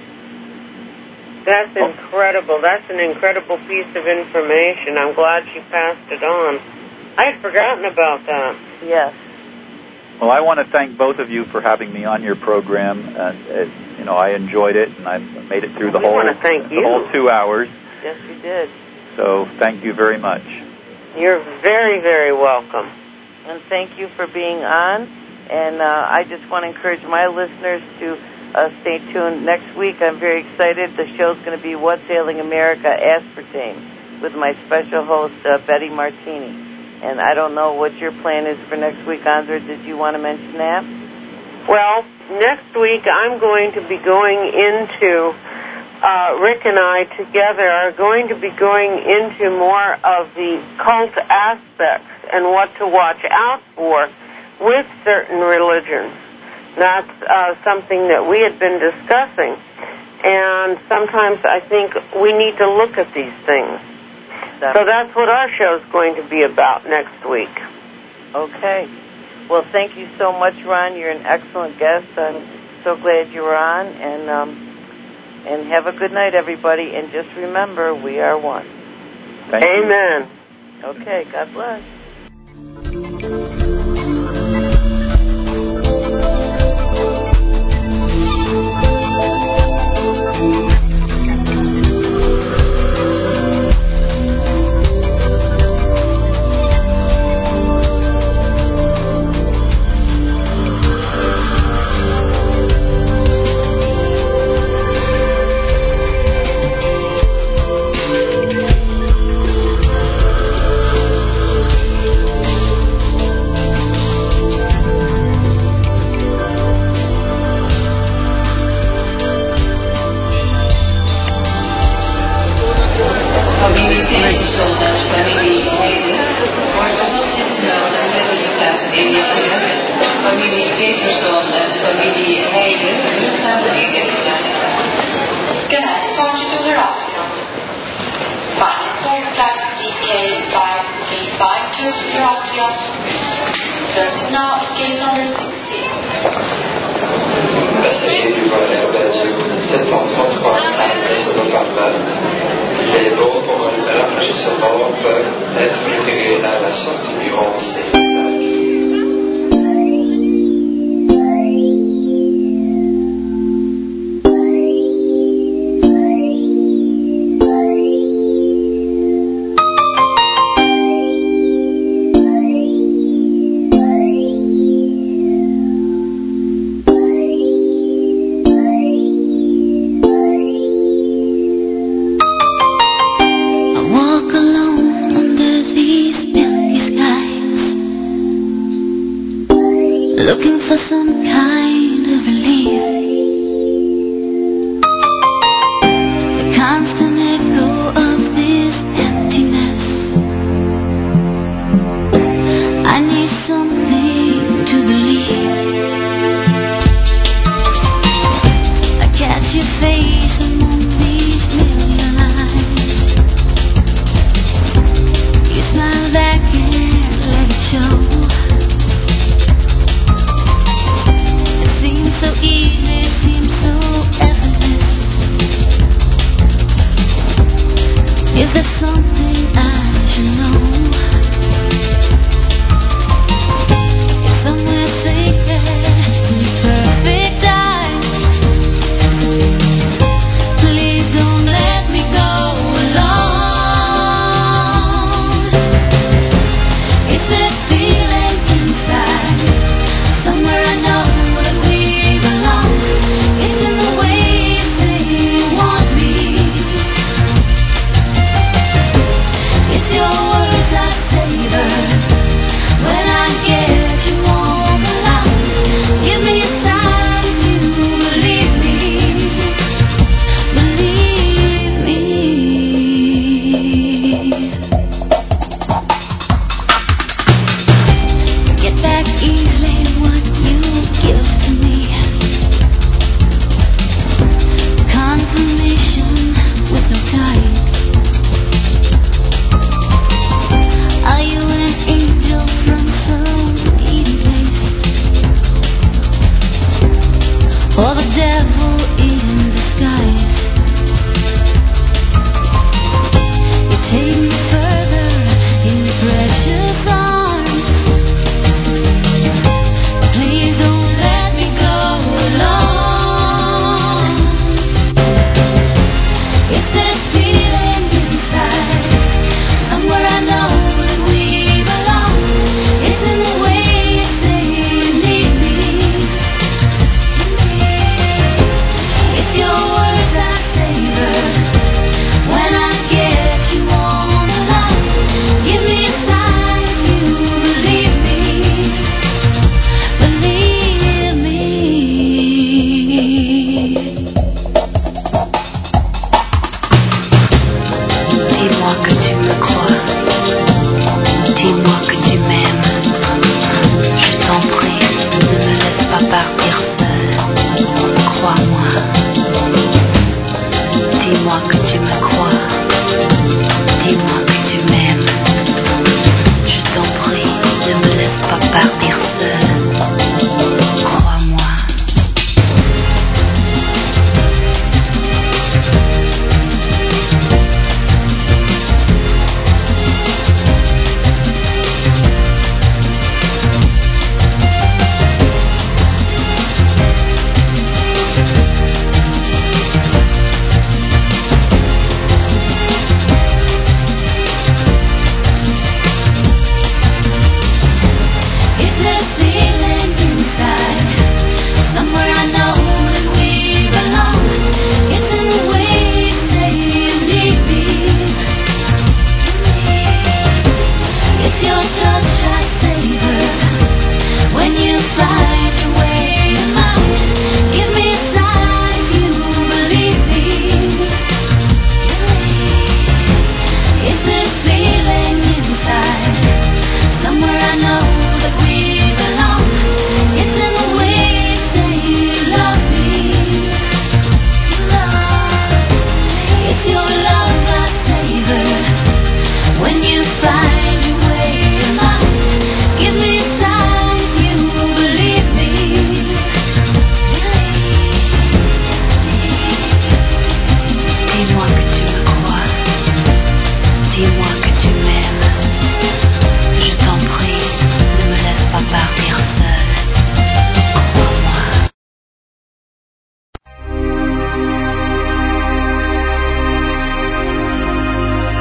That's incredible. That's an incredible piece of information. I'm glad she passed it on. I had forgotten about that. Yes. Well, I want to thank both of you for having me on your program. And it, you know, I enjoyed it, and I made it through the we whole want to thank the you. whole two hours. Yes, you did. So thank you very much. You're very, very welcome. And thank you for being on. And uh, I just want to encourage my listeners to uh, stay tuned. Next week, I'm very excited. The show's going to be What's Ailing America, Aspartame, with my special host, uh, Betty Martini. And I don't know what your plan is for next week, Andra. Did you want to mention that? Well, next week I'm going to be going into, uh, Rick and I together are going to be going into more of the cult aspects and what to watch out for with certain religions. That's uh, something that we had been discussing. And sometimes I think we need to look at these things. So that's what our show's going to be about next week. Okay. Well, thank you so much, Ron. You're an excellent guest. I'm so glad you were on. And um, and have a good night, everybody. And just remember, we are one. Thank Amen. you. Okay. God bless.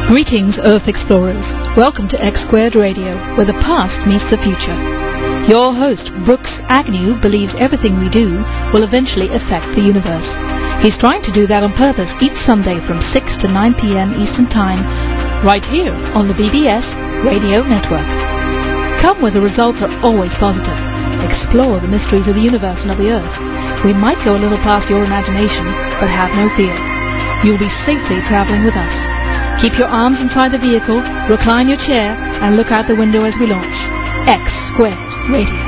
Greetings, Earth Explorers. Welcome to X Squared Radio, where the past meets the future. Your host, Brooks Agnew, believes everything we do will eventually affect the universe. He's trying to do that on purpose each Sunday from six to nine p.m. Eastern Time, right here on the B B S Radio Network. Come where the results are always positive. Explore the mysteries of the universe and of the Earth. We might go a little past your imagination, but have no fear. You'll be safely traveling with us. Keep your arms inside the vehicle, recline your chair, and look out the window as we launch. X Squared Radio.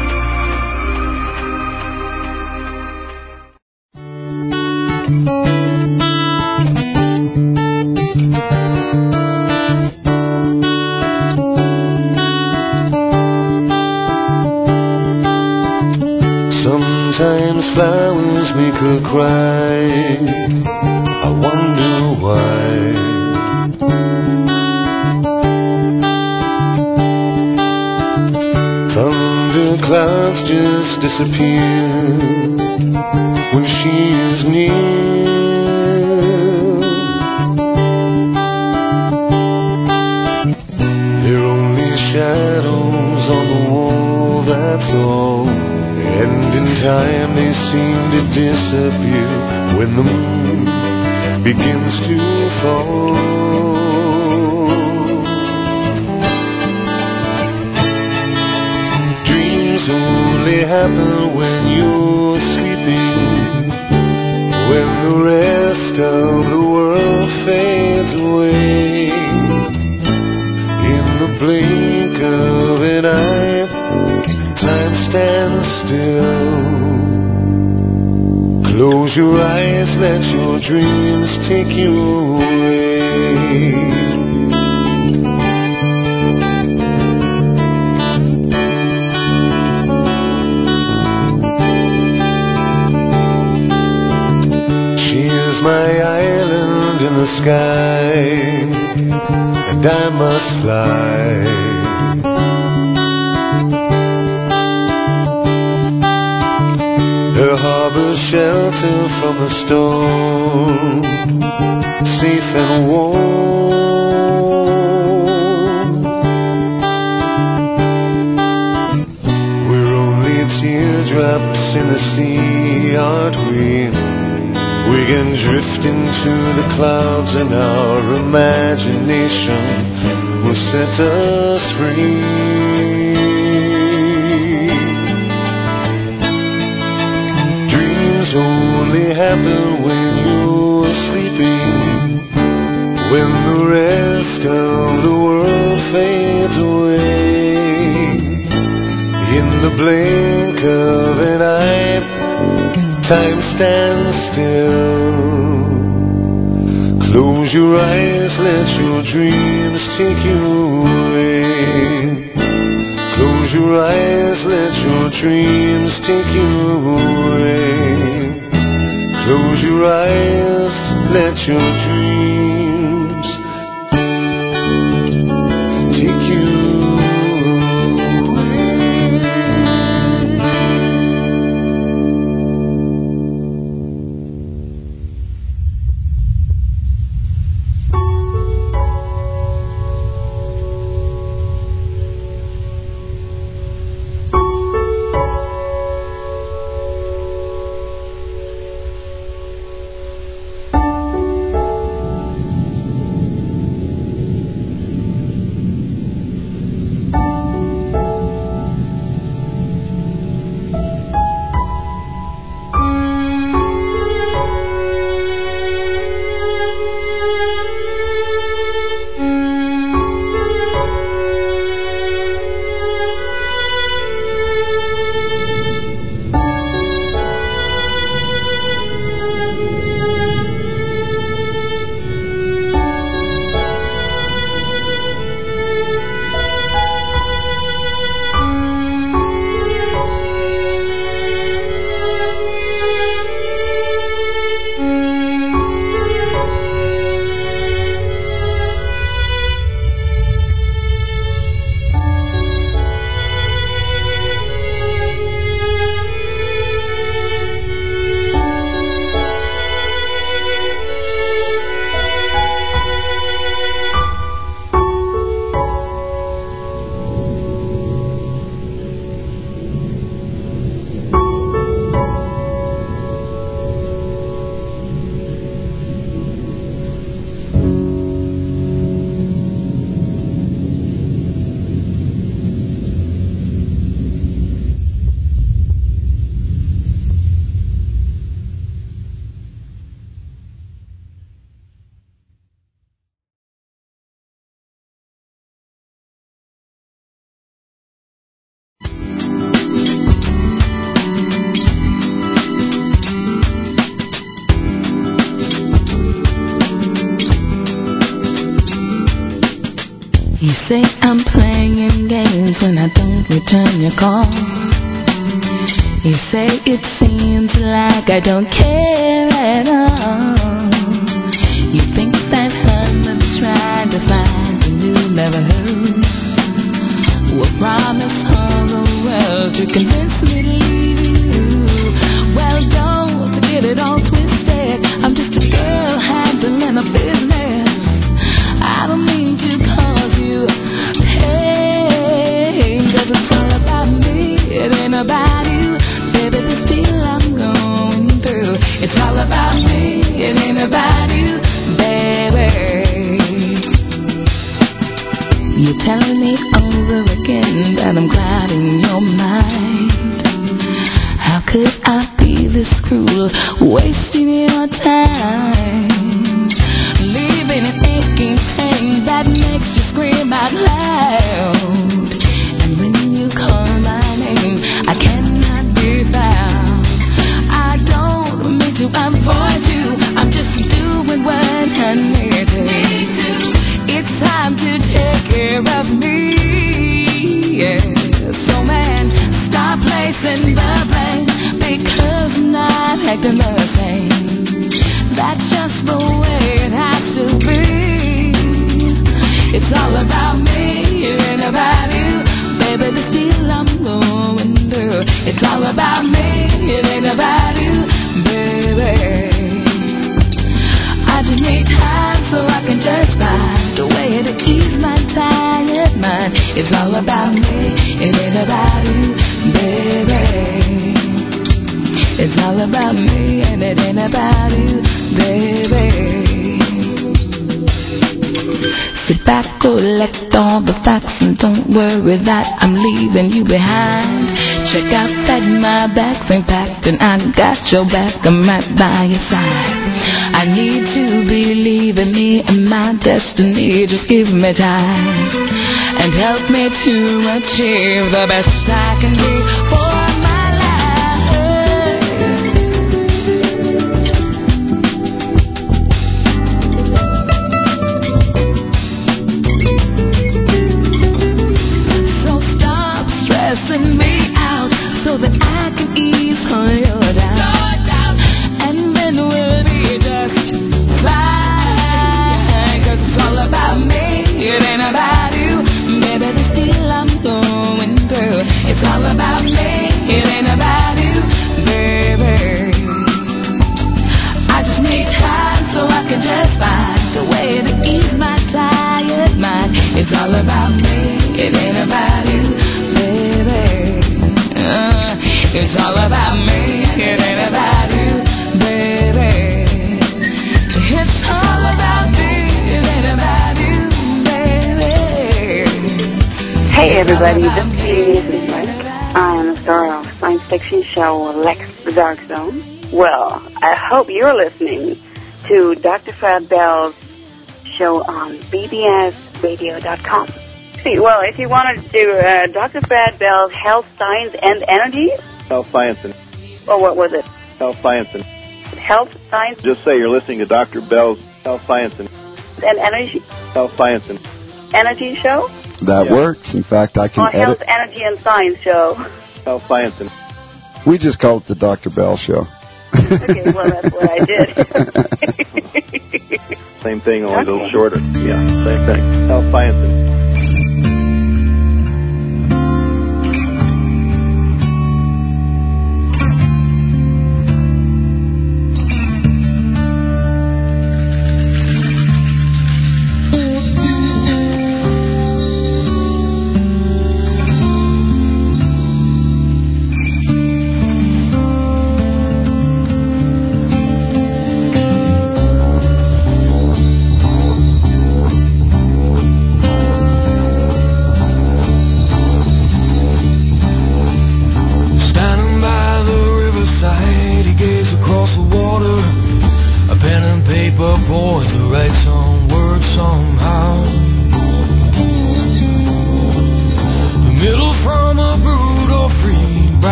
Sometimes flowers make her cry. I wonder why. Clouds just disappear when she is near. They're only shadows on the wall, that's all. And in time they seem to disappear when the moon begins to fall. Only happen when you're sleeping, when the rest of the world fades away. In the blink of an eye, time stands still. Close your eyes, let your dreams take you away. My island in the sky, and I must fly. Her harbor shelter from the storm, safe and warm. We're only teardrops in the sea, aren't we? We can drift into the clouds and our imagination will set us free. Dreams only happen when you're sleeping, when the rest of the world fades away. In the blink of an eye, time stands still. Close your eyes, let your dreams take you away. Close your eyes, let your dreams take you away. Close your eyes, let your dreams take you away. say I'm playing games when I don't return your call. You say it seems like I don't care at all. You think that I'm trying to find a new lover who will promise all the world to convince me to leave you. Well, don't get it all twisted. I'm just a girl handling a business. I don't mean to cause you pain, 'cause it's all about me, it ain't about you. Baby, this deal I'm going through, it's all about me, it ain't about you, baby. You're telling me over again that I'm glad in your mind. How could I be this cruel, wasting your time, leaving an aching pain that makes you scream out loud? And when you call my name, I cannot be found. I don't mean to avoid you, I'm just doing what I need to. It's time to take care of me, yeah. So man, stop placing the blame, because I'm not acting the same. That's just the way it has to be. It's all about me, it ain't about you. Baby, this deal I'm going through, it's all about me, it ain't about you, baby. I just need time so I can just find a way to ease my tired mind. It's all about me, it ain't about you, baby. It's all about me and it ain't about you, baby. Sit back, collect all the facts, and don't worry that I'm leaving you behind. Check out that my bags ain't packed and I got your back, I'm right by your side. I need to believe in me and my destiny, just give me time and help me to achieve the best I can be for my stressing me out so that I can ease all your doubt, and then we'll be just fine, 'cause it's all about me, it ain't about you. Baby, this deal I'm going through, it's all about me, it ain't about you, baby. I just need time so I can just find a way to ease my tired mind. It's all about me, it ain't about you, Uh, it's all about me, it ain't about you, baby. It's all about me, it ain't about you, baby. Hey everybody, this is Amy Smith. I am the star of science fiction show Lex the Dark Zone. Well, I hope you're listening to Doctor Fred Bell's show on B B S radio dot com. Well, if you wanted to do uh, Doctor Fred Bell's Health, Science, and Energy. Health, Science, and... Oh, what was it? Health, Science, and... Health, Science... Just say you're listening to Doctor Bell's Health, Science, and... And Energy... Health, Science, and... Energy show? That yeah. works. In fact, I can oh, edit... Health, Energy, and Science show. Health, Science, and... We just call it the Doctor Bell show. Okay, well, that's what I did. Same thing, only okay. a little shorter. Yeah, same thing. Health, Science, and...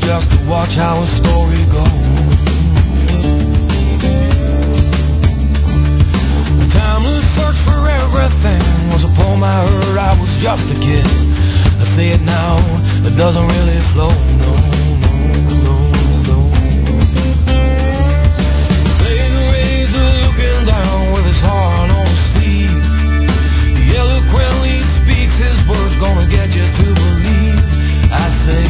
just to watch how a story goes. The timeless search for everything was a poem I heard. I was just a kid. I say it now, it doesn't really flow, no, no, no, no. Playing the razor, looking down with his heart on his sleeve. He eloquently speaks, his words gonna get you to believe. I say,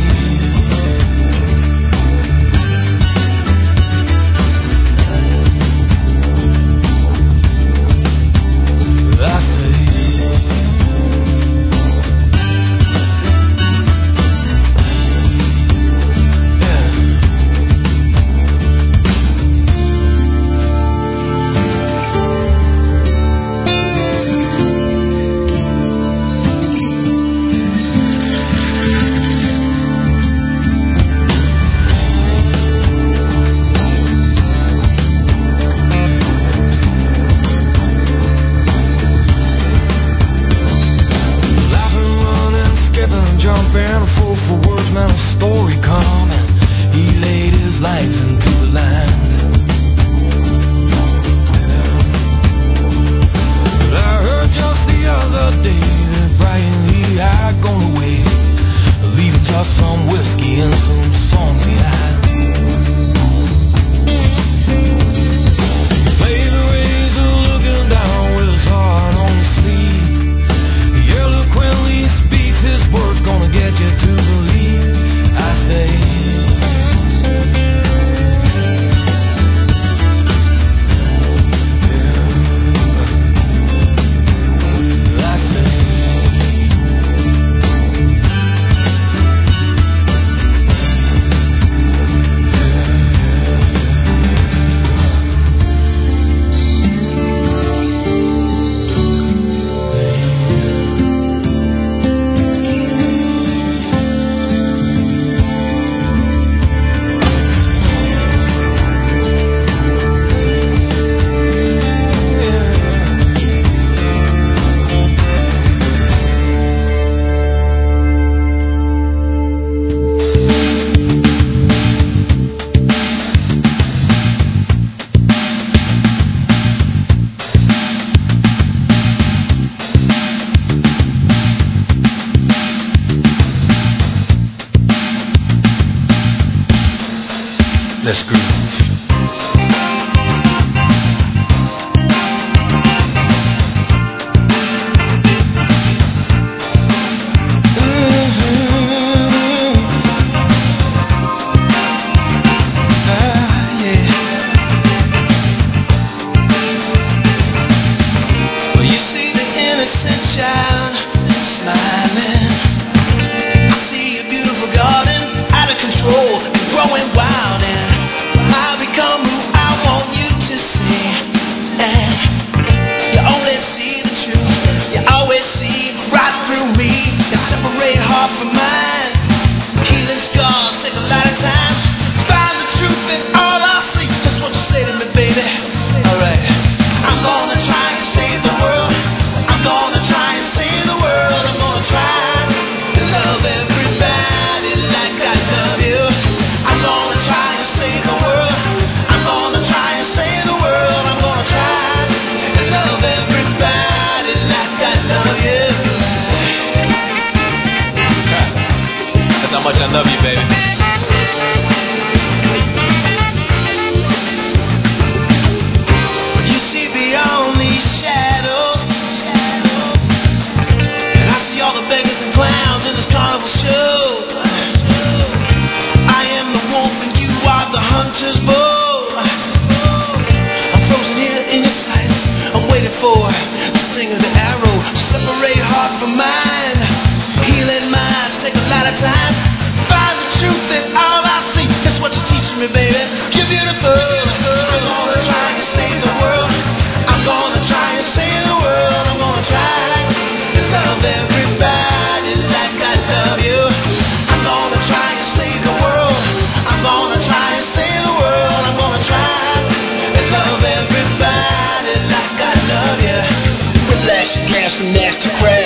let's groove.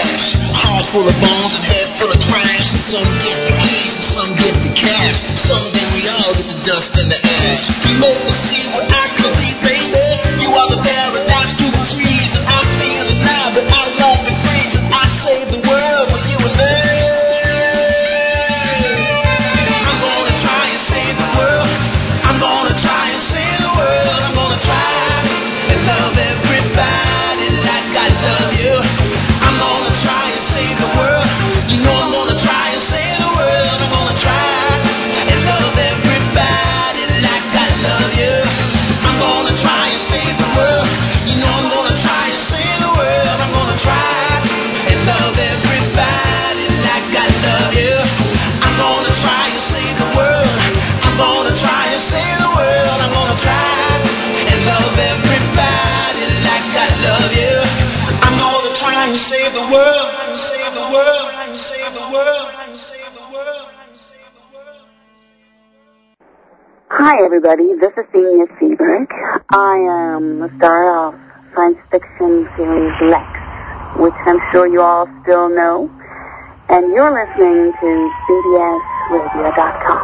Full of bones and head full of trash. Some get the keys and some get the cash. Some Hi, everybody. This is Dina Seberg. I am the star of science fiction series Lex, which I'm sure you all still know. And you're listening to B B S radio dot com.